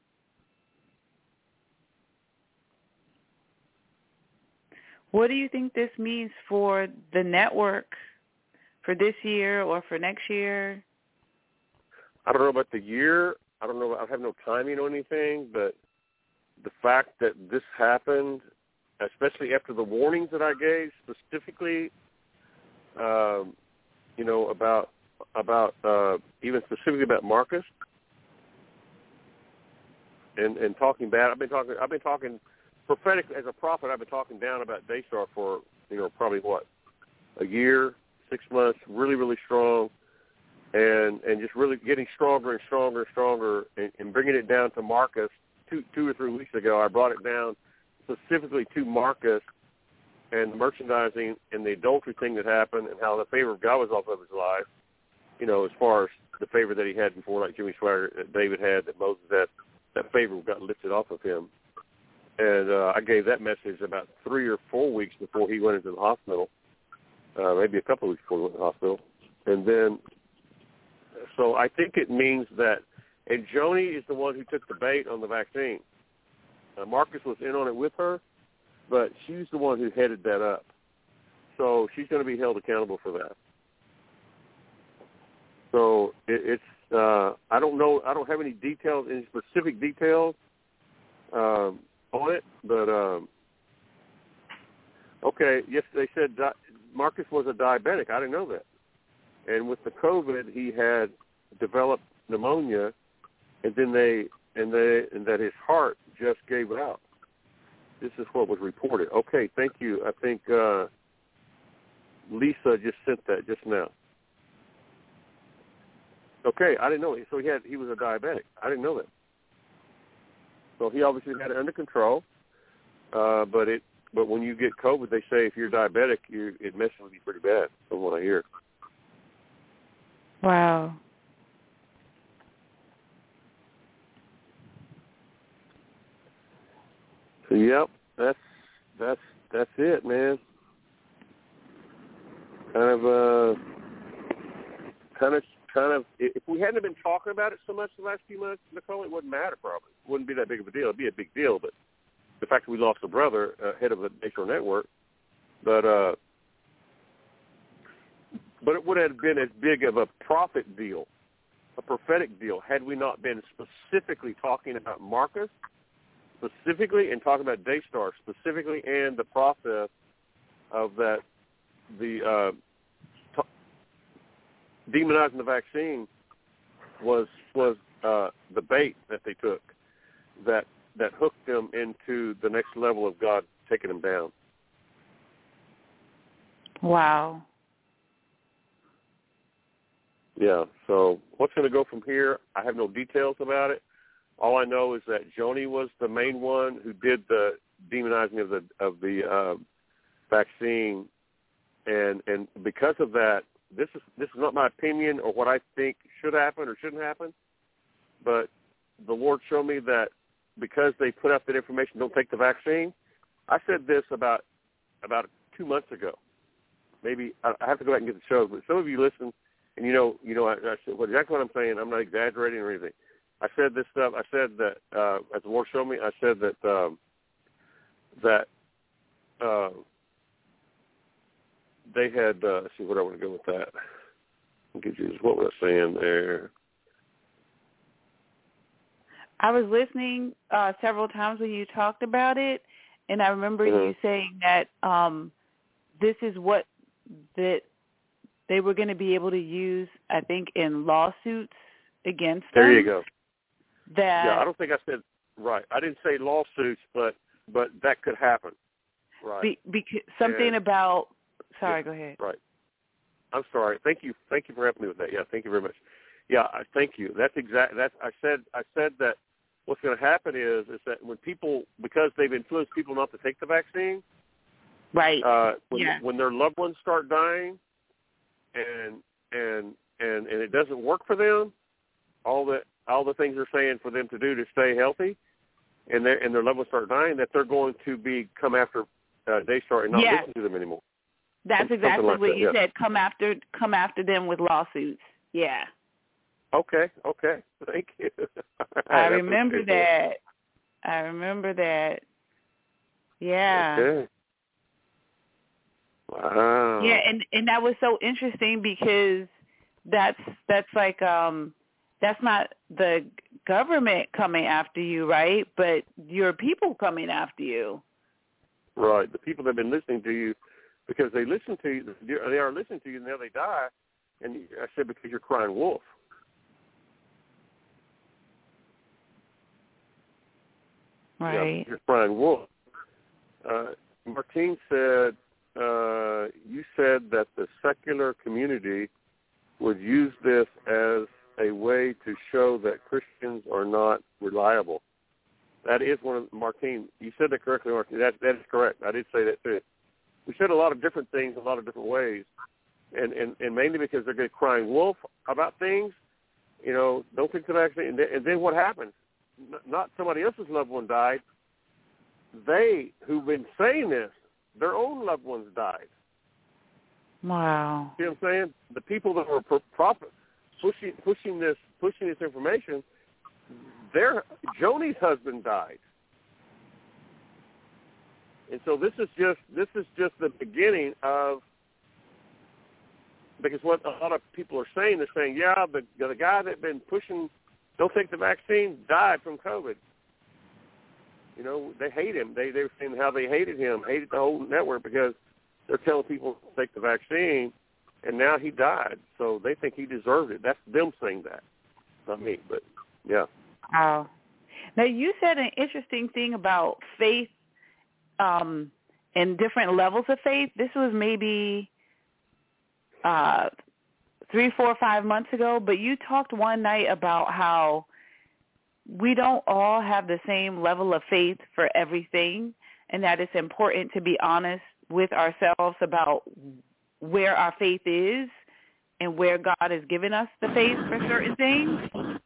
What do you think this means for the network for this year or for next year? I don't know about the year. I don't know. I have no timing on anything, but the fact that this happened, especially after the warnings that I gave specifically, about even specifically about Marcus, and talking bad. I've been talking prophetic as a prophet. I've been talking down about Daystar for probably a year, 6 months, really, really strong. And just really getting stronger and stronger and stronger, and bringing it down to Marcus. 2 or 3 weeks ago, I brought it down specifically to Marcus and the merchandising and the adultery thing that happened, and how the favor of God was off of his life. As far as the favor that he had before, like Jimmy Swaggart, that David had, that Moses had, that favor got lifted off of him. And I gave that message about 3 or 4 weeks before he went into the hospital, maybe a couple of weeks before he went to the hospital, and then. So I think it means that, and Joni is the one who took the bait on the vaccine. Marcus was in on it with her, but she's the one who headed that up. So she's going to be held accountable for that. So it's I don't know. I don't have any details, any specific details on it, but okay. Yes, they said Marcus was a diabetic. I didn't know that. and with the COVID, he had developed pneumonia, and then that his heart just gave out. This is what was reported. Okay, thank you. I think Lisa just sent that just now. Okay, I didn't know. So he was a diabetic. I didn't know that. So he obviously had it under control. But when you get COVID, they say if you're diabetic, it messes with you pretty bad, from what I hear. Wow. So yep, that's it, man. Kind of. If we hadn't been talking about it so much the last few months, Nicole, it wouldn't matter. Probably wouldn't be that big of a deal. It'd be a big deal, but the fact that we lost a brother, head of the Daystar Network, but it would have been as big of a prophet deal, a prophetic deal, had we not been specifically talking about Marcus, specifically, and talking about Daystar specifically, and the process of that, demonizing the vaccine was the bait that they took that hooked them into the next level of God taking them down. Wow. Yeah, so what's going to go from here? I have no details about it. All I know is that Joni was the main one who did the demonizing of the vaccine, and because of that, this is not my opinion or what I think should happen or shouldn't happen, but the Lord showed me that because they put out that information, don't take the vaccine. I said this about 2 months ago. Maybe I have to go back and get the show, but some of you listen, and you know, I said exactly what I'm saying. I'm not exaggerating or anything. I said this stuff. I said that as the Lord showed me, I said that they had. Let's see, where I want to go with that. What was I saying there? I was listening several times when you talked about it, and I remember you saying that this is what that they were going to be able to use, I think, in lawsuits against them. There you go. Yeah, I don't think I said right. I didn't say lawsuits, but that could happen. Right. Because something about. Sorry, go ahead. Right. I'm sorry. Thank you for helping me with that. Yeah, thank you very much. Yeah, thank you. That's exact. I said that what's going to happen is that when people, because they've influenced people not to take the vaccine, right? When their loved ones start dying, and it doesn't work for them, all the things they're saying for them to do to stay healthy, and their loved ones start dying, that they're going to come after Daystar and not listen to them anymore. That's exactly like what that, you said. Come after them with lawsuits. Yeah. Okay. Thank you. I remember that. Yeah. Okay. Wow. Yeah, and that was so interesting because that's like that's not the government coming after you, right? But your people coming after you. Right. The people that have been listening to you, because they listen to you, they are listening to you, and now they die. And I said, because you're crying wolf. Right. Yeah, you're crying wolf. Martine said, you said that the secular community would use this as a way to show that Christians are not reliable. That is one of Martine. You said that correctly, Martine. That is correct. I did say that too. We said a lot of different things, a lot of different ways, and mainly because they're going to crying wolf about things. You know, don't take the vaccine. And then what happens? Not somebody else's loved one died. They who've been saying this, their own loved ones died. Wow. See what I'm saying? The people that were pushing this information, Joni's husband died. And so this is just the beginning of, because what a lot of people are saying, they're saying, yeah, the guy that's been pushing, don't take the vaccine, died from COVID. You know, they hate him. They were saying how they hated him, hated the whole network, because they're telling people to take the vaccine, and now he died. So they think he deserved it. That's them saying that, not me. But yeah. Wow. Now you said an interesting thing about faith, and different levels of faith. This was maybe 3, 4, 5 months ago. But you talked one night about how we don't all have the same level of faith for everything, and that it's important to be honest with ourselves about where our faith is and where God has given us the faith for certain things.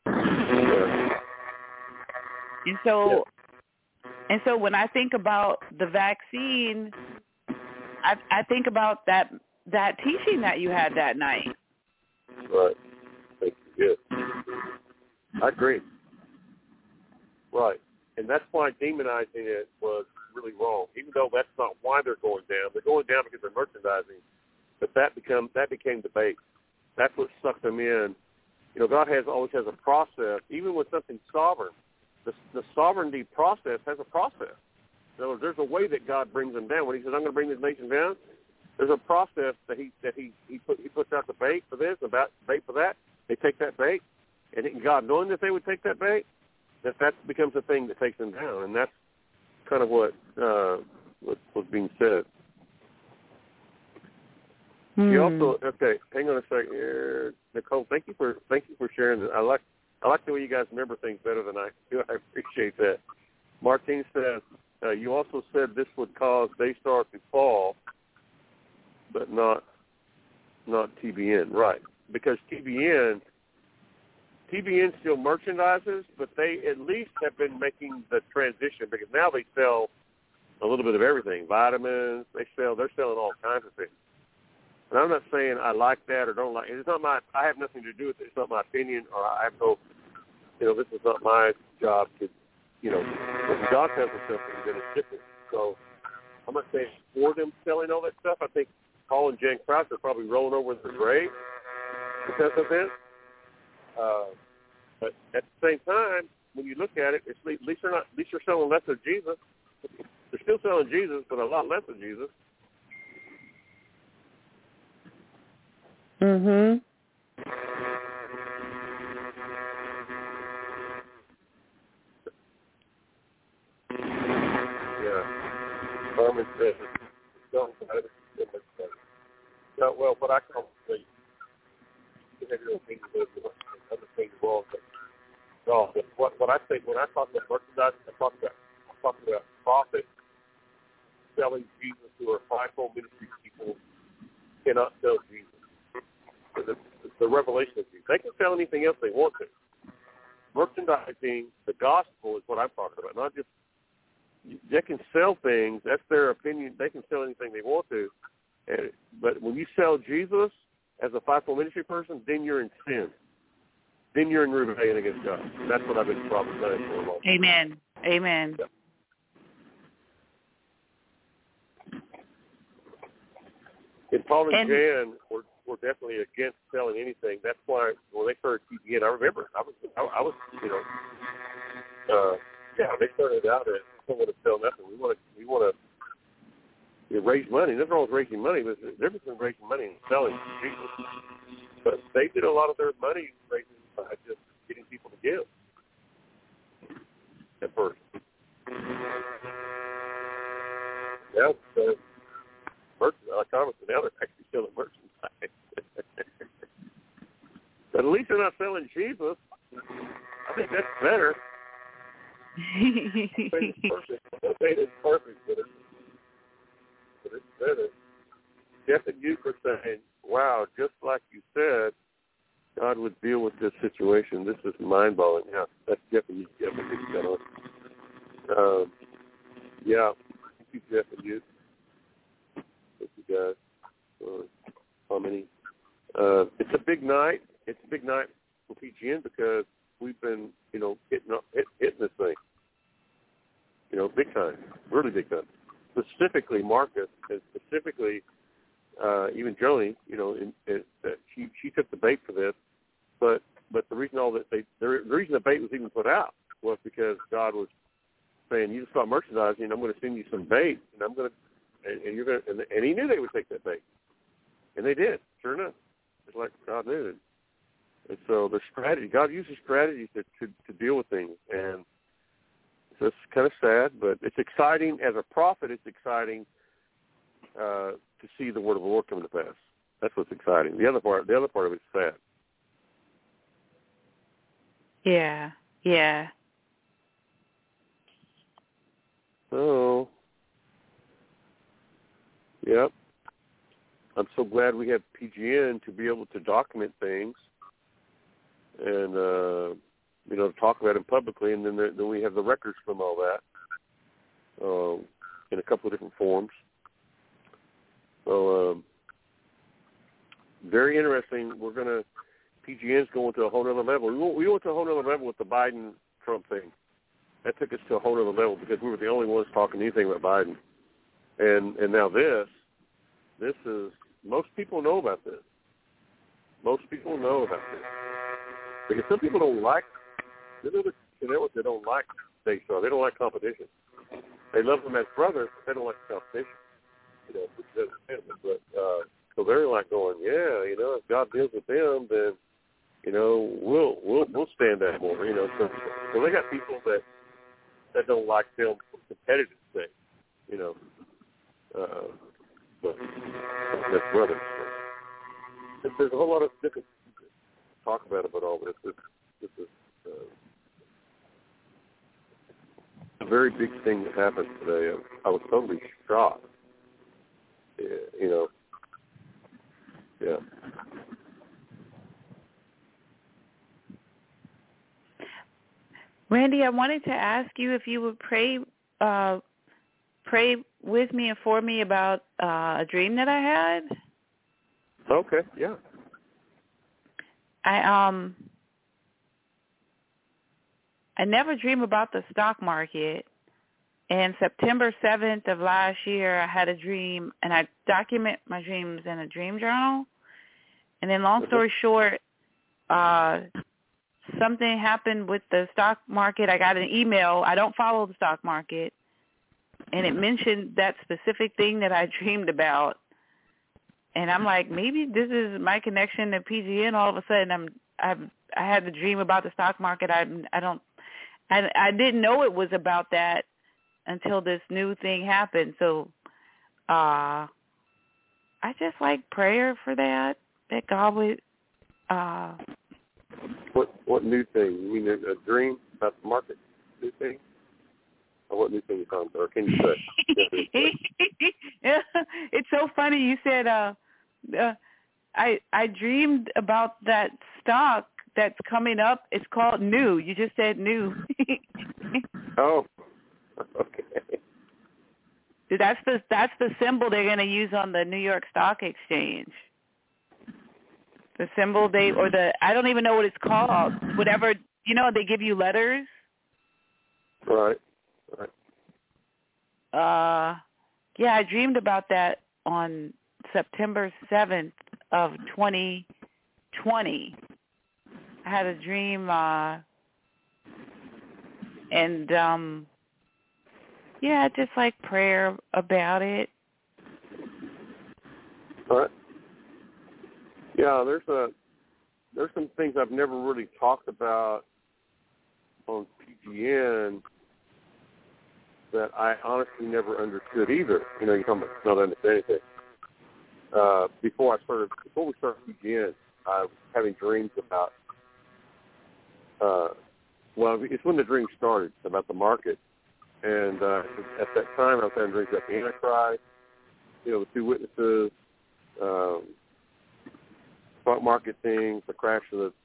And so when I think about the vaccine, I think about that teaching that you had that night. Right. Thank you. Yes. I agree. Right. And that's why demonizing it was really wrong, even though that's not why they're going down. They're going down because they're merchandising. But that became debate. That's what sucked them in. You know, God always has a process, even with something sovereign. The sovereignty process has a process. So there's a way that God brings them down. When he says, I'm going to bring this nation down, there's a process that he puts out the bait for this, about bait for that. They take that bait, and God, knowing that they would take that bait, that becomes the thing that takes them down. And that's kind of what was being said. You also, okay, hang on a second here. Nicole, thank you for sharing this. I like the way you guys remember things better than I do. I appreciate that. Martine says, you also said this would cause Daystar to fall, but not TBN, right? Because TBN still merchandises, but they at least have been making the transition, because now they sell a little bit of everything, vitamins. They're selling all kinds of things. And I'm not saying I like that or don't like it. It's not I have nothing to do with it. It's not my opinion, or I have no, this is not my job to, if God tells us something, then it's different. So I'm not saying for them selling all that stuff. I think Paul and Jen Krause are probably rolling over in their grave because of this. But at the same time, when you look at it, at least they're selling less of Jesus. They're still selling Jesus, but a lot less of Jesus. Mhm. Yeah. Carmen says, not well, but I can't say other things wrong. But what I think when I talk about merchandising, I talk about profit selling Jesus to our fivefold ministry people cannot sell Jesus. The revelation of Jesus. They can sell anything else they want to. Merchandising the gospel is what I'm talking about. Not just they can sell things. That's their opinion. They can sell anything they want to. But when you sell Jesus as a fivefold ministry person, then you're in sin. Then you're in rebellion against God. That's what I've been prophesying for a long time. Amen. Amen. Yeah. And Paul and Jan were definitely against selling anything. That's why when they started TBN, I remember I was they started out as don't want to sell nothing. We want to raise money. Nothing wrong with raising money, but there's a difference between raising money and selling Jesus. But they did a lot of their money raising by just getting people to give at first. Yeah, so merchandise, now they're actually selling merchandise. But at least they're not selling Jesus. I think that's better. It's perfect, but it's better. Jeff and you were saying, wow, just like you said, God would deal with this situation. This is mind-blowing. Yeah, that's Jeff and you. Jeff and you. Yeah, thank you, Jeff and you. Thank you guys for commenting. It's a big night. It's a big night for PGN because we've been, hitting this thing. Big time, really big time. Specifically, Marcus, and specifically even Joni, she took the bait for this. But the reason the reason the bait was even put out was because God was saying, you just stop merchandising, I'm going to send you some bait, and I'm going to, and you're going to, and he knew they would take that bait, and they did. Sure enough, it's like God knew it. And so the strategy, God uses strategies to deal with things. And so it's kind of sad, but it's exciting. As a prophet, it's exciting to see the word of the Lord come to pass. That's what's exciting. The other part of it's sad. Yeah. So, yep. I'm so glad we have PGN to be able to document things and, to talk about it publicly, and then we have the records from all that in a couple of different forms. So, very interesting. PGN's going to a whole other level. We went to a whole other level with the Biden-Trump thing. That took us to a whole other level because we were the only ones talking anything about Biden. And now this is, most people know about this. Most people know about this. Because some people don't like, they don't like State Star. They don't like competition. They love them as brothers, but they don't like the competition. Which doesn't fit them. But, so they're like going, if God deals with them, then, we'll stand that more, So they got people that don't like them for competitive sake, but that's brothers. So there's a whole lot of different talk about all this. This is a very big thing that happened today. I was totally shocked. Yeah. Randy, I wanted to ask you if you would pray with me and for me about a dream that I had. Okay, yeah. I never dream about the stock market. And September 7th of last year, I had a dream, and I document my dreams in a dream journal. And then long story short, something happened with the stock market. I got an email. I don't follow the stock market. And it mentioned that specific thing that I dreamed about. And I'm like, maybe this is my connection to PGN. All of a sudden, I had the dream about the stock market. I didn't know it was about that until this new thing happened. So I just like prayer for that God would. What new thing? You mean a dream about the market? New thing? Or what new thing you found? Or can you say? It's so funny. You said I dreamed about that stock that's coming up. It's called New. You just said New. Oh. Okay. That's the symbol they're going to use on the New York Stock Exchange. The symbol I don't even know what it's called. Whatever, they give you letters. Right. Yeah, I dreamed about that on September 7th of 2020. I had a dream, and just like prayer about it. All right. Yeah, there's some things I've never really talked about on PGN that I honestly never understood either. You're talking about not understanding anything. Before we started PGN, I was having dreams about. It's when the dream started about the market. And at that time, I was having dreams about the Antichrist, the two witnesses, stock market things, the crash of the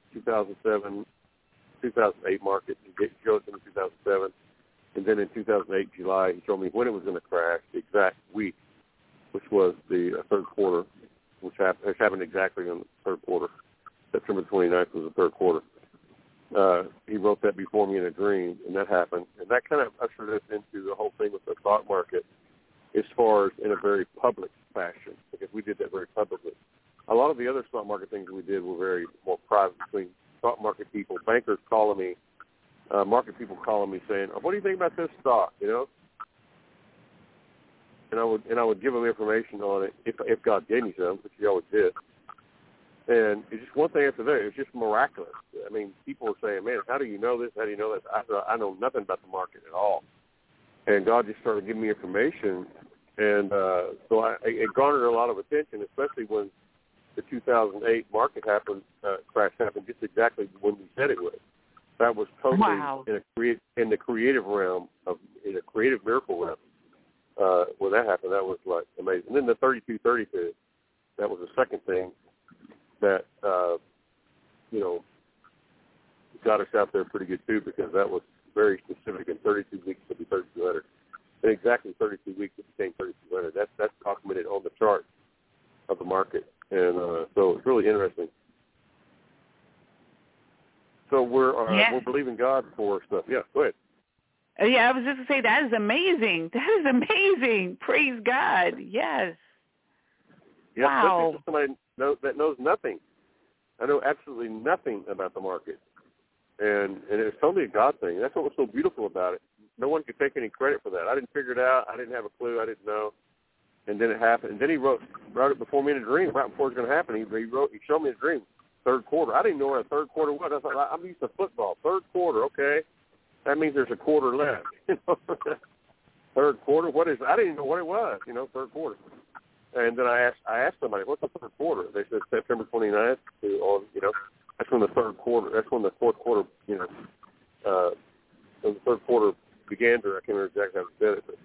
2008 market, he showed us in 2007. And then in 2008, July, he told me when it was going to crash, the exact week, which was the third quarter, which happened exactly in the third quarter. September 29th was the third quarter. He wrote that before me in a dream, and that happened. And that kind of ushered us into the whole thing with the stock market as far as in a very public fashion, because we did that very publicly. A lot of the other stock market things we did were very more private between stock market people, bankers calling me, market people calling me saying, "What do you think about this stock?" And I would give them information on it if God gave me some, which He always did. And it's just one thing after that. It's just miraculous. I mean, people are saying, man, how do you know this? How do you know this? I know nothing about the market at all. And God just started giving me information. And so it garnered a lot of attention, especially when the 2008 market crash happened just exactly when we said it would. That was totally in the creative realm, in a creative miracle realm. When that happened, that was like amazing. And then the 3232, that was the second thing that, got us out there pretty good too, because that was very specific. In 32 weeks, it'll be 3,200. In exactly 32 weeks, it became 3,200. That's documented on the chart of the market. And so it's really interesting. So we're believing God for stuff. Yeah, go ahead. Yeah, I was just going to say, that is amazing. That is amazing. Praise God. Yes. Yeah, wow. Somebody that knows nothing. I know absolutely nothing about the market. And it's totally a God thing. That's what was so beautiful about it. No one could take any credit for that. I didn't figure it out. I didn't have a clue. I didn't know. And then it happened. And then he wrote it before me in a dream, right before it was going to happen. He showed me a dream, third quarter. I didn't know what a third quarter was. I thought, I'm used to football. Third quarter, okay. That means there's a quarter left. Third quarter, what is? I didn't even know what it was. Third quarter. And then I asked somebody, what's the third quarter? They said September 29th that's when the third quarter. That's when the fourth quarter. When the third quarter began. I can't remember exactly how he said it, but.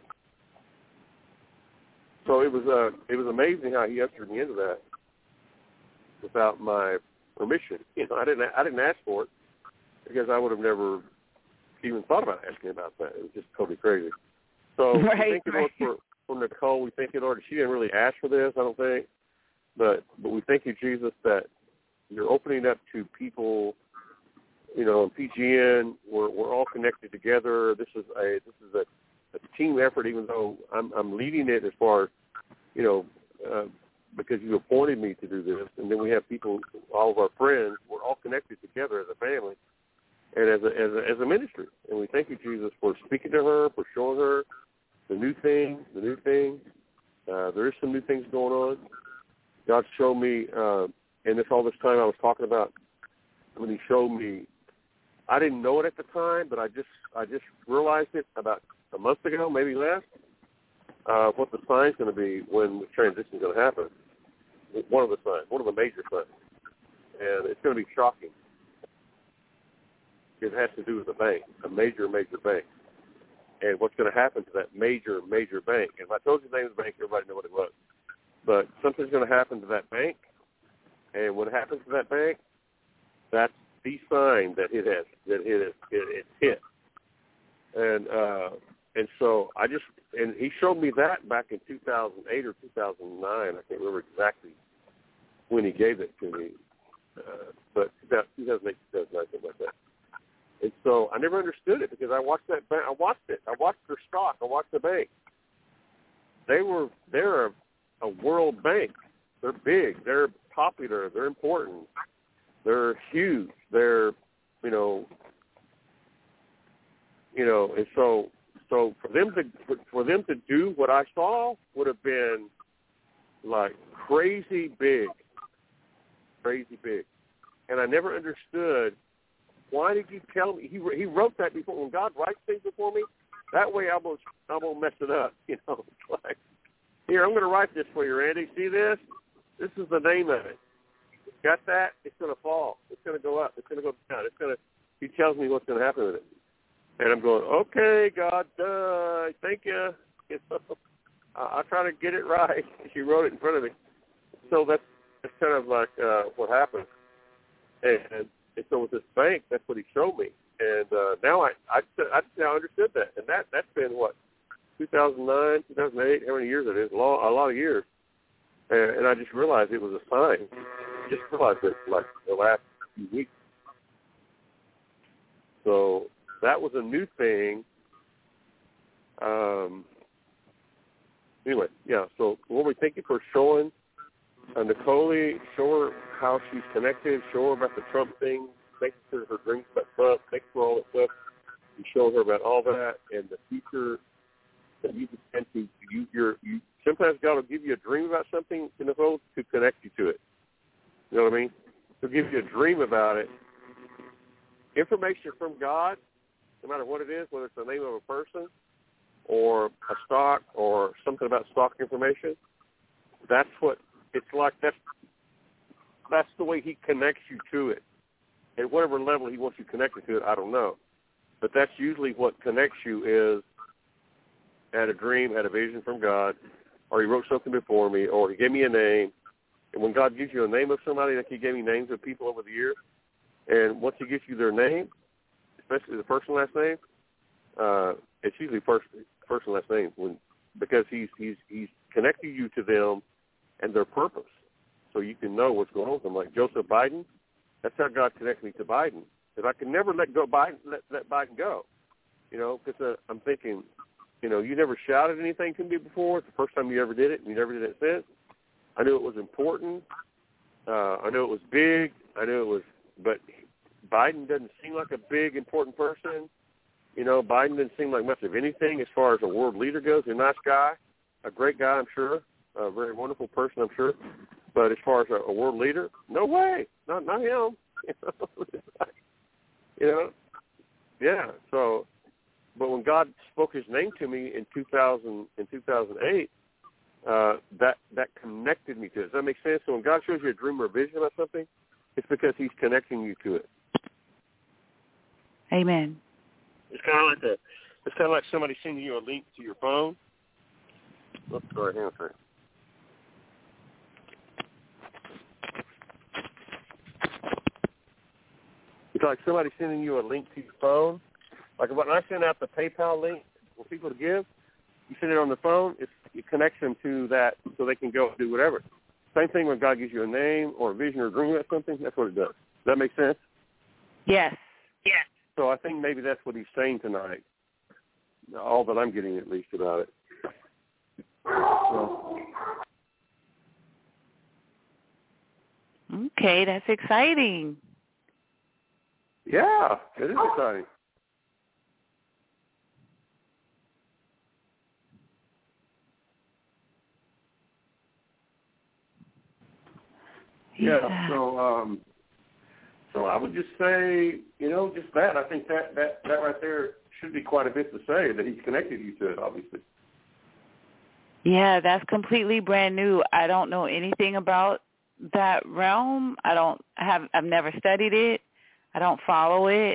So it was amazing how he ushered me into that without my permission. I didn't ask for it, because I would have never even thought about asking about that. It was just totally crazy. So we thank you, Lord, for Nicole. We thank you, Lord. She didn't really ask for this, I don't think, but we thank you, Jesus, that you're opening up to people. In PGN, we're all connected together. This is a team effort, even though I'm leading it as far as, because you appointed me to do this. And then we have people, all of our friends, we're all connected together as a family and as a ministry. And we thank you, Jesus, for speaking to her, for showing her the new thing. There is some new things going on. God showed me, and all this time I was talking about, when he showed me, I didn't know it at the time, but I just realized it about a month ago, maybe less, what the sign's going to be when the transition is going to happen. One of the signs, one of the major signs. And it's going to be shocking. It has to do with a bank, a major bank. And what's going to happen to that major bank. And if I told you the name of the bank, everybody knew what it was. But something's going to happen to that bank. And what happens to that bank, that's the sign that it's hit. And so and he showed me that back in 2008 or 2009. I can't remember exactly when he gave it to me, but 2008, 2009, something like that. And so I never understood it, because I watched that bank. I watched their stock. I watched the bank. They're a world bank. They're big. They're popular. They're important. They're huge. They're, and so for them to do what I saw would have been like crazy big. And I never understood, why did you tell me? He wrote that before. When God writes things before me, that way I won't mess it up. It's like, here, I'm going to write this for you, Randy. See this? This is the name of it. Got that? It's going to fall. It's going to go up. It's going to go down. He tells me what's going to happen with it. And I'm going, okay, God, thank you. I'll try to get it right. She wrote it in front of me. So that's kind of like what happened. And so with this bank, that's what he showed me. And now I now understood that. And that's been, 2009, 2008, how many years it is? A lot of years. And I just realized it was a sign. Just realized it like the last few weeks. So that was a new thing. Anyway, yeah. So Lord, we thank you for showing Nicole, show her how she's connected, show her about the Trump thing, make sure her drinks about Trump, make sure all that stuff. You show her about all that and the future that you can to you. Sometimes God will give you a dream about something, Nicole, to connect you to it. You know what I mean? He'll give you a dream about it. Information from God, no matter what it is, whether it's the name of a person or a stock or something about stock information, that's what it's like. That's the way he connects you to it. At whatever level he wants you connected to it, I don't know. But that's usually what connects you is at a dream, at a vision from God, or he wrote something before me, or he gave me a name. And when God gives you a name of somebody, like he gave me names of people over the years, and once he gives you their name, especially the first and last name, it's usually first and last name because he's connecting you to them and their purpose, so you can know what's going on with them. Like Joseph Biden, that's how God connects me to Biden. Because I can never let Biden go, because I'm thinking, you never shouted anything to me before. It's the first time you ever did it, and you never did it since. I knew it was important. I knew it was big. I knew it was, but Biden doesn't seem like a big, important person. Biden didn't seem like much of anything as far as a world leader goes. A nice guy, a great guy, I'm sure, a very wonderful person, I'm sure. But as far as a world leader, no way, not him. Yeah. So, but when God spoke His name to me in 2008, that connected me to it. Does that make sense? So when God shows you a dream or a vision about something, it's because He's connecting you to it. Amen. It's kind of like somebody sending you a link to your phone. Oops, sorry, hang on a second. It's like somebody sending you a link to your phone. Like when I send out the PayPal link for people to give, you send it on the phone, it connects them to that so they can go and do whatever. Same thing when God gives you a name or a vision or a dream about something, that's what it does. Does that make sense? Yes. Yes. So I think maybe that's what he's saying tonight, all that I'm getting at least about it. So. Okay, that's exciting. Yeah, it is exciting. Yeah, so I would just say, just that. I think that right there should be quite a bit to say, that he's connected you to it, obviously. Yeah, that's completely brand new. I don't know anything about that realm. I've never studied it. I don't follow it.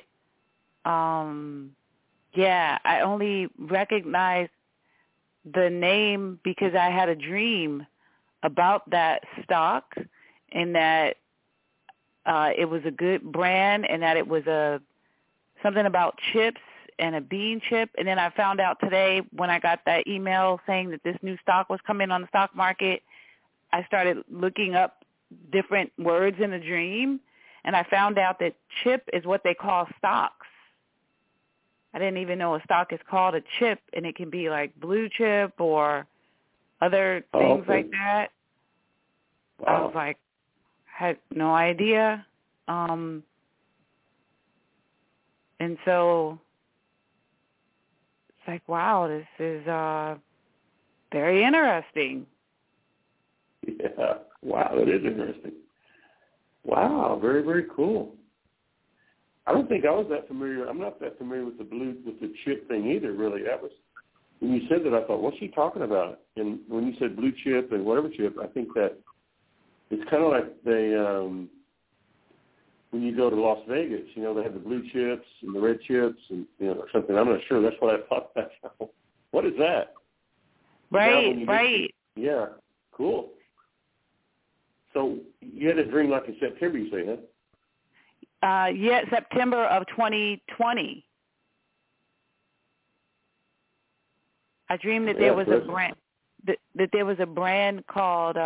I only recognize the name because I had a dream about that stock and that it was a good brand and that it was something about chips and a bean chip. And then I found out today when I got that email saying that this new stock was coming on the stock market, I started looking up different words in the dream, and I found out that chip is what they call stocks. I didn't even know a stock is called a chip, and it can be like blue chip or other things like that. Wow. I was like, had no idea. And so it's like, wow, this is very interesting. Yeah. Wow, that is interesting. Wow, very, very cool. I don't think I was that familiar. I'm not that familiar with the chip thing either, really. That was, when you said that, I thought, what's she talking about? And when you said blue chip and whatever chip, I think that it's kind of like when you go to Las Vegas, they have the blue chips and the red chips and, or something. I'm not sure. That's what I thought. What is that? Right. Yeah, cool. So you had a dream like in September, you say, huh? September of 2020. I dreamed that there was a brand that there was a brand called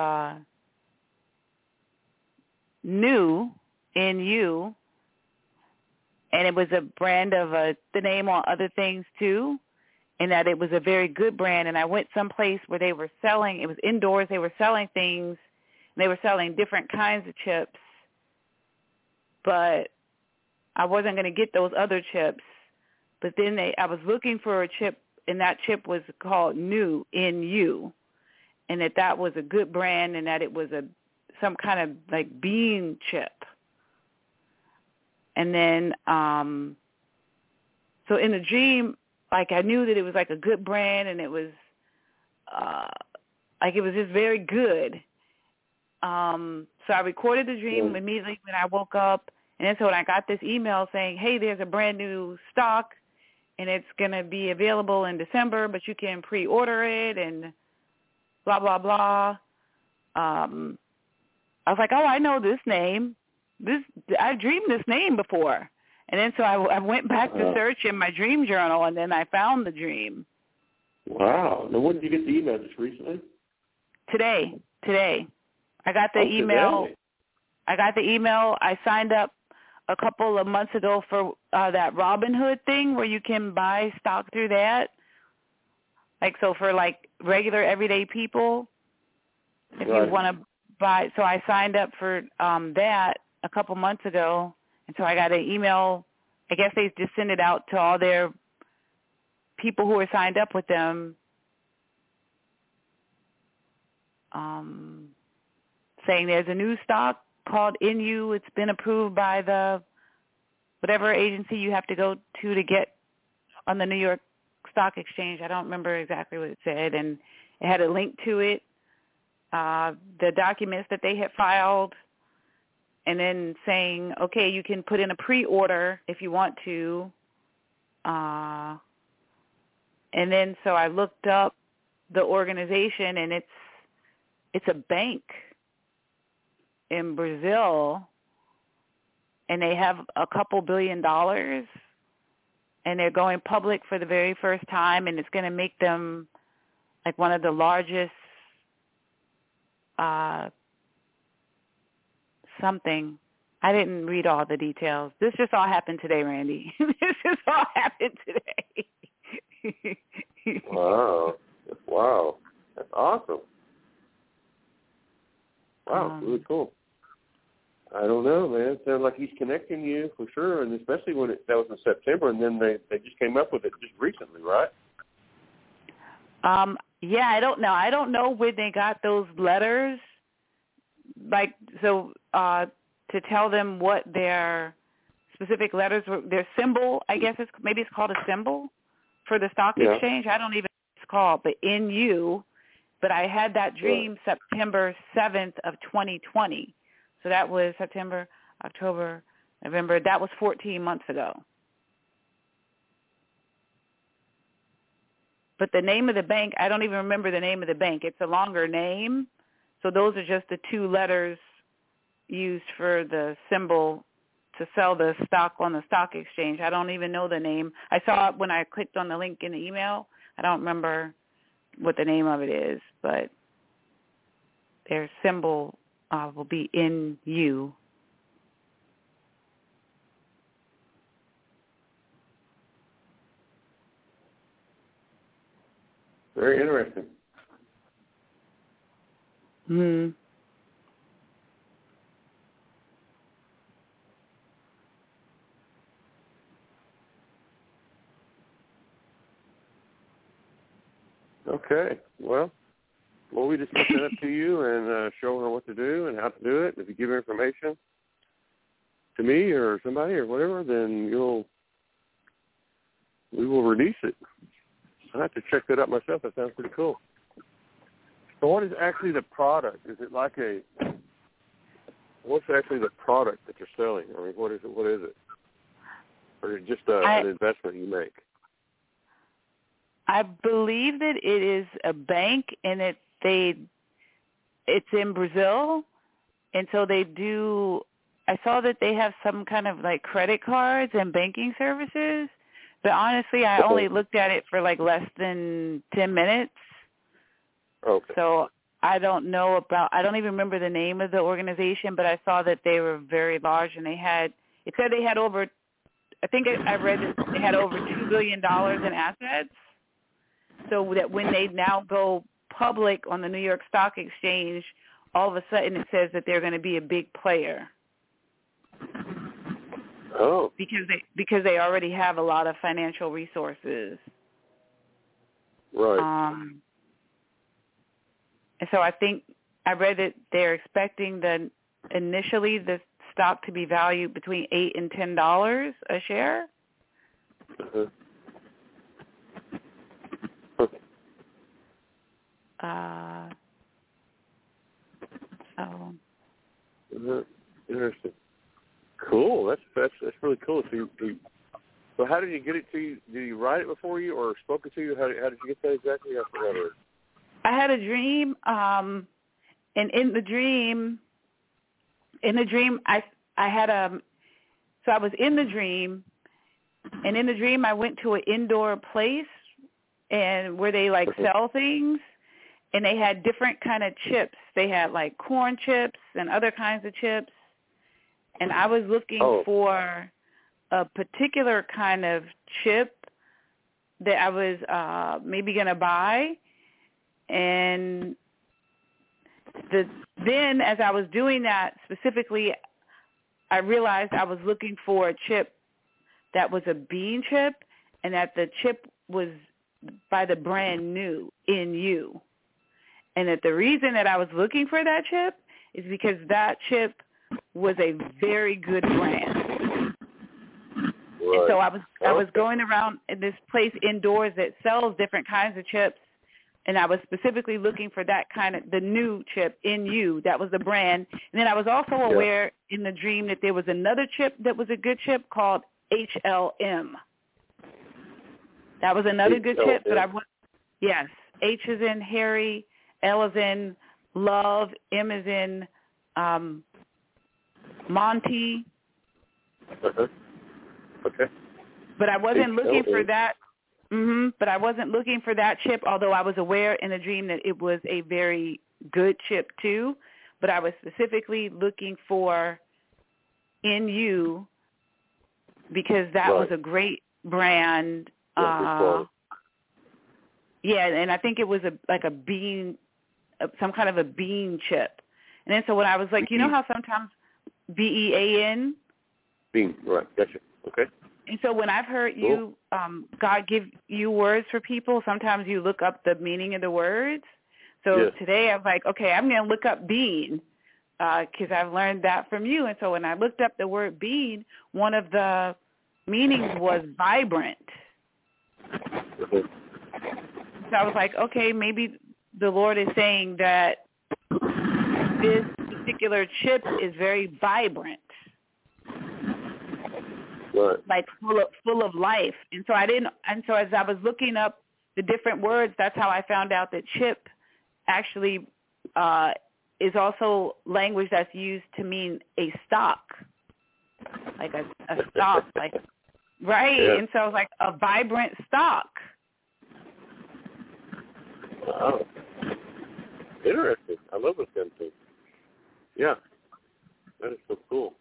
New NU, and it was a brand of the name on other things too, and that it was a very good brand. And I went someplace where they were selling. It was indoors. They were selling things. They were selling different kinds of chips, but I wasn't going to get those other chips. But then I was looking for a chip, and that chip was called New NU, and that was a good brand, and that it was a some kind of like bean chip. And then, so in the dream, like I knew that it was like a good brand, and it was, like it was just very good. So I recorded the dream immediately when I woke up, and then so when I got this email saying, hey, there's a brand new stock, and it's going to be available in December, but you can pre-order it, and blah, blah, blah. I was like, oh, I know this name. I dreamed this name before. And then so I went back to search in my dream journal, and then I found the dream. Wow. Now, when did you get the email? Just recently? Today. I got the email. Today. I got the email. I signed up a couple of months ago for that Robinhood thing where you can buy stock through that. Like, so for like regular everyday people, if you want to buy. So I signed up for that a couple months ago. And so I got an email. I guess they just send it out to all their people who are signed up with them, saying there's a new stock called INU. It's been approved by the whatever agency you have to go to get on the New York Stock Exchange. I don't remember exactly what it said. And it had a link to it, the documents that they had filed, and then saying, okay, you can put in a pre-order if you want to. And then so I looked up the organization, and it's a bank in Brazil, and they have a couple $2 billion, and they're going public for the very first time, and it's going to make them like one of the largest something. I didn't read all the details. This just all happened today, Randy. This just all happened today. Wow. That's awesome. Wow, really cool. I don't know, man. It sounds like he's connecting you for sure, and especially when that was in September, and then they just came up with it just recently, right? Yeah, I don't know. I don't know where they got those letters. Like, so to tell them what their specific letters were, their symbol, I guess maybe it's called a symbol for the stock exchange. I don't even know what it's called, but INU. But I had that dream September 7th of 2020. So that was September, October, November. That was 14 months ago. But the name of the bank, I don't even remember the name of the bank. It's a longer name. So those are just the two letters used for the symbol to sell the stock on the stock exchange. I don't even know the name. I saw it when I clicked on the link in the email. I don't remember what the name of it is, but their symbol will be INU. Very interesting. Hmm. Okay. Well, we just put that up to you and show her what to do and how to do it. If you give information to me or somebody or whatever, then we will release it. I have to check that out myself. That sounds pretty cool. So what is actually the product? Is it like what's actually the product that you're selling? I mean, what is it? Or is it just an investment you make? I believe that it is a bank, and it's in Brazil, and so they do. I saw that they have some kind of like credit cards and banking services, but honestly, I only looked at it for like less than 10 minutes. Okay. So I don't even remember the name of the organization, but I saw that they were very large, and it said they had over, I think I read that they had over $2 billion in assets. So that when they now go public on the New York Stock Exchange, all of a sudden it says that they're going to be a big player. Oh. Because they already have a lot of financial resources. Right. And so I think I read that they're expecting initially the stock to be valued between $8 and $10 a share. Interesting. Cool. That's really cool. So how did you get it to you? Did he write it before you or spoke it to you? How did you get that exactly? I forgot. I had a dream, and in the dream, I had so I was in the dream, and in the dream I went to an indoor place and where they like sell things, and they had different kind of chips. They had like corn chips and other kinds of chips, and I was looking for a particular kind of chip that I was maybe going to buy. And then as I was doing that specifically, I realized I was looking for a chip that was a bean chip, and that the chip was by the brand new InU. And that the reason that I was looking for that chip is because that chip was a very good brand. And so I was going around in this place indoors that sells different kinds of chips, and I was specifically looking for that kind of, the new chip, InU, that was the brand. And then I was also aware in the dream that there was another chip that was a good chip called HLM. That was another good chip, but yes, H is in Harry, L is in Love, M is in Monty. Okay. But I wasn't looking for that. But I wasn't looking for that chip, although I was aware in a dream that it was a very good chip too. But I was specifically looking for InU because that was a great brand. And I think it was like a bean, some kind of a bean chip. And then so when I was like, you know how sometimes BEAN? Bean, right, gotcha. Okay. And so when I've heard you, God give you words for people, sometimes you look up the meaning of the words. So today I was like, okay, I'm going to look up bean because I've learned that from you. And so when I looked up the word bean, one of the meanings was vibrant. So I was like, okay, maybe the Lord is saying that this particular chip is very vibrant. Like full of life. And so as I was looking up the different words, that's how I found out that chip actually is also language that's used to mean a stock. Like a stock, like right? Yeah. And so I was like, a vibrant stock. Wow. Interesting. I love this kind of thing. Yeah. That is so cool.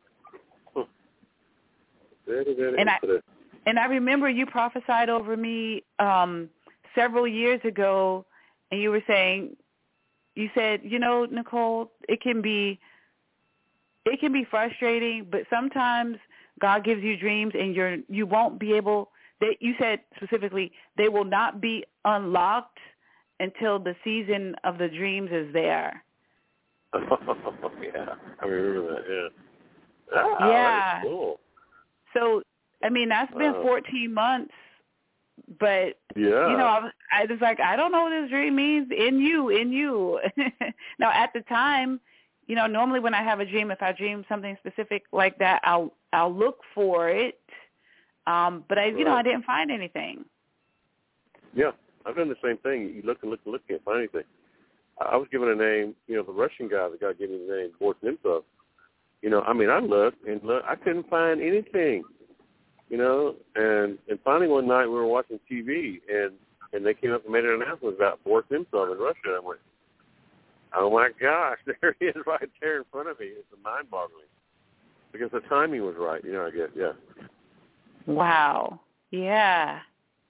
And I remember you prophesied over me several years ago, and you were saying, you said, you know, Nicole, it can be frustrating, but sometimes God gives you dreams, and you won't be able. You said specifically, they will not be unlocked until the season of the dreams is there. Oh, yeah, I remember that. Yeah. Yeah. That's cool. So, I mean, that's been 14 months, but, you know, I was like, I don't know what this dream means. InU. Now, at the time, you know, normally when I have a dream, if I dream something specific like that, I'll look for it. But I didn't find anything. Yeah, I've done the same thing. You look, can't find anything. I was given a name, you know, the Russian guy that God gave me the name, Boris Nemtsov. You know, I mean, I looked, I couldn't find anything, you know, and finally one night we were watching TV, and they came up and made an announcement about Boris Nemtsov in Russia, and I went, oh, my gosh, there he is right there in front of me. It's mind-boggling. Because the timing was right, you know, I guess, yeah. Wow. Yeah.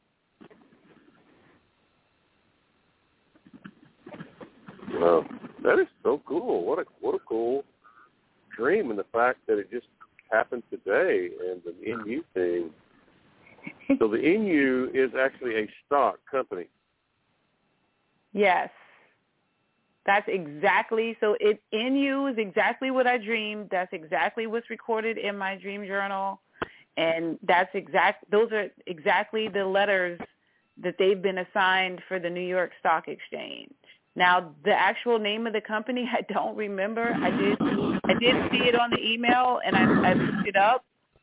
Wow. That is so cool. What a cool dream, and the fact that it just happened today, and the InU thing. So the InU is actually a stock company. Yes. That's exactly, so it in you is exactly what I dreamed. That's exactly what's recorded in my dream journal. And those are exactly the letters that they've been assigned for the New York Stock Exchange. Now, the actual name of the company, I don't remember. I did see it on the email, and I looked it up.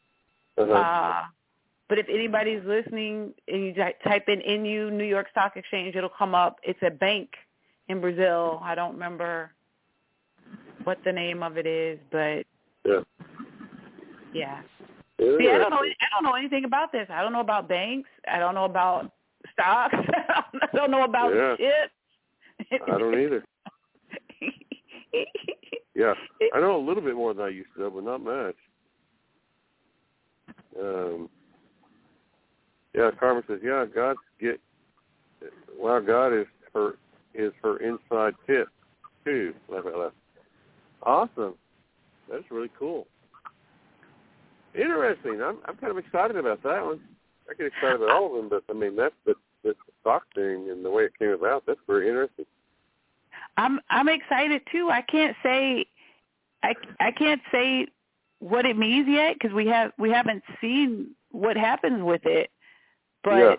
But if anybody's listening and you type in NU New York Stock Exchange, it'll come up. It's a bank in Brazil. I don't remember what the name of it is, but yeah. See, I don't know anything about this. I don't know about banks. I don't know about stocks. I don't know about shit. I don't either. Yeah, I know a little bit more than I used to know, but not much. Carmen says, God is her inside tip too. Awesome. That's really cool. Interesting. I'm kind of excited about that one. I get excited about all of them, but I mean that's the stock thing and the way it came about. That's very interesting. I'm excited too. I can't say what it means yet because we haven't seen what happens with it. But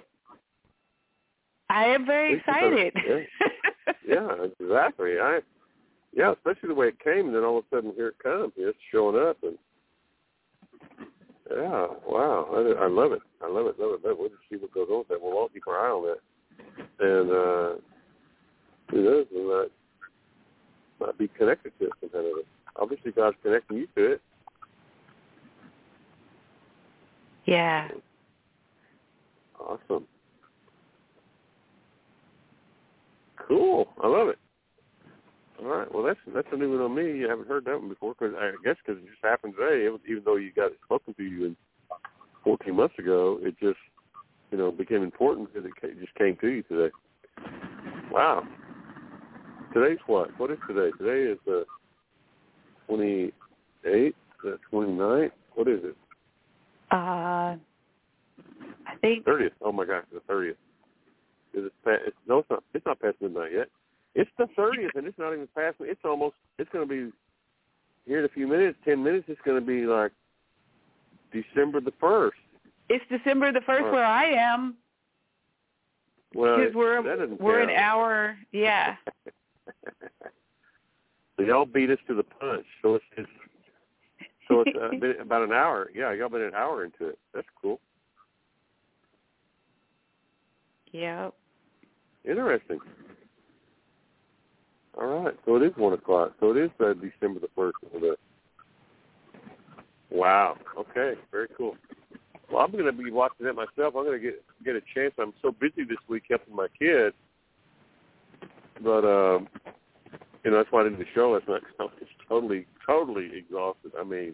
I am very excited. Yeah, exactly. Especially the way it came, and then all of a sudden here it comes. It's showing up, and wow, I love it. We'll just see what goes on with that. We'll all keep our eye on that, and who knows? We might be connected to it some kind of it. Obviously, God's connecting you to it. Yeah. Awesome. Cool. I love it. All right. Well, that's a new one on me. I haven't heard that one before because I guess because it just happened today. Even though you got it spoken to you 14 months ago, it just became important because it just came to you today. Wow. Today's what? What is today? Today is the 28th, the 29th. What is it? I think 30th. Oh my gosh, the 30th. It's not. It's not past midnight yet. It's the 30th, and it's not even past. It's going to be here in a few minutes. 10 minutes. It's going to be like December the 1st. It's December the 1st where I am. Well, because we're an hour. Yeah. So y'all beat us to the punch. So it's been about an hour. Yeah, y'all been an hour into it. That's cool. Yeah. Interesting. All right. So it is 1 o'clock. So it is December the 1st. Wow. Okay. Very cool. Well, I'm going to be watching that myself. I'm going to get a chance. I'm so busy this week helping my kids. But, that's why I didn't do the show last night because I was totally exhausted. I mean,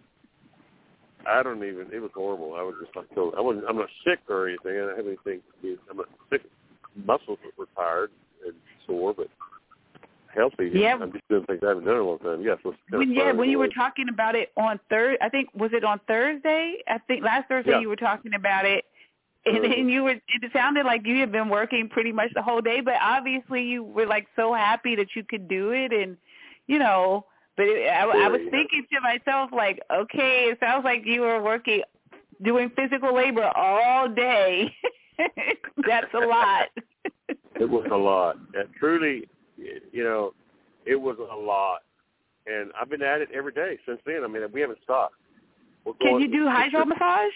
it was horrible. I was just like, I'm not sick or anything. I don't have anything. I'm not sick. Muscles were tired and sore, but healthy. Yeah. I'm just doing things I haven't done in a long time. Yeah. So when you were talking about it on Thursday, I think, was it on Thursday? I think last Thursday you were talking about it. And then it sounded like you had been working pretty much the whole day, but obviously you were like so happy that you could do it. And, but I was thinking to myself, like, okay, it sounds like you were doing physical labor all day. That's a lot. It was a lot. Truly, it was a lot. And I've been at it every day since then. I mean, we haven't stopped. Can you do hydro massage?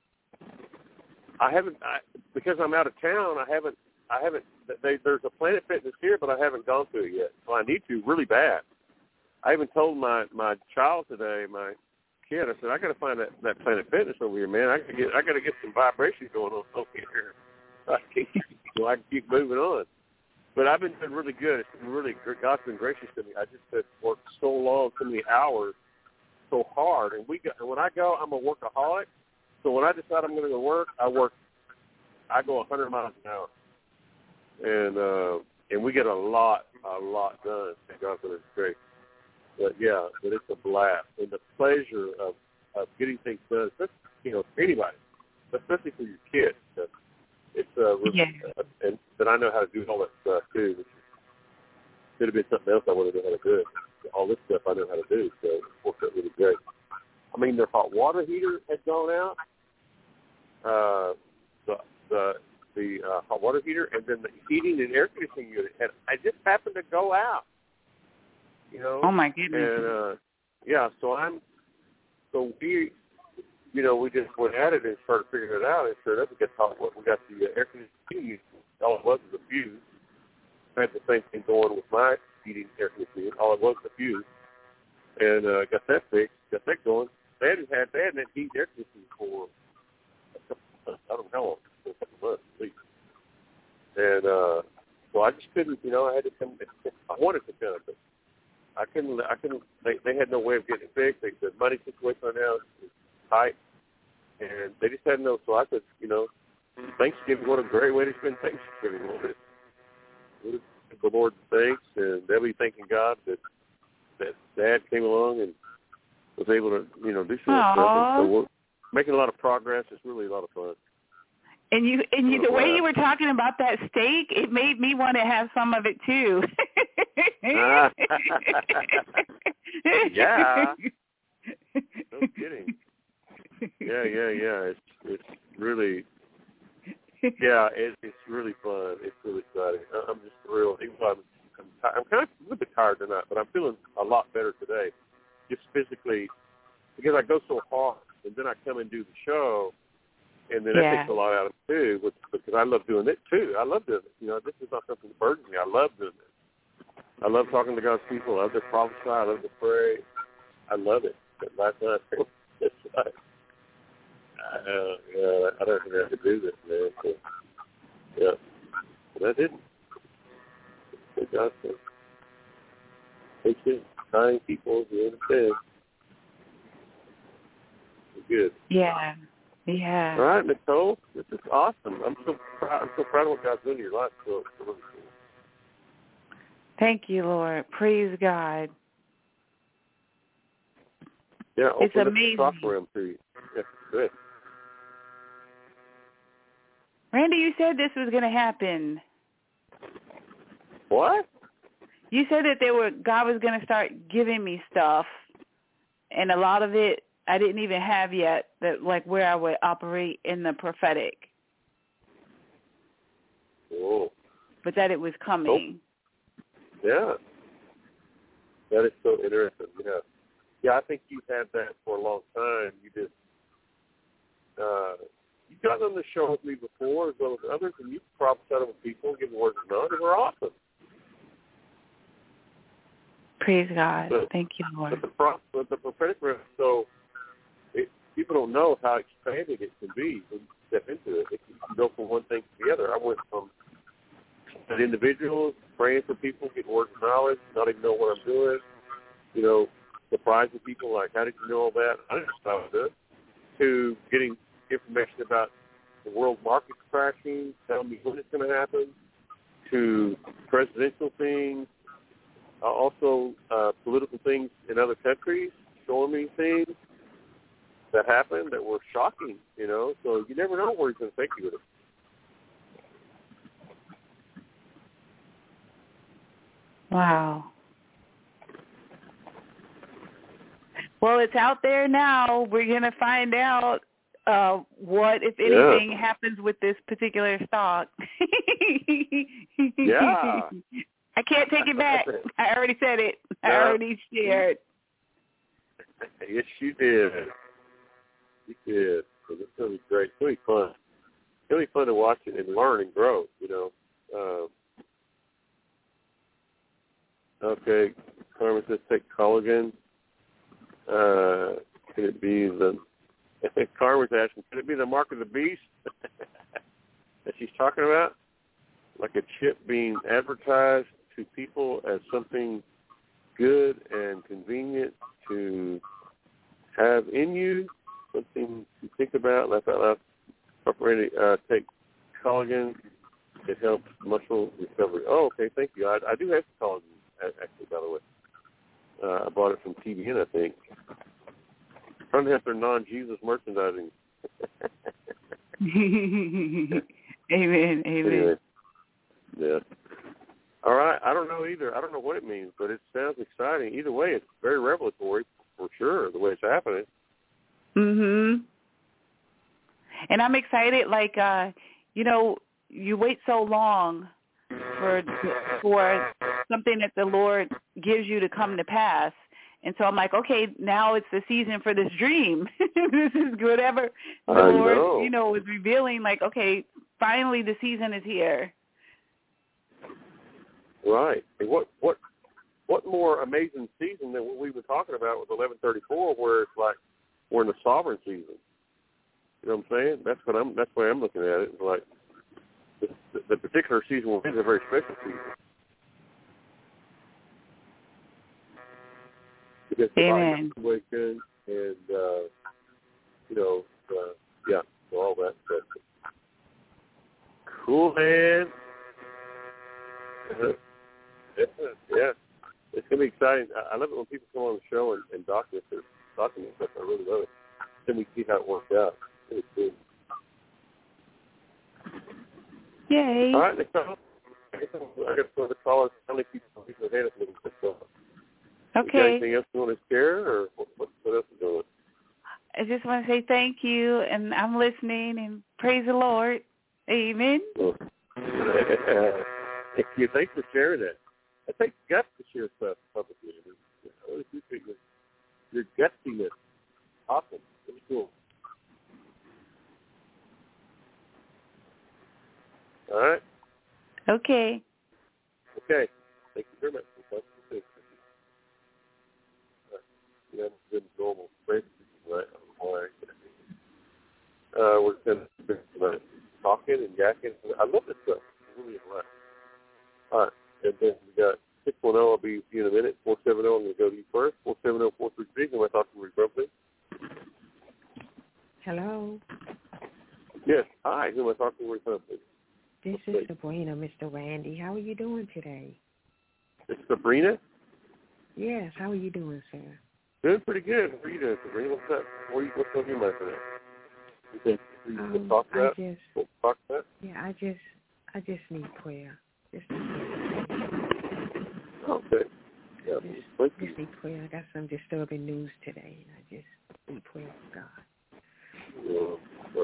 I haven't, because I'm out of town. I haven't. There's a Planet Fitness here, but I haven't gone to it yet. So I need to really bad. I even told my child today, my kid, I said, I got to find that Planet Fitness over here, man. I got to get some vibrations going on over here. So I can keep moving on. But I've been doing really good. It's been really, God's been gracious to me. I just have worked so long, so many hours, so hard. And when I go, I'm a workaholic. So when I decide I'm going to go work, I go 100 miles an hour. And we get a lot done. Thank God for His grace. But it's a blast. And the pleasure of getting things done, especially, for anybody, especially for your kids. It's really, and I know how to do all that stuff too. could have been something else I would have known how to do. All this stuff I know how to do, so it worked out really great. I mean, their hot water heater had gone out, the hot water heater, and then the heating and air conditioning unit. And I just happened to go out, you know. Oh, my goodness. And, so we, you know, we just went at it and started figuring it out. And sure enough, we got the air conditioning unit. All it was a fuse. I had the same thing going with my heating air conditioning. All it was a fuse. And got that fixed, got that going. They hadn't had heat air conditioning for I don't know how long, a couple months at least. And so I just couldn't, you know, I had to come. I wanted to come, but I couldn't. They had no way of getting it fixed. The money situation right now is tight, and they just had no. So I could, you know, Thanksgiving. What a great way to spend Thanksgiving. Give the Lord thanks, and they'll be thanking God that Dad came along and was able to, you know, do some stuff. So we're making a lot of progress. It's really a lot of fun. And you, the way you were talking about that steak, it made me want to have some of it too. Yeah. No kidding. Yeah. It's really, yeah. It's really fun. It's really exciting. I'm just thrilled. I'm kind of a little bit tired tonight, but I'm feeling a lot better today, just physically, because I go so hard, and then I come and do the show. And then that takes a lot out of it, too, because I love doing it, too. I love doing it. You know, this is not something that burdens me. I love doing it. I love talking to God's people. I love to prophesy. I love to pray. I love it. But last night, it's like, I don't even have to do this, man. So, yeah. But I didn't. Good God, so. Patient, kind people, you understand. Good. Yeah. Yeah. All right, Nicole, this is awesome. I'm so proud of what God's doing in your life. So it's really cool. Thank you, Lord. Praise God. Yeah, it's open amazing. Up the software to you. Yeah, good. Randy, you said this was going to happen. What? You said that God was going to start giving me stuff, and a lot of it I didn't even have yet, that like where I would operate in the prophetic. Oh. But that it was coming. Oh. Yeah. That is so interesting. Yeah, I think you've had that for a long time. You just, you've gotten on the show with me before as well as others, and you've prophesied over people, given words of knowledge, and we're awesome. Praise God. Thank you, Lord. But the prophetic realm, so people don't know how expanded it can be when you step into it. It can go from one thing to the other. I went from an individual, praying for people, getting words of knowledge, not even know what I'm doing, you know, surprising people like, how did you know all that? I didn't know how to do it. To getting information about the world markets crashing, telling me when it's going to happen, to presidential things, also political things in other countries, showing me things that happened that were shocking, you know. So you never know where he's going to take you with it. Wow. Well, it's out there now. We're going to find out what, if anything, happens with this particular stock. Yeah. I can't take it back. I already said it. I already shared. Yes, you did. You did. So this is going to be great. It's going to be fun. It's going to be fun to watch it and learn and grow, you know. Okay. Carmen says take collagen. Could it be the... I think Carmen's asking, could it be the mark of the beast that she's talking about? Like a chip being advertised to people as something good and convenient to have in you, something to think about, laugh out loud. Take collagen. It helps muscle recovery. Oh, okay, thank you. I do have some collagen, actually, by the way. I bought it from TBN, I think. Trying to have their non-Jesus merchandising. Amen. Anyway, yeah. All right. I don't know either. I don't know what it means, but it sounds exciting. Either way, it's very revelatory for sure, the way it's happening. Mhm. And I'm excited. Like, you wait so long for something that the Lord gives you to come to pass. And so I'm like, okay, now it's the season for this dream. This is whatever the Lord, was revealing. Like, okay, finally the season is here. Right. And what more amazing season than what we were talking about with 1134, where it's like we're in the sovereign season. You know what I'm saying? That's the way I'm looking at it. It's like the particular season will be a very special season. Because the body awakened and, so all that stuff. Cool, man. Yeah. It's going to be exciting. I love it when people come on the show and document stuff. I really love it. Then we see how it works out. It's cool. Yay. All right, Nicole. I got some callers. How many people are raising their hand up looking for stuff? Okay. Anything else you want to share, or what else is going on? I just want to say thank you, and I'm listening, and praise the Lord. Amen. Well, thank you. Thanks for sharing that. It takes guts to share stuff publicly. I really appreciate your gutsiness. Awesome. Really cool. All right. Okay. Okay. Thank you very much. Good normal right? We're going to be talking and yakking. I love this stuff. It's really fun. All right. And then we got 610. I'll be with you in a minute. 470. I'm going to go to you first. 470-433. Am I talking to you, please? Hello. Yes. Hi. Who am I talking to? Please? This is Sabrina, Mr. Randy. How are you doing today? It's Sabrina? Yes. How are you doing, sir? Doing pretty good. How are you doing, Sabrina? What's up? What's on your mind today? You think you talk about? Talk about? Yeah, I just need prayer. Just need prayer. Okay. Yeah, just need prayer. I got some disturbing news today, and I just need prayer for God.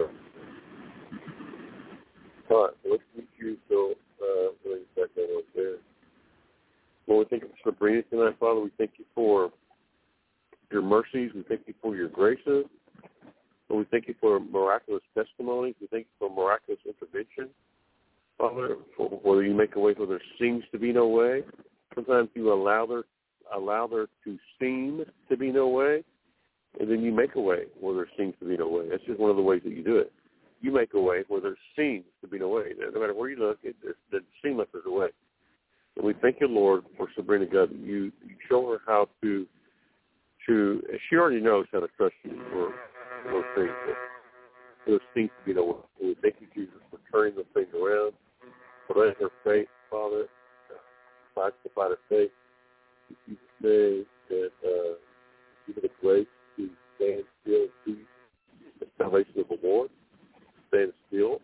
All right. Let's meet you. So, really back that up there. Well, we thank you for Sabrina tonight, Father. We thank you for your mercies. We thank you for your graces. And we thank you for miraculous testimonies. We thank you for miraculous intervention, Father, for whether you make a way where there seems to be no way. Sometimes you allow there to seem to be no way, and then you make a way where there seems to be no way. That's just one of the ways that you do it. You make a way where there seems to be no way. No matter where you look, it seems like there's a way. And we thank you, Lord, for Sabrina God. You show her how to she already knows how to trust you for those things. There seems to be no way. And we thank you, Jesus, for turning those things around, for letting her faith, Father, fight the fight of faith. In Jesus' name, that give her the grace to stand still and see the salvation of the Lord. Stand still.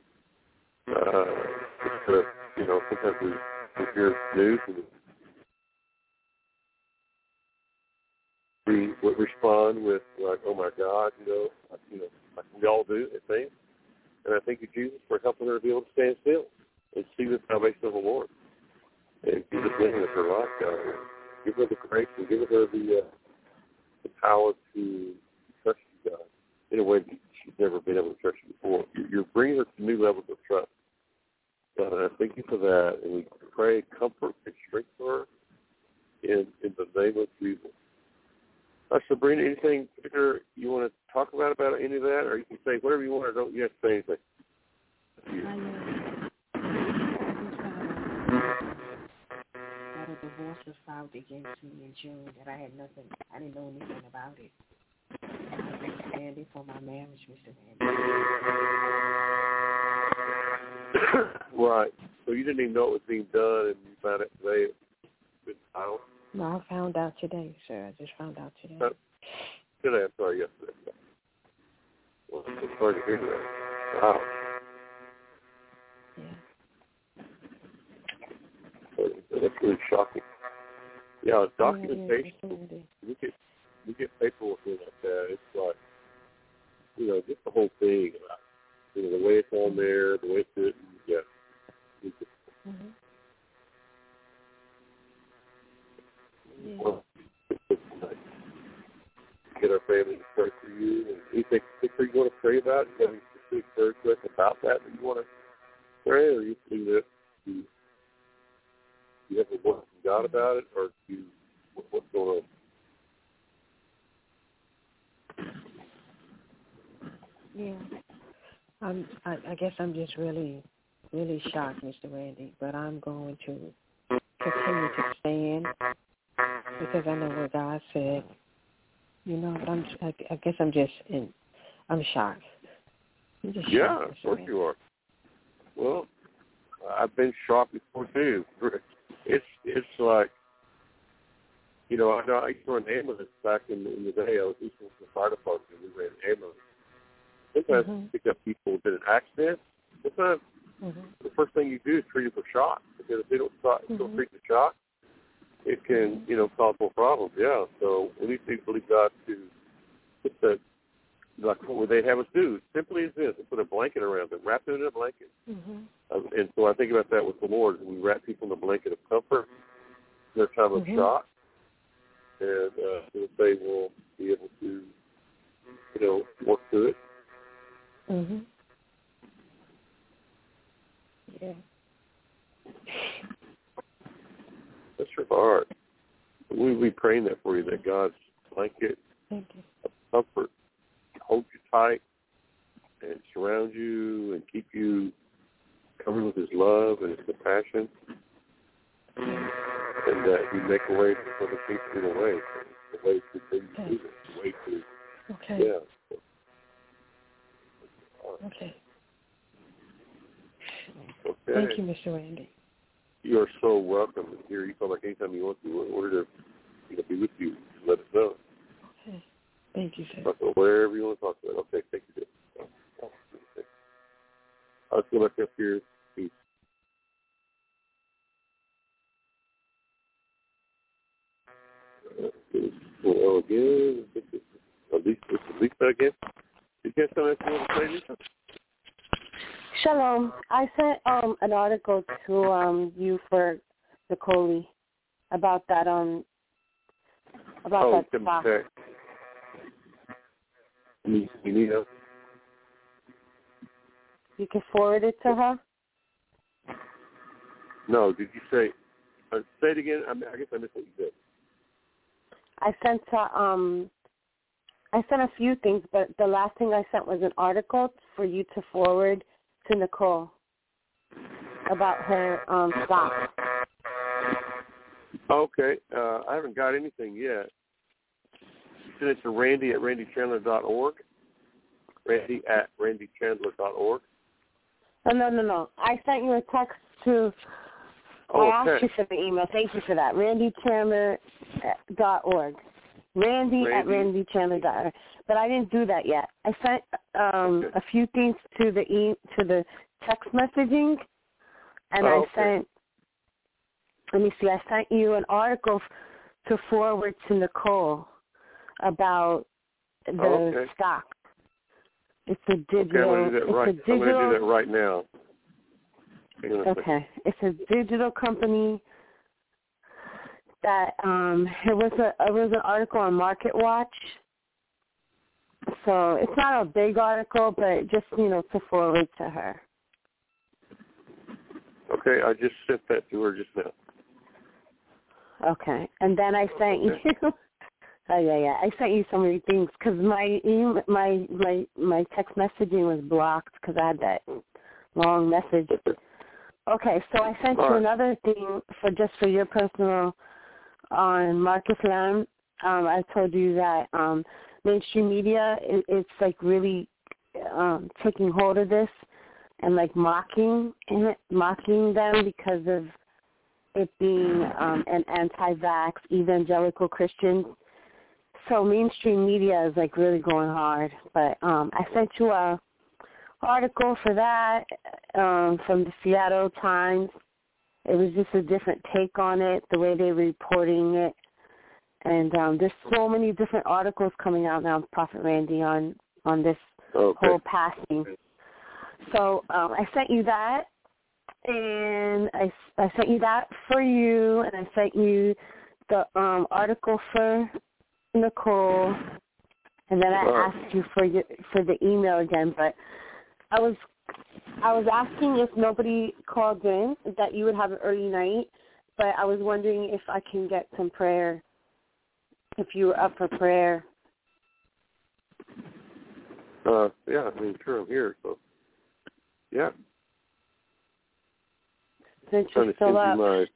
Sometimes we hear news and we would respond with like, "Oh my God," like we all do at things. And I thank you, Jesus, for helping her to be able to stand still and see the salvation of the Lord and be the blessing of her life, God. Give her the grace and give her the power to trust you, God, in a way that she's never been able to trust you before. You're bringing her to new levels of trust. God, and I thank you for that. And we pray comfort and strength for her in the name of Jesus. Sabrina, anything particular you want to talk about any of that? Or you can say whatever you want, or don't you have to say anything? That a divorce was filed against me in June, that I didn't know anything about it. I've been standing for my marriage, Mr. Randy. Right. So you didn't even know it was being done, and you found out today it was filed? No, I found out today, sir. I just found out today. Today, I'm sorry, yesterday. Well, I'm sorry to hear that. Wow. Yeah. That's really shocking. Yeah, documentation. We get paperwork in like that. It's like, just the whole thing about, the way it's on there, the way it's written. Yeah. Well, get our family to pray for you. And anything particular you want to pray about? You have any specific prayer requests about that you want to pray, or you think that you have a word from God about it, or what's going on? Yeah. I guess I'm just really, really shocked, Mr. Randy, but I'm going to continue to stand because I know what God said. But I guess I'm shocked. I'm just shocked, of course you are. Well, I've been shocked before too. It's like, I used to run ambulance back in the day. I was used to the fire department. We ran ambulance. Sometimes you pick up people with an accident. Sometimes the first thing you do is treat them for shock, because if they don't treat the shock, it can, cause more problems. Yeah. So we need to believe God to put that, like what they have us do. Simply as this: put a blanket around them, wrap them in a blanket. And so I think about that with the Lord. We wrap people in a blanket of comfort in their time of shock, and so that they will be able to, work through it. Yeah. That's your heart. We'll be praying that for you, that God's blanket of comfort hold you tight and surround you and keep you covered with His love and His compassion, and that you make a way for the things to get away. The way to do this. The way to, yeah. Okay. Thank you, Mr. Randy. You are so welcome. Here, you call back anytime you want to. In order to be with you, let us know. Okay. Thank you, sir. Talk about wherever you want to talk about. Okay, thank you, sir. Let's go back up here. Peace. Well, again, Lisa again. Did you have something else you want to say, Lisa? Shalom. I sent an article to you for Nicole about that that spot. You need help? You can forward it to her? No, did you say it again? I guess I missed what you said. I sent a few things, but the last thing I sent was an article for you to forward to Nicole about her stock. Okay. I haven't got anything yet. You sent it to Randy at randychandler.org? Randy at randychandler.org? No. I sent you a text to... I asked you for the email. Thank you for that. randychandler.org. Randy at randychandler.org. But I didn't do that yet. I sent a few things to the text messaging, and I sent. Let me see. I sent you an article to forward to Nicole about the stock. It's a digital. Okay, I'm going to do that right. I'm going to do that right now. Okay, it's a digital company that it was an article on Market Watch. So it's not a big article, but just to forward to her. Okay, I just sent that to her just now. Okay, and then I sent you. I sent you so many things because my text messaging was blocked because I had that long message. Okay, so I sent you another thing for your personal on Marcus Lamb. I told you that mainstream media it's like really taking hold of this and like mocking them because of it being an anti-vax evangelical Christian. So mainstream media is like really going hard. But I sent you a article for that from the Seattle Times it was just a different take on it, the way they were reporting it. And there's so many different articles coming out now, Prophet Randy, on this whole passing. So I sent you that, and I sent you that for you, and I sent you the article for Nicole, and then I asked you for the email again. But I was asking if nobody called in, that you would have an early night, but I was wondering if I can get some prayer, if you were up for prayer. Yeah, I mean, sure, I'm here, so, yeah. Since you're still up.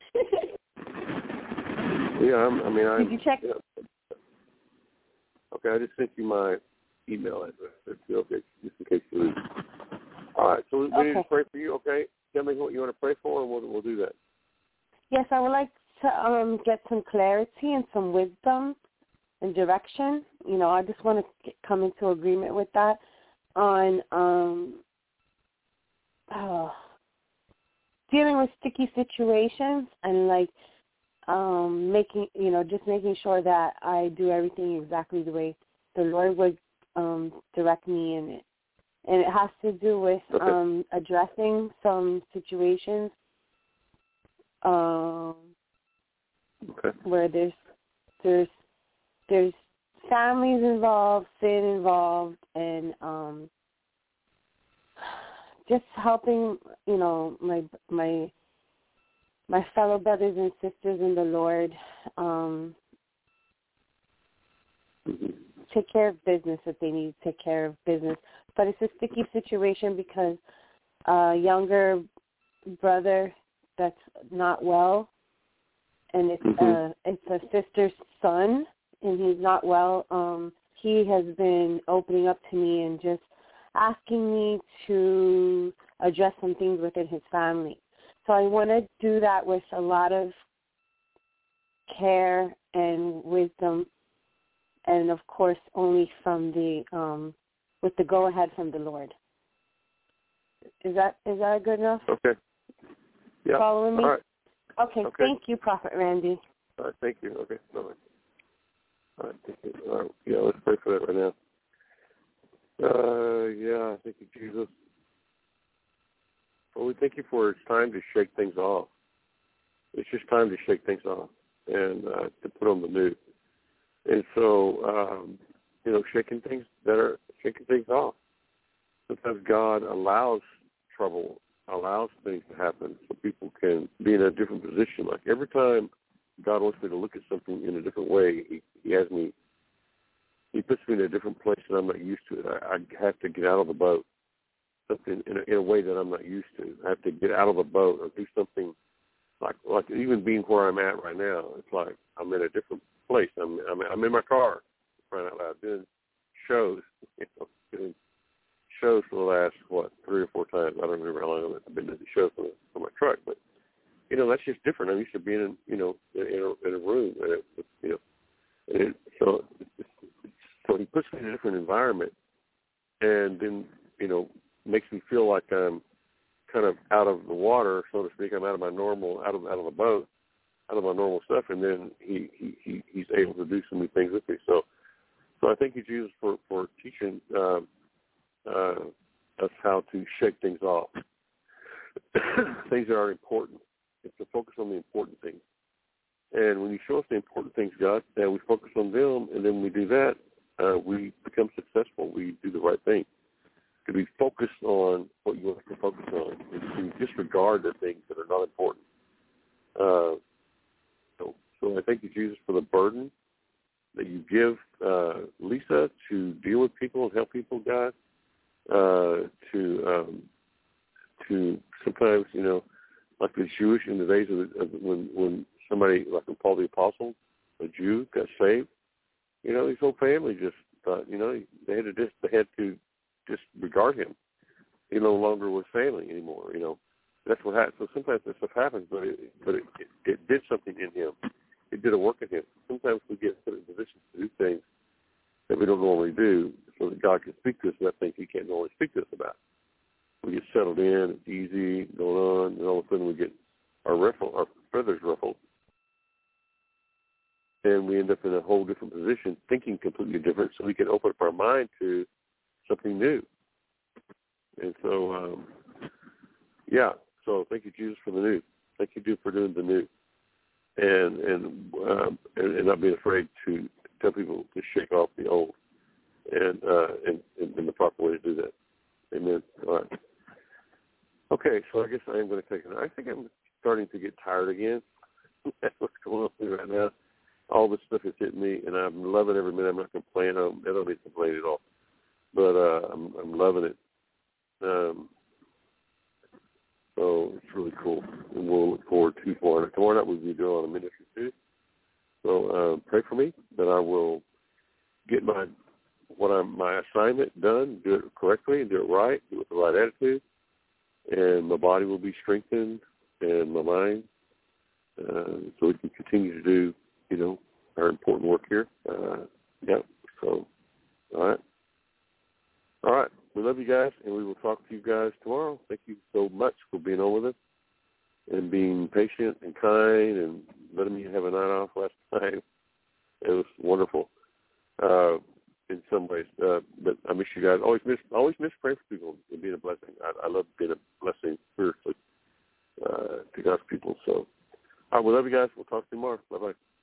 Did you check? Yeah. Okay, I just sent you my email address, okay, just in case you lose. All right, so we need to pray for you, okay? Tell me what you want to pray for, and we'll do that. Yes, I would like to get some clarity and some wisdom and direction. You know, I just want to come into agreement with that on dealing with sticky situations and making sure that I do everything exactly the way the Lord would direct me in it. And it has to do with addressing some situations where there's families involved, sin involved, and just helping, you know, my fellow brothers and sisters in the Lord take care of business if they need to take care of business. But it's a sticky situation because a younger brother that's not well, and it's a sister's son, and he's not well. He has been opening up to me and just asking me to address some things within his family. So I want to do that with a lot of care and wisdom, and of course only from with the go ahead from the Lord. Is that good enough? Okay. Yeah. Following me? All right. Okay. Thank you, Prophet Randy. All right, thank you. Okay. All right, thank you. All right. Yeah, let's pray for that right now. Thank you, Jesus. Well, we thank you for it's time to shake things off. It's just time to shake things off and to put on the new. And so, shaking things off. Sometimes God allows trouble, allows things to happen so people can be in a different position. Like every time God wants me to look at something in a different way, He puts me in a different place that I'm not used to. I have to get out of the boat, something in a way that I'm not used to. I have to get out of the boat or do something like even being where I'm at right now. It's like I'm in a different place. I'm in my car, crying out loud, doing shows, doing shows for the last 3 or 4 times. I don't remember how long I've been doing the shows for my truck, but that's just different. I'm used to being in a room, and so he puts me in a different environment, and then makes me feel like I'm kind of out of the water, so to speak. I'm out of my normal, out of the boat, out of my normal stuff, and then he's able to do some new things with me. So I thank you, Jesus, for teaching us how to shake things off, things that are important. It's to focus on the important things. And when you show us the important things, God, then we focus on them, and then when we do that, we become successful. We do the right thing. To be focused on what you want us to focus on, and to disregard the things that are not important. So I thank you, Jesus, for the burden that you give Lisa to deal with people and help people, God. To sometimes, like the Jewish in the days of when somebody like Paul the Apostle, a Jew, got saved, his whole family just thought, they had to disregard him. He no longer was family anymore. That's what happened. So sometimes this stuff happens, but it did something in him. It did a work in him. Sometimes we get put in positions to do things that we don't normally do, so that God can speak to us about things He can't normally speak to us about. We get settled in, it's easy, going on, and all of a sudden we get our riff then we end up in a whole different position, thinking completely different, so we can open up our mind to something new. And so, so thank you, Jesus, for the new. Thank you, dude, for doing the new. And not being afraid to tell people to shake off the old, and the proper way to do that. Amen. All right. Okay, so I guess I am going to take it. I think I'm starting to get tired again. That's what's going on right now. All this stuff is hitting me, and I'm loving every minute. I'm not complaining. I don't need to complain at all. But I'm loving it. So it's really cool. And we'll look forward to tomorrow. Tomorrow night we'll be doing on a ministry too. So pray for me that I will get my assignment done, do it correctly, and do it right, do it with the right attitude, and my body will be strengthened, and my mind, so we can continue to do, our important work here. So, all right. We love you guys, and we will talk to you guys tomorrow. Thank you so much for being on with us and being patient and kind and letting me have a night off last night. It was wonderful in some ways, but I miss you guys. Always miss praying for people and being a blessing. I love being a blessing spiritually to God's people. So, all right, we love you guys. We'll talk to you tomorrow. Bye-bye.